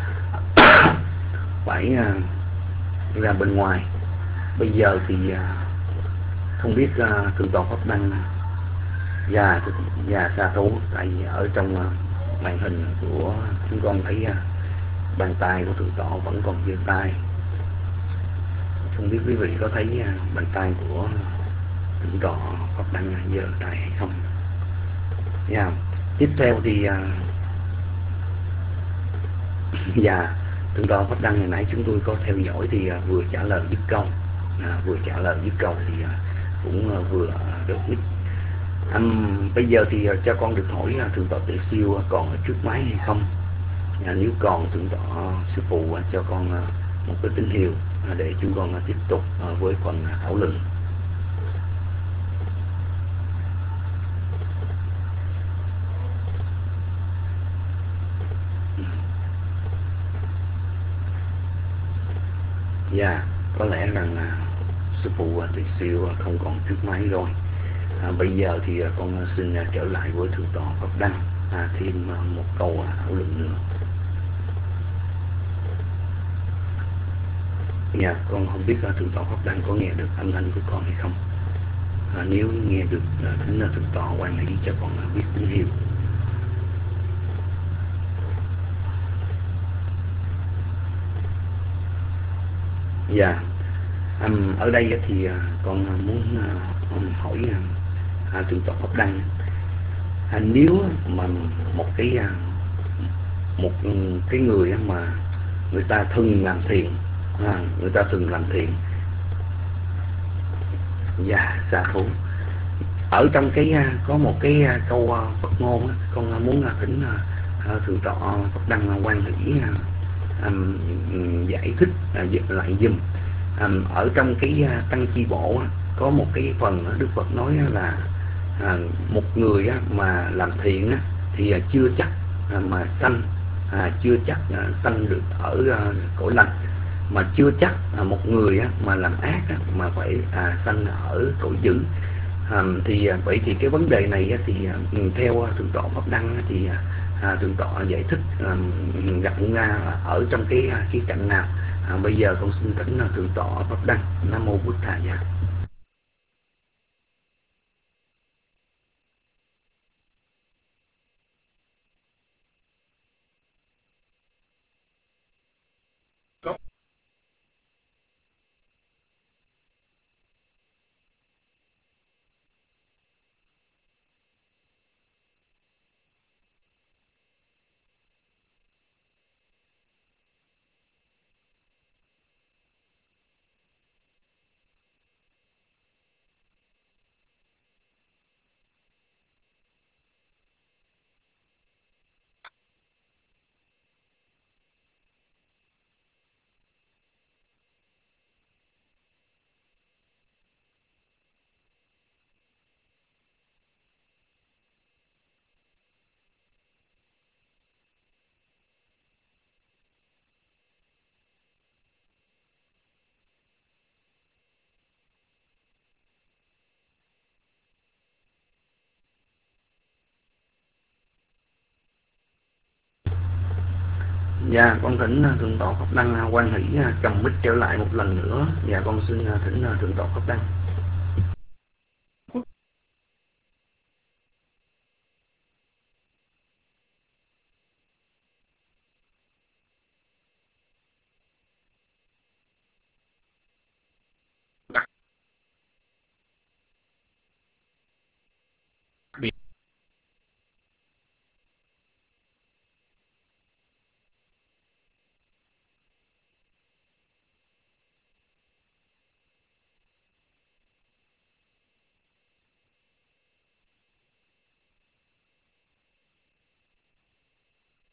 [SPEAKER 2] phải ra bên ngoài. Bây giờ thì không biết thượng tọa Pháp Đăng và và xa thú, tại vì ở trong màn hình của chúng con thấy bàn tay của thượng tọa vẫn còn giơ tay. Không biết quý vị có thấy bàn tay của thượng tọa Pháp Đăng giơ tay hay không? Yeah. Tiếp theo thì và thượng tọa Pháp Đăng ngày nãy chúng tôi có theo dõi thì vừa trả lời dứt câu, à, vừa trả lời dứt câu thì cũng vừa được mic. Um, bây giờ thì cho con được hỏi thượng tọa Tuệ Siêu còn ở trước máy hay không? À, nếu còn, thượng tọa sư phụ cho con một cái tín hiệu để chúng con tiếp tục với phần thảo luận. Dạ, yeah, có lẽ rằng sư phụ Tuệ Siêu không còn trước máy rồi. À, bây giờ thì con xin trở lại với thượng tọa Pháp Đăng à, thêm một câu thảo luận nữa. Dạ, con không biết thượng tọa Pháp Đăng có nghe được âm thanh của con hay không. À, nếu nghe được kính thượng tọa quan hỷ cho con biết tín hiệu. Dạ, um, ở đây thì con muốn uh, hỏi uh, thượng tọa Pháp Đăng, à, nếu mà một cái uh, một cái người mà người ta thường làm thiền, à, người ta thường làm thiền, dạ xa thú. Ở trong cái uh, có một cái uh, câu uh, Phật ngôn uh, con uh, muốn uh, thỉnh uh, thượng tọa Pháp Đăng quan hỷ uh, um, giải thích uh, lại giùm. Um, ở trong cái uh, tăng chi bộ uh, có một cái phần uh, Đức Phật nói uh, là uh, một người uh, mà làm thiện uh, thì uh, chưa chắc uh, mà sanh uh, chưa chắc uh, sanh được ở uh, cõi lành, mà chưa chắc uh, một người uh, mà làm ác uh, mà phải uh, sanh ở cõi dữ. Um, thì uh, vậy thì cái vấn đề này uh, thì uh, theo uh, thượng tọa Pháp Đăng uh, thì uh, thượng tọa giải thích uh, gặp nga ở trong cái uh, cái cạnh nào? À, bây giờ con xin thỉnh thượng tọa Pháp Đăng. Nam mô Bụt Thầy. Dạ, con thỉnh thượng tọa Pháp Đăng quan hỷ cầm mic trở lại một lần nữa. Dạ, con xin thỉnh thượng tọa Pháp Đăng.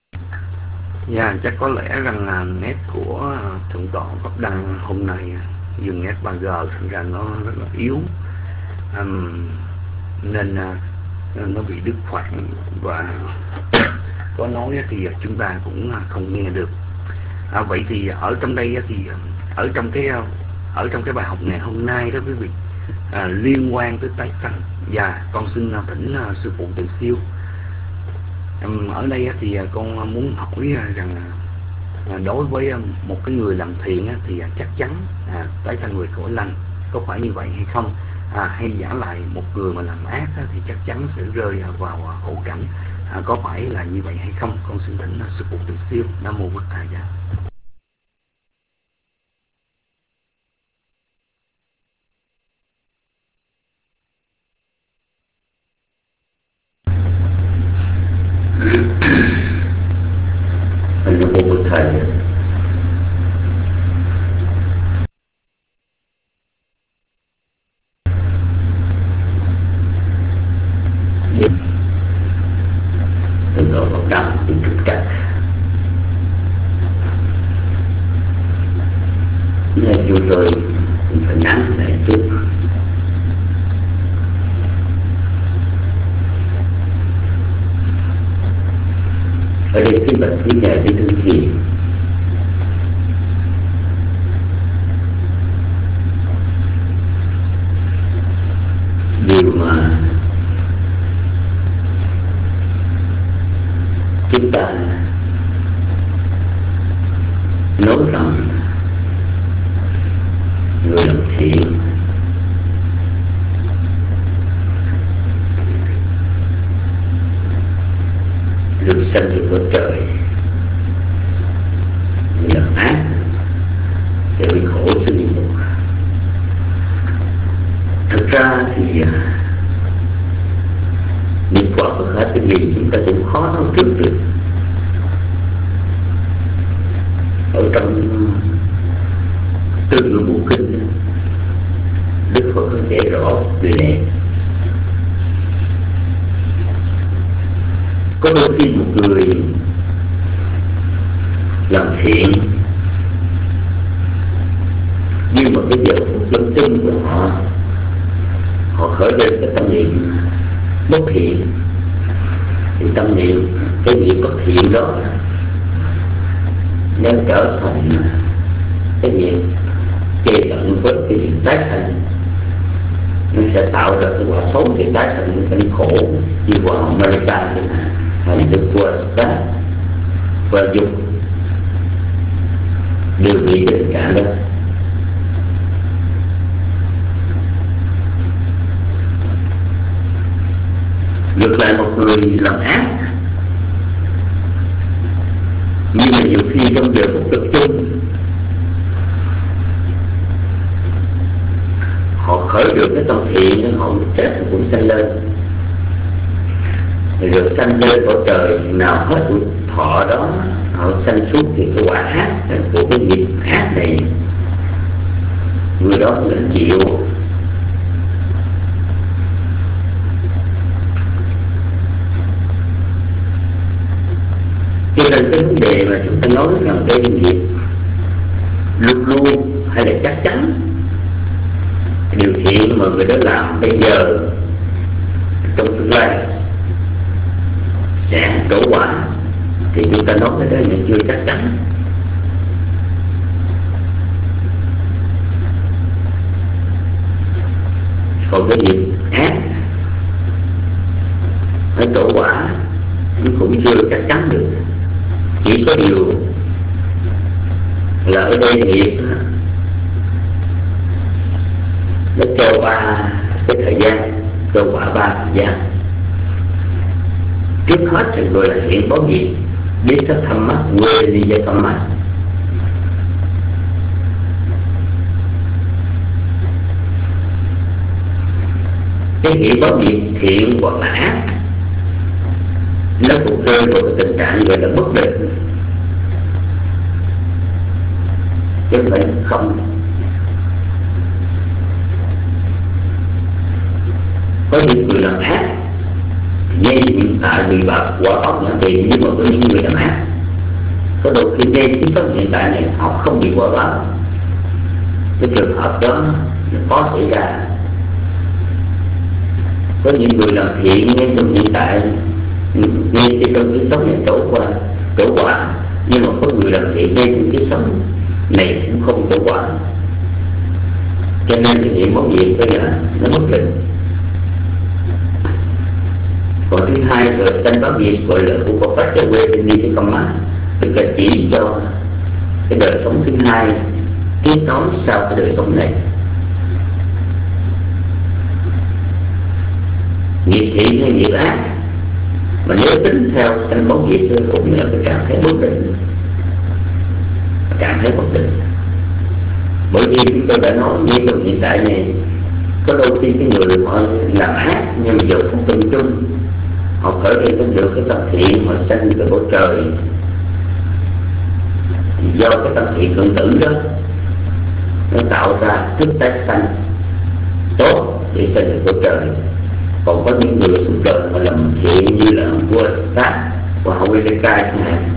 [SPEAKER 2] Dạ, chắc có lẽ rằng là nét của thượng tọa Pháp Đăng hôm nay
[SPEAKER 6] dừng ét ba G, thành ra nó rất là yếu, um, nên uh, nó bị đứt khoảng, và có nói thì chúng ta cũng không nghe được. À, vậy thì ở trong đây thì ở trong cái ở trong cái bài học ngày hôm nay đó quý vị, à, liên quan tới tái sanh, và con xin thỉnh uh, sư phụ Từ Siêu. Um, ở đây thì con muốn hỏi rằng À, đối với một cái người làm thiện thì chắc chắn à, tái sanh về cõi lành, có phải như vậy hay không? À, hay giả lại một người mà làm ác thì chắc chắn sẽ rơi vào khổ cảnh, à, có phải là như vậy hay không? Con xin thỉnh sư phụ Từ Siêu. Nam mô Bụt Thầy. Nam mô Bụt Thầy. Từ đó bắt đầu thì thực cách nên vô rồi cũng phải nắng lại chút. Ở đây cái bậc quý ngài đi thương thiện, điều mà chúng ta nói rằng người làm thiện được sanh được ở trời, người làm ác sẽ bị khổ sinh địa ngục. Thực ra thì niệm quả Phật hết cái gì chúng ta cũng khó nói trước được. Ở trong Tư Ngữ Bộ Kinh, Đức Phật có để rõ điều này. Có đôi khi một người làm thiện, nhưng mà cái giờ lâm chung của họ, họ khởi lên cái tâm niệm bất thiện, thì tâm niệm cái nghiệp bất thiện đó nó trở thành cái nghiệp chê cận với cái việc tái sanh, nó sẽ tạo ra cái quả xấu thì tái sanh cái khổ như quả America chẳng hạn, hay Đức Quốc Pháp và dục đều bị tình trạng đó. Ngược lại một người làm ác, nhưng mà nhiều khi trong giờ phút tập trung họ khởi được cái tâm thiện, họ chết cũng sanh lên, rồi sanh lên cõi trời nào hết tuổi thọ đó, họ sanh xuống thì cái quả ác của cái nghiệp ác này người đó gánh chịu. Cho nên cái vấn đề mà chúng ta nói rằng cái nghiệp luôn luôn hay là chắc chắn điều thiện mà người đó làm bây giờ trong tương lai sẽ đổ quả, thì chúng ta nói cái đó là chưa chắc chắn. Còn cái nghiệp ác phải đổ quả cũng chưa chắc chắn được. Chỉ có điều là ở đây nghiệp nó cho ba cái thời gian, cho quả ba thời gian. Trước hết thì gọi là hiện báo nghiệp, biết thất thâm mắt, quê đi với tâm mắt. Cái hiện báo nghiệp thiện hoặc là ác nó cũng rơi vào cái tình trạng gọi là bất định, chứ không phải không. Có những người làm ác ngay hiện tại bị bạc quả ốc nhận tiền, nhưng mà có những người làm ác có đôi khi ngay chính pháp hiện tại này họ không bị quả báo, cái trường hợp đó nó có xảy ra. Có những người làm thiện ngay trong hiện tại, ngay trong cái sống này trổ qua trổ quả, nhưng mà có người làm thiện ngay trong cái sống này cũng không trổ quả. Cho nên cái niệm báo nghiệp bây giờ nó bất định. Còn thứ hai rồi sanh báo nghiệp gọi là của Phật pháp cho quê trên đi cái công mát, tức là chỉ cho cái đời sống thứ hai tiếp nối sau cái đời sống này. Nghiệp thiện hay nghiệp ác mà nếu tính theo sanh báo nghiệp thì cũng là cái trạng thái bất định, trạng thái bất định. Bởi vì chúng tôi đã nói như trong hiện tại này, có đôi khi cái người họ làm ác nhưng mà giờ không tâm chung, họ khởi lên có được cái tâm thiện, họ sanh cái bầu trời. Do cái tâm thiện thuận tử đó nó tạo ra thức tái sanh tốt để sanh được bầu trời. Còn có những người xuống đời họ làm thiện như là vua Sát và họ quay lên cai chẳng hạn,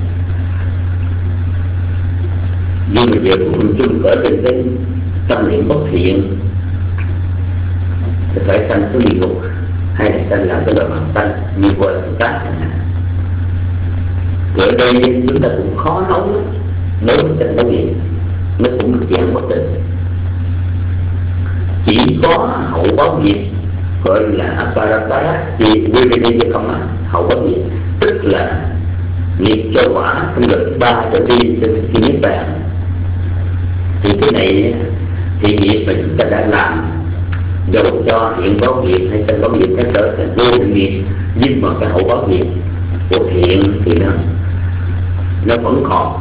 [SPEAKER 6] nhưng mà giờ cũng chung cỡ trên cái tâm niệm bất thiện thì phải sanh xuống địa ngục hay là sanh làm cái loại bằng sanh như vua Sát chẳng hạn. Ở đây chúng ta cũng khó nói đối với sanh báo nghiệp, nó cũng một dạng bất định. Chỉ có hậu báo nghiệp gọi là aparapara thì quy định chứ không, hậu báo nghiệp tức là nghiệp cho quả trong đời thứ ba trở đi trên khi niết bàn. Thì cái này thì nghiệp mà chúng ta đã làm, dầu cho hiện báo nghiệp hay sanh báo nghiệp nó trở thành vô hình nghiệp, nhưng mà cái hậu báo nghiệp của thiện thì nó nó vẫn còn.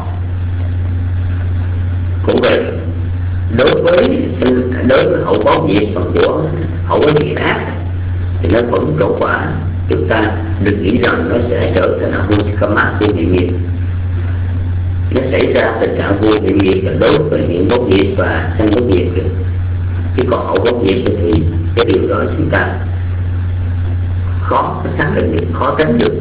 [SPEAKER 6] Cũng vậy, đối với đối với hậu báo nghiệp phần của hậu báo nghiệp ác thì nó vẫn trổ quả. Chúng ta đừng nghĩ rằng nó sẽ trở thành ahusikama của hiện nghiệp. Nó xảy ra tình trạng vô hiện nghiệp là đối với hiện báo nghiệp và sanh báo nghiệp được. Chứ còn hậu báo nghiệp thì cái điều đó chúng ta khó xác định được, khó tránh được.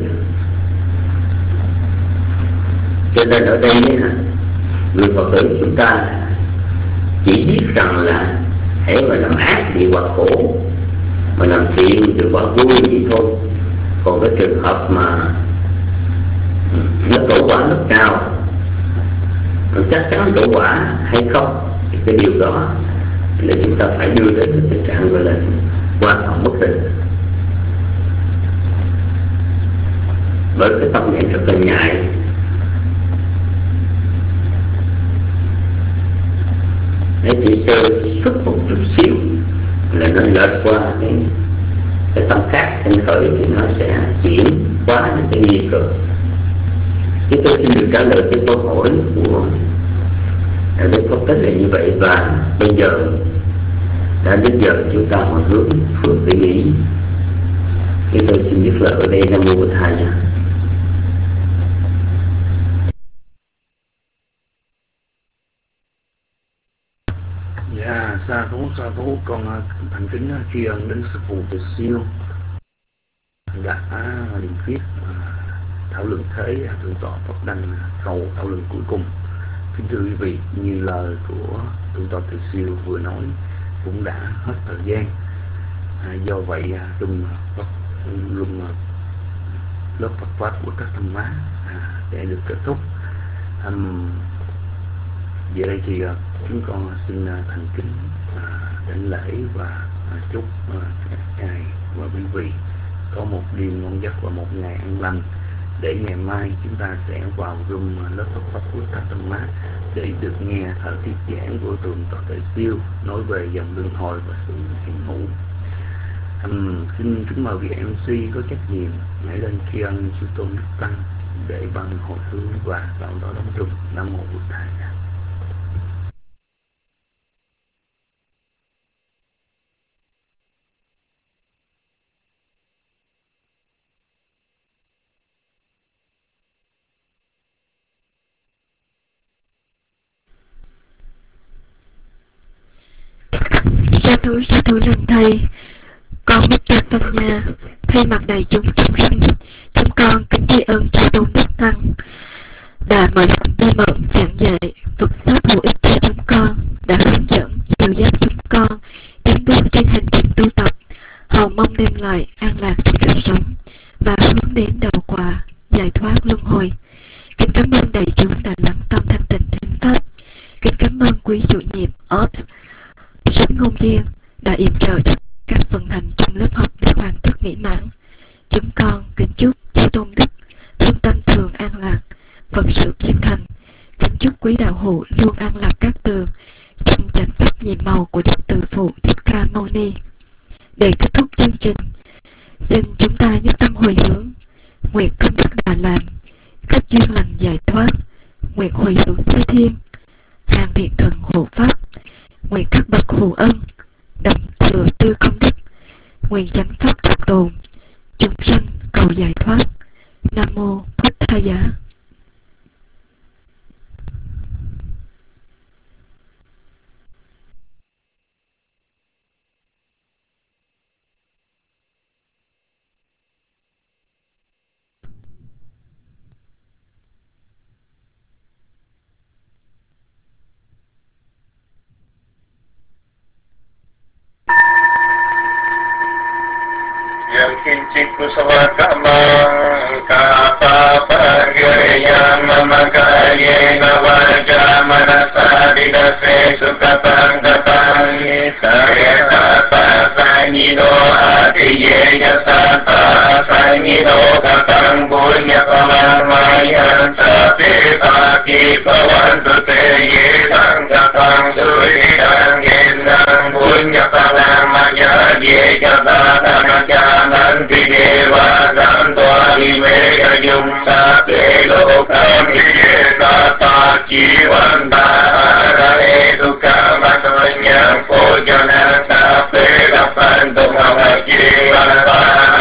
[SPEAKER 6] Cho nên ở đây người Phật tử chúng ta chỉ biết rằng là hễ mà làm ác thì quả khổ, mà làm thiện thì quả vui vậy thôi. Còn cái trường hợp mà nó trổ quả lúc nào, nó chắc chắn trổ quả hay không, thì cái điều đó là chúng ta phải đưa đến cái tình trạng gọi là quan trọng bất định. Bởi cái tâm niệm rất là nhạy, nó chỉ sơ xuất một chút xíu là nó lệch qua cái, cái tâm khác thành khởi thì nó sẽ chuyển qua những cái nghiệp rồi. Chứ tôi xin được trả lời cái câu hỏi của Đức Phật Tích là như vậy. Và bây giờ đã đến giờ chúng ta hồi hướng phượng tự nghĩ. Thì tôi xin dứt lời ở đây. Nam mô Bổn Thầy.
[SPEAKER 2] Dạ, sa thú sa thú con thành kính tri ân đến sư phụ Từ Siêu đã điểm viết thảo luận thế thượng tọa Pháp Đăng câu thảo luận cuối cùng. Kính thưa quý vị, như lời của thượng tọa Từ Siêu vừa nói cũng đã hết thời gian. À, do vậy trong luôn lớp Phật pháp của các thanh hóa à, để được kết thúc. Um, Vậy đây thì chúng con xin thành kính đảnh lễ và chúc các ngài và quý vị có một đêm ngon giấc và một ngày an lành, để ngày mai chúng ta sẽ vào room lớp Phật pháp của các thanh hóa để được nghe thở thuyết giảng của thượng tọa Từ Siêu nói về dòng luân hồi và sự hiện hữu. Um, xin kính mời vị em xê có trách nhiệm hãy lên tri ân sư tôn Đức Tăng để bằng hồi hướng và tạo đó đóng trùng. Nam mô Bổn Thầy.
[SPEAKER 8] Sa thú sa thú lần thầy, con mất cha tâm nhà, thay mặt đại chúng chúng sinh, chúng con kính tri ân chư tôn Đức Tăng đã mở lòng tay mượn giảng dạy Phật pháp hữu ích cho chúng con, đã hướng dẫn lại an lạc trong cuộc sống và hướng đến đầu quả giải thoát luân hồi. Kính cảm ơn đại chúng đã lắng tâm thanh tịnh thính pháp. Kính cảm ơn quý chủ nhiệm ốt Sánh Ngôn Duyên đã yểm trợ cho các phần hành trong lớp học để hoàn tất mỹ mãn. Chúng con kính chúc chư tôn đức thân tâm thường an lạc, Phật sự viên thành. Kính chúc quý đạo hữu luôn an lạc các tường trong chánh pháp nhiệm màu của Đức Từ Phụ Thích Ca Mâu Ni. Để kết thúc chương trình, xin chúng ta nhất tâm hồi hướng, nguyện công đức đã làm, các duyên lành giải thoát, nguyện hồi hướng chư thiên, hàng thiện thần hộ pháp, nguyện các bậc hữu ân, đồng thừa tư công đức, nguyện chánh pháp trọn tồn, chúng sanh cầu giải thoát. Nam mô Phật Tha Giá.
[SPEAKER 9] Kincik kusala kamang kapapagaya mamakaya navaja manasa didase sukapang kapang sareta pasangido atiyeya sata sangido kapang punya kamang mayan sapi paki pawantu teye sang kapang suridang gendang punya kamang maya ye kapang Nanti dewa santo imega yung sa pelo kami tata jiwanta arane duka matonya pojana sa pela panto mga jiwanta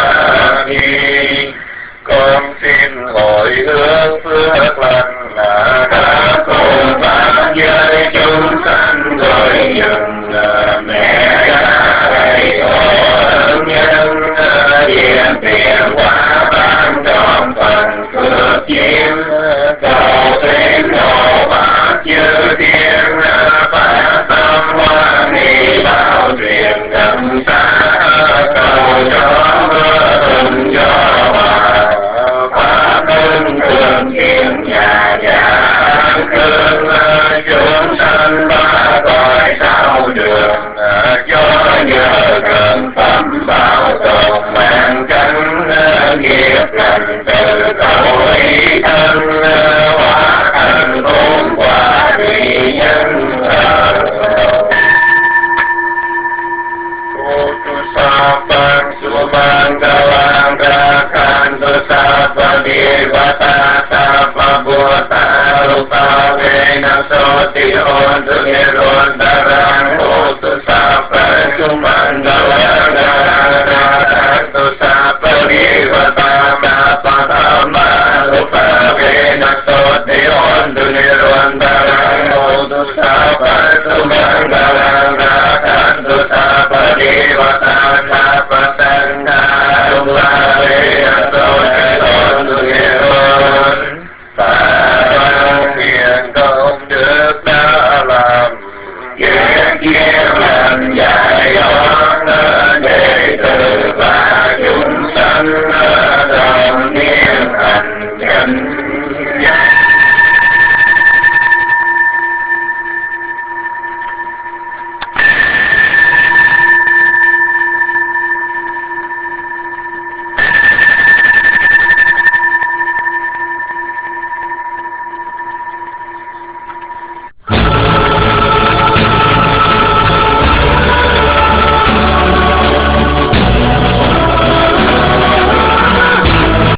[SPEAKER 9] con xin hồi hướng phước lành là đã cùng pháp giới chúng sanh rồi dừng mẹ đây ơn nhân điện tiền quả ban trọn phần phước duyên cầu thêm độ bát chư thiên phát tâm hoa ni bảo truyền gần xa cầu cho mưa thuận cho hòa pháp hưng thường kiên nhà nhà an cương chúng sanh ba cõi sao đường cho nhờ gần phẩm bảo tồn mạng cánh nghiệp lành từ cầu ý thân hóa thành ôn quả tùy nhân Kusapang sumang galang rakan tusapa divata sapa buata lupa venam soti on tunirun darang utusapa sumang galang rakan tusapa divata sapa dhamma lupa venam soti on tunirun darang utusapa sumang galang rakan tusapa divata sapa sangha lupa venam soti on tunirun Phật nguyện công đức đã làm, kiên kiên